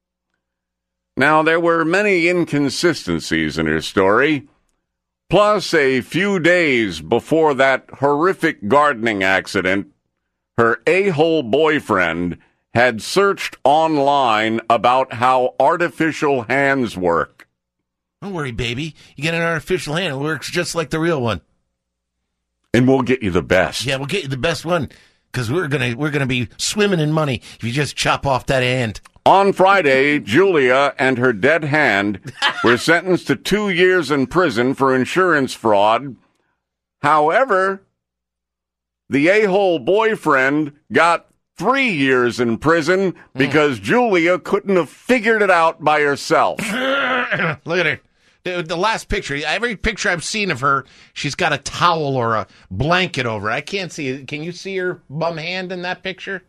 Now, there were many inconsistencies in her story. Plus, a few days before that horrific gardening accident, her a-hole boyfriend had searched online about how artificial hands work. Don't worry, baby. You get an artificial hand. It works just like the real one. And we'll get you the best. Yeah, we'll get you the best one, because we're gonna we're gonna be swimming in money if you just chop off that hand. On Friday, Julia and her dead hand were sentenced to two years in prison for insurance fraud. However, the a-hole boyfriend got three years in prison because mm. Julia couldn't have figured it out by herself. Look at her. The, the last picture, every picture I've seen of her, she's got a towel or a blanket over. I can't see it. Can you see her bum hand in that picture?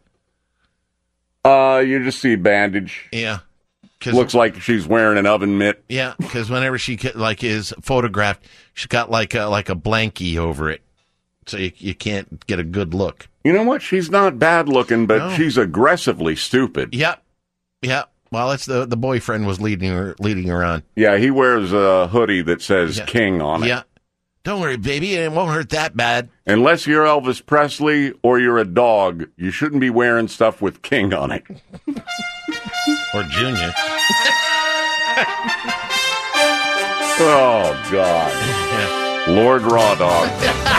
Uh, you just see bandage. Yeah. Looks like she's wearing an oven mitt. Yeah, because whenever she like is photographed, she's got like a, like a blankie over it, so you, you can't get a good look. You know what? She's not bad looking, but No. she's aggressively stupid. Yep. Yep. Well, that's the the boyfriend was leading her leading her on. Yeah, he wears a hoodie that says Yeah. King on it. Yeah. Don't worry, baby. It won't hurt that bad. Unless you're Elvis Presley or you're a dog, you shouldn't be wearing stuff with King on it. Or Junior. Oh, God. Lord Raw Dog.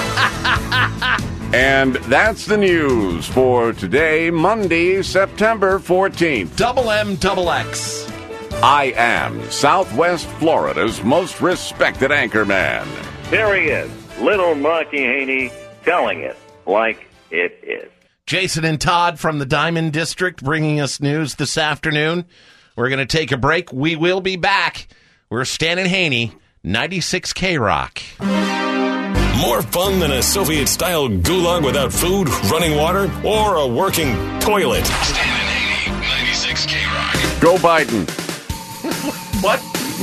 And that's the news for today, Monday, September fourteenth. Double M, double X. I am Southwest Florida's most respected anchorman. There he is, little Marky Haney, telling it like it is. Jason and Todd from the Diamond District bringing us news this afternoon. We're going to take a break. We will be back. We're Stan and Haney, ninety-six K Rock. More fun than a Soviet-style gulag without food, running water, or a working toilet. Stan and Haney, ninety-six K Rock. Go Biden. What?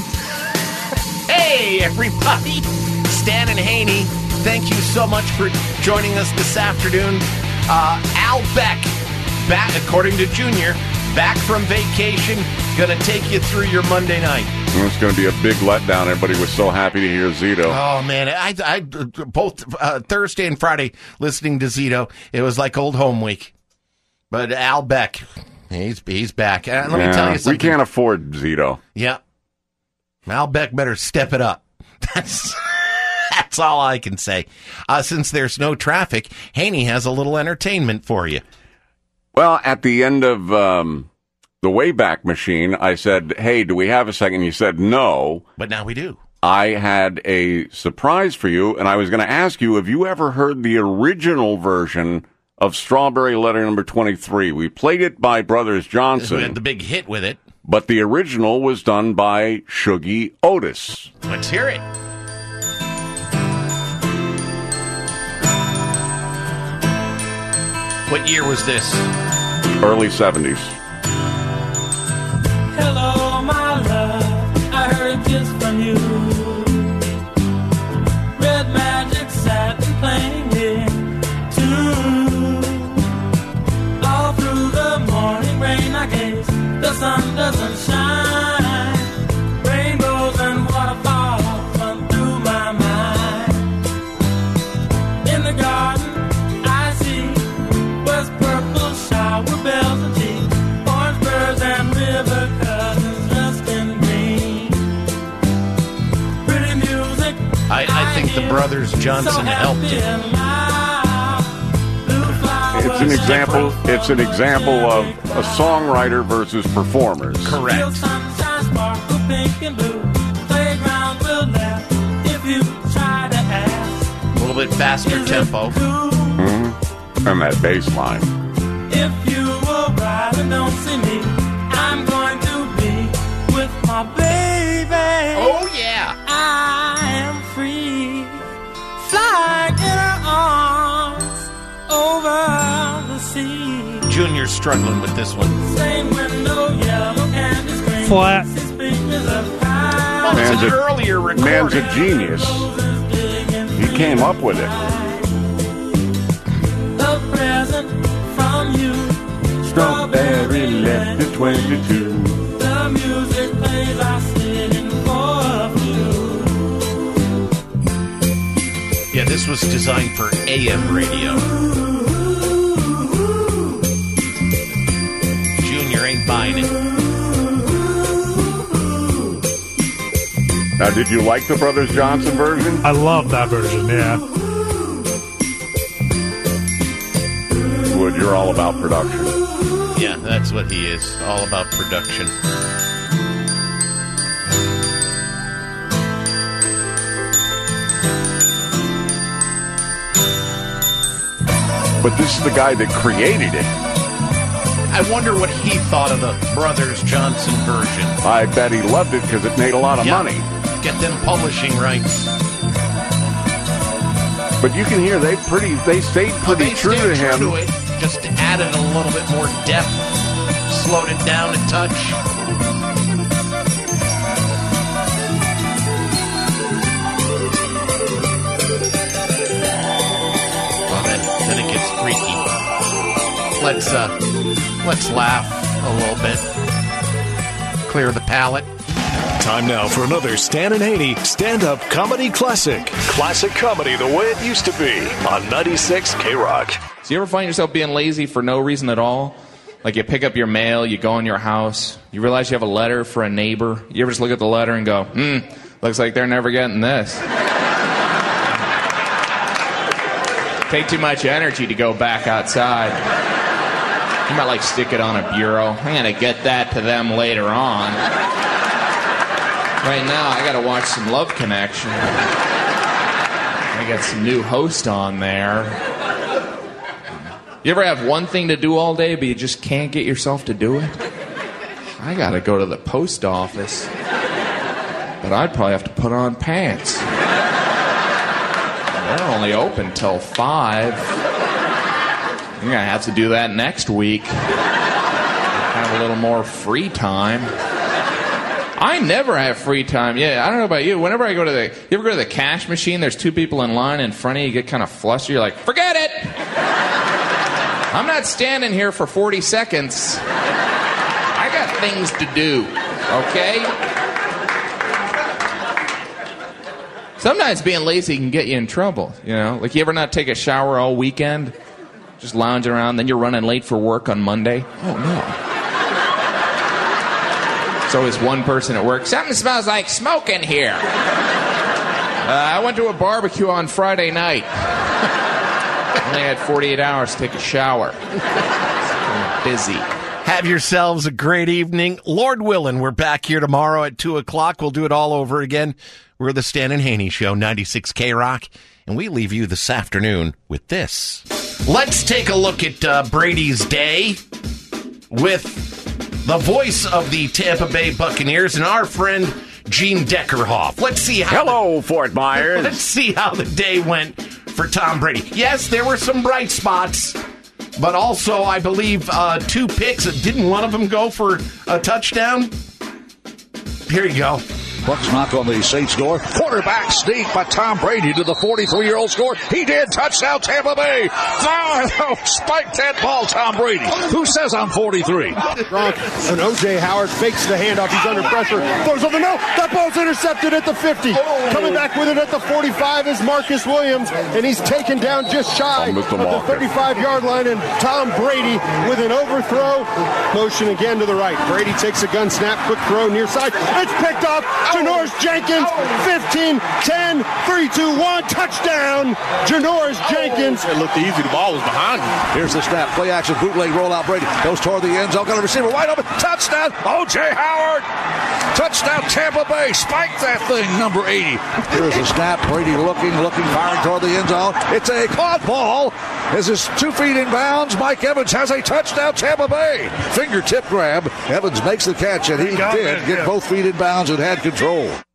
Hey, everybody. Stan and Haney, thank you so much for joining us this afternoon. Uh, Al Beck, back, according to Junior, back from vacation, going to take you through your Monday night. It's going to be a big letdown. Everybody was so happy to hear Zito. Oh, man. I, I, both uh, Thursday and Friday listening to Zito, it was like old home week. But Al Beck, he's he's back. And let yeah, me tell you something. We can't afford Zito. Yeah. Al Beck better step it up. That's that's all I can say. Uh, since there's no traffic, Haney has a little entertainment for you. Well, at the end of um, the Wayback Machine, I said, hey, do we have a second? You said no. But now we do. I had a surprise for you, and I was going to ask you, have you ever heard the original version of Strawberry Letter Number twenty-three? We played it by Brothers Johnson. We had the big hit with it. But the original was done by Shuggie Otis. Let's hear it. What year was this? Early seventies. Hello, my love, I heard a kiss from you. Red magic satin playing here, too. All through the morning rain, I gaze, the sun doesn't shine. Rainbows and waterfalls run through my mind. In the garden, I see was purple shower bells and tea, orange birds and river cousins dressed in green. Pretty music. I, I think the Brothers Johnson helped it. It's an example. It's an example of a songwriter versus performers. Correct. A little bit faster tempo. Mm-hmm. And that bass line. If you arrive and don't see me, I'm going to be with my baby. Oh, yeah. I am free, flying in her arms over the sea. Junior's struggling with this one. Same window, yellow candy screen. Flat. Oh, it's Man's an a, earlier recording. man's a genius. He came up with it. A present from you. Strawberry Letter twenty-two. The music plays, I sitting for you. Yeah, this was designed for A M radio. Junior ain't buying it. Now, did you like the Brothers Johnson version? I love that version, yeah. Wood, you're all about production. Yeah, that's what he is. All about production. But this is the guy that created it. I wonder what he thought of the Brothers Johnson version. I bet he loved it because it made a lot of Yeah. money. Get them publishing rights. But you can hear they pretty they stayed pretty They true stayed to him. True to it, just added a little bit more depth, slowed it down a touch. Well, then, then it gets freaky. Let's uh, let's laugh a little bit. Clear the palate. Time now for another Stan and Haney stand-up comedy classic. Classic comedy the way it used to be on ninety-six K-Rock. Do you ever find yourself being lazy for no reason at all? Like you pick up your mail, you go in your house, you realize you have a letter for a neighbor. You ever just look at the letter and go, hmm, looks like they're never getting this. Take too much energy to go back outside. You might like stick it on a bureau. I'm going to get that to them later on. Right now, I got to watch some Love Connection. I got some new host on there. You ever have one thing to do all day, but you just can't get yourself to do it? I got to go to the post office. But I'd probably have to put on pants. They're only open till five. You're going to have to do that next week. Have a little more free time. I never have free time. Yeah, I don't know about you. Whenever I go to the... You ever go to the cash machine, there's two people in line in front of you, you get kind of flustered. You're like, forget it! I'm not standing here for forty seconds. I got things to do, okay? Sometimes being lazy can get you in trouble, you know? Like, you ever not take a shower all weekend? Just lounging around, then you're running late for work on Monday? Oh, no. It's always one person at work. Something smells like smoke in here. Uh, I went to a barbecue on Friday night. Only had forty-eight hours to take a shower. I'm busy. Have yourselves a great evening. Lord willing, we're back here tomorrow at two o'clock. We'll do it all over again. We're the Stan and Haney Show, ninety-six K Rock, and we leave you this afternoon with this. Let's take a look at uh, Brady's day with the voice of the Tampa Bay Buccaneers and our friend Gene Deckerhoff. Let's see how Hello, Fort Myers. Let's see how the day went for Tom Brady. Yes, there were some bright spots, but also, I believe, uh, two picks. Didn't one of them go for a touchdown? Here you go. Bucks knock on the Saints' door. Quarterback sneak by Tom Brady to the forty-three-year-old score. He did. Touchdown, Tampa Bay. Oh, spiked that ball, Tom Brady. Who says I'm forty-three? Gronk and O J Howard fakes the handoff. He's under pressure. Throws over. No, that ball's intercepted at the fifty. Coming back with it at the forty-five is Marcus Williams, and he's taken down just shy of the thirty-five-yard line. And Tom Brady with an overthrow. Motion again to the right. Brady takes a gun snap. Quick throw near side. It's picked up. Janoris Jenkins, fifteen, ten, three, two, one, touchdown. Janoris Jenkins. It looked easy. The ball was behind him. Here's the snap. Play action. Bootleg rollout. Brady goes toward the end zone. Got a receiver wide open. Touchdown. O J Howard. Touchdown, Tampa Bay. Spike that thing, number eighty. Here's the snap. Brady looking, looking, firing toward the end zone. It's a caught ball. As is two feet in bounds, Mike Evans has a touchdown, Tampa Bay. Fingertip grab. Evans makes the catch, and he did get both feet in bounds and had control.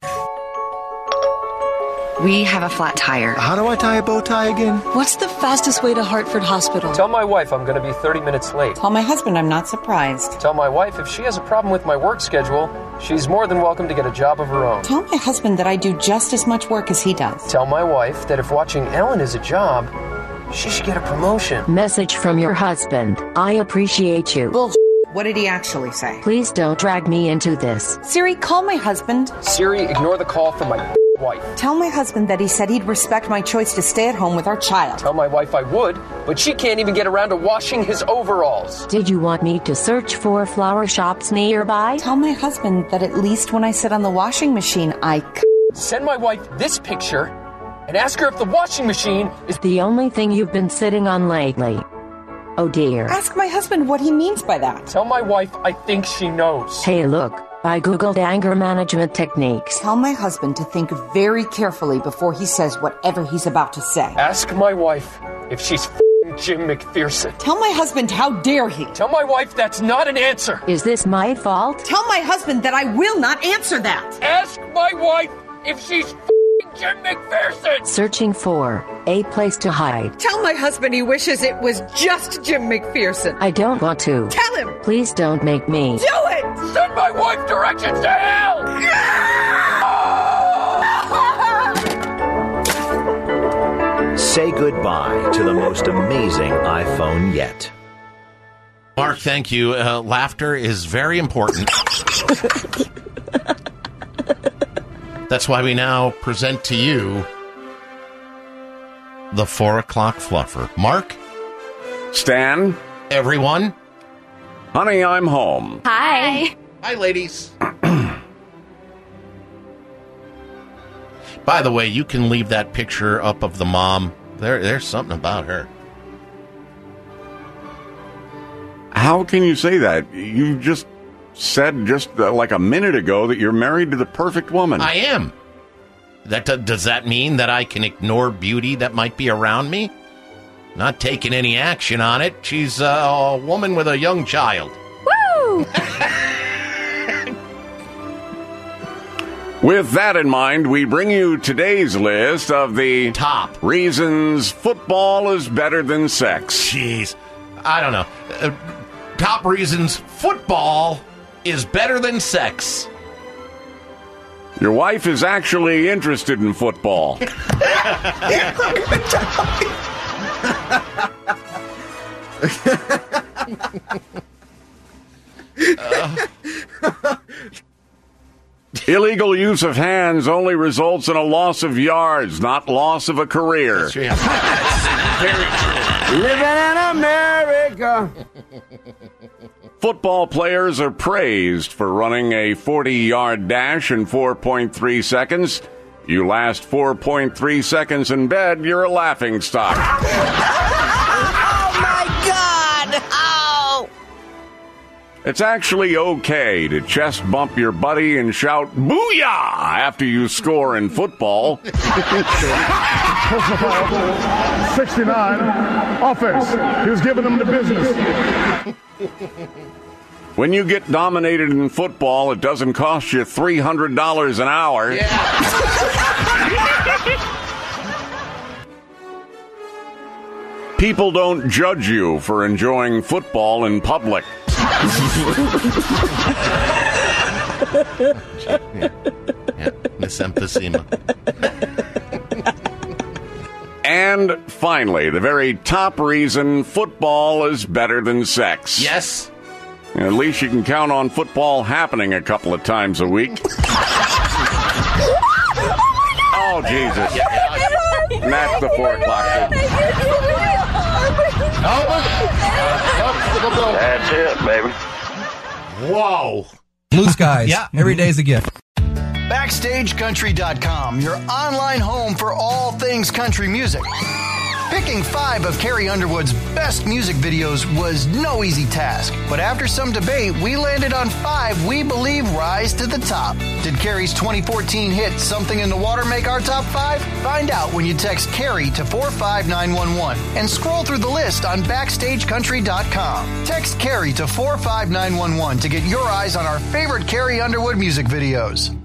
We have a flat tire. How do I tie a bow tie again? What's the fastest way to Hartford Hospital? Tell my wife I'm going to be thirty minutes late. Tell my husband I'm not surprised. Tell my wife if she has a problem with my work schedule, she's more than welcome to get a job of her own. Tell my husband that I do just as much work as he does. Tell my wife that if watching Ellen is a job, she should get a promotion. Message from your husband. I appreciate you. Bullshit. What did he actually say? Please don't drag me into this. Siri, call my husband. Siri, ignore the call from my wife. Tell my husband that he said he'd respect my choice to stay at home with our child. Tell my wife I would, but she can't even get around to washing his overalls. Did you want me to search for flower shops nearby? Tell my husband that at least when I sit on the washing machine, I c- Send my wife this picture and ask her if the washing machine is the only thing you've been sitting on lately. Oh dear. Ask my husband what he means by that. Tell my wife I think she knows. Hey, look. I googled anger management techniques. Tell my husband to think very carefully before he says whatever he's about to say. Ask my wife if she's f***ing Jim McPherson. Tell my husband how dare he. Tell my wife that's not an answer. Is this my fault? Tell my husband that I will not answer that. Ask my wife if she's f***ing Jim McPherson. Searching for a place to hide. Tell my husband he wishes it was just Jim McPherson. I don't want to. Tell him. Please don't make me. Do it. Send my wife directions to hell. Say goodbye to the most amazing iPhone yet. Mark, thank you. Uh, laughter is very important. That's why we now present to you the four o'clock fluffer. Mark? Stan? Everyone? Honey, I'm home. Hi. Hi, ladies. By the way, you can leave that picture up of the mom. There, there's something about her. How can you say that? You just said just uh, like a minute ago that you're married to the perfect woman. I am. That uh, does that mean that I can ignore beauty that might be around me? Not taking any action on it. She's uh, a woman with a young child. Woo! With that in mind, we bring you today's list of the top reasons football is better than sex. Jeez. I don't know. Uh, top reasons football is better than sex. Your wife is actually interested in football. uh. Illegal use of hands only results in a loss of yards, not loss of a career. Very true. Living in America. Football players are praised for running a forty-yard dash in four point three seconds. You last four point three seconds in bed, you're a laughingstock. Oh, my God! Oh! It's actually okay to chest bump your buddy and shout, "Booyah!" after you score in football. sixty-nine, offense. He was giving them the business. When you get dominated in football, it doesn't cost you three hundred dollars an hour. People don't judge you for enjoying football in public. yeah. yeah. Miss Emphysema. And finally, the very top reason football is better than sex. Yes. At least you can count on football happening a couple of times a week. Oh, Jesus. And that's the four o'clock. That's it, baby. Whoa. Blue skies. Yeah. Every day's a gift. Backstage Country dot com, your online home for all things country music. Picking five of Carrie Underwood's best music videos was no easy task, but after some debate, we landed on five we believe rise to the top. Did Carrie's twenty fourteen hit Something in the Water make our top five? Find out when you text Carrie to four five nine one one and scroll through the list on Backstage Country dot com. Text Carrie to four five nine one one to get your eyes on our favorite Carrie Underwood music videos.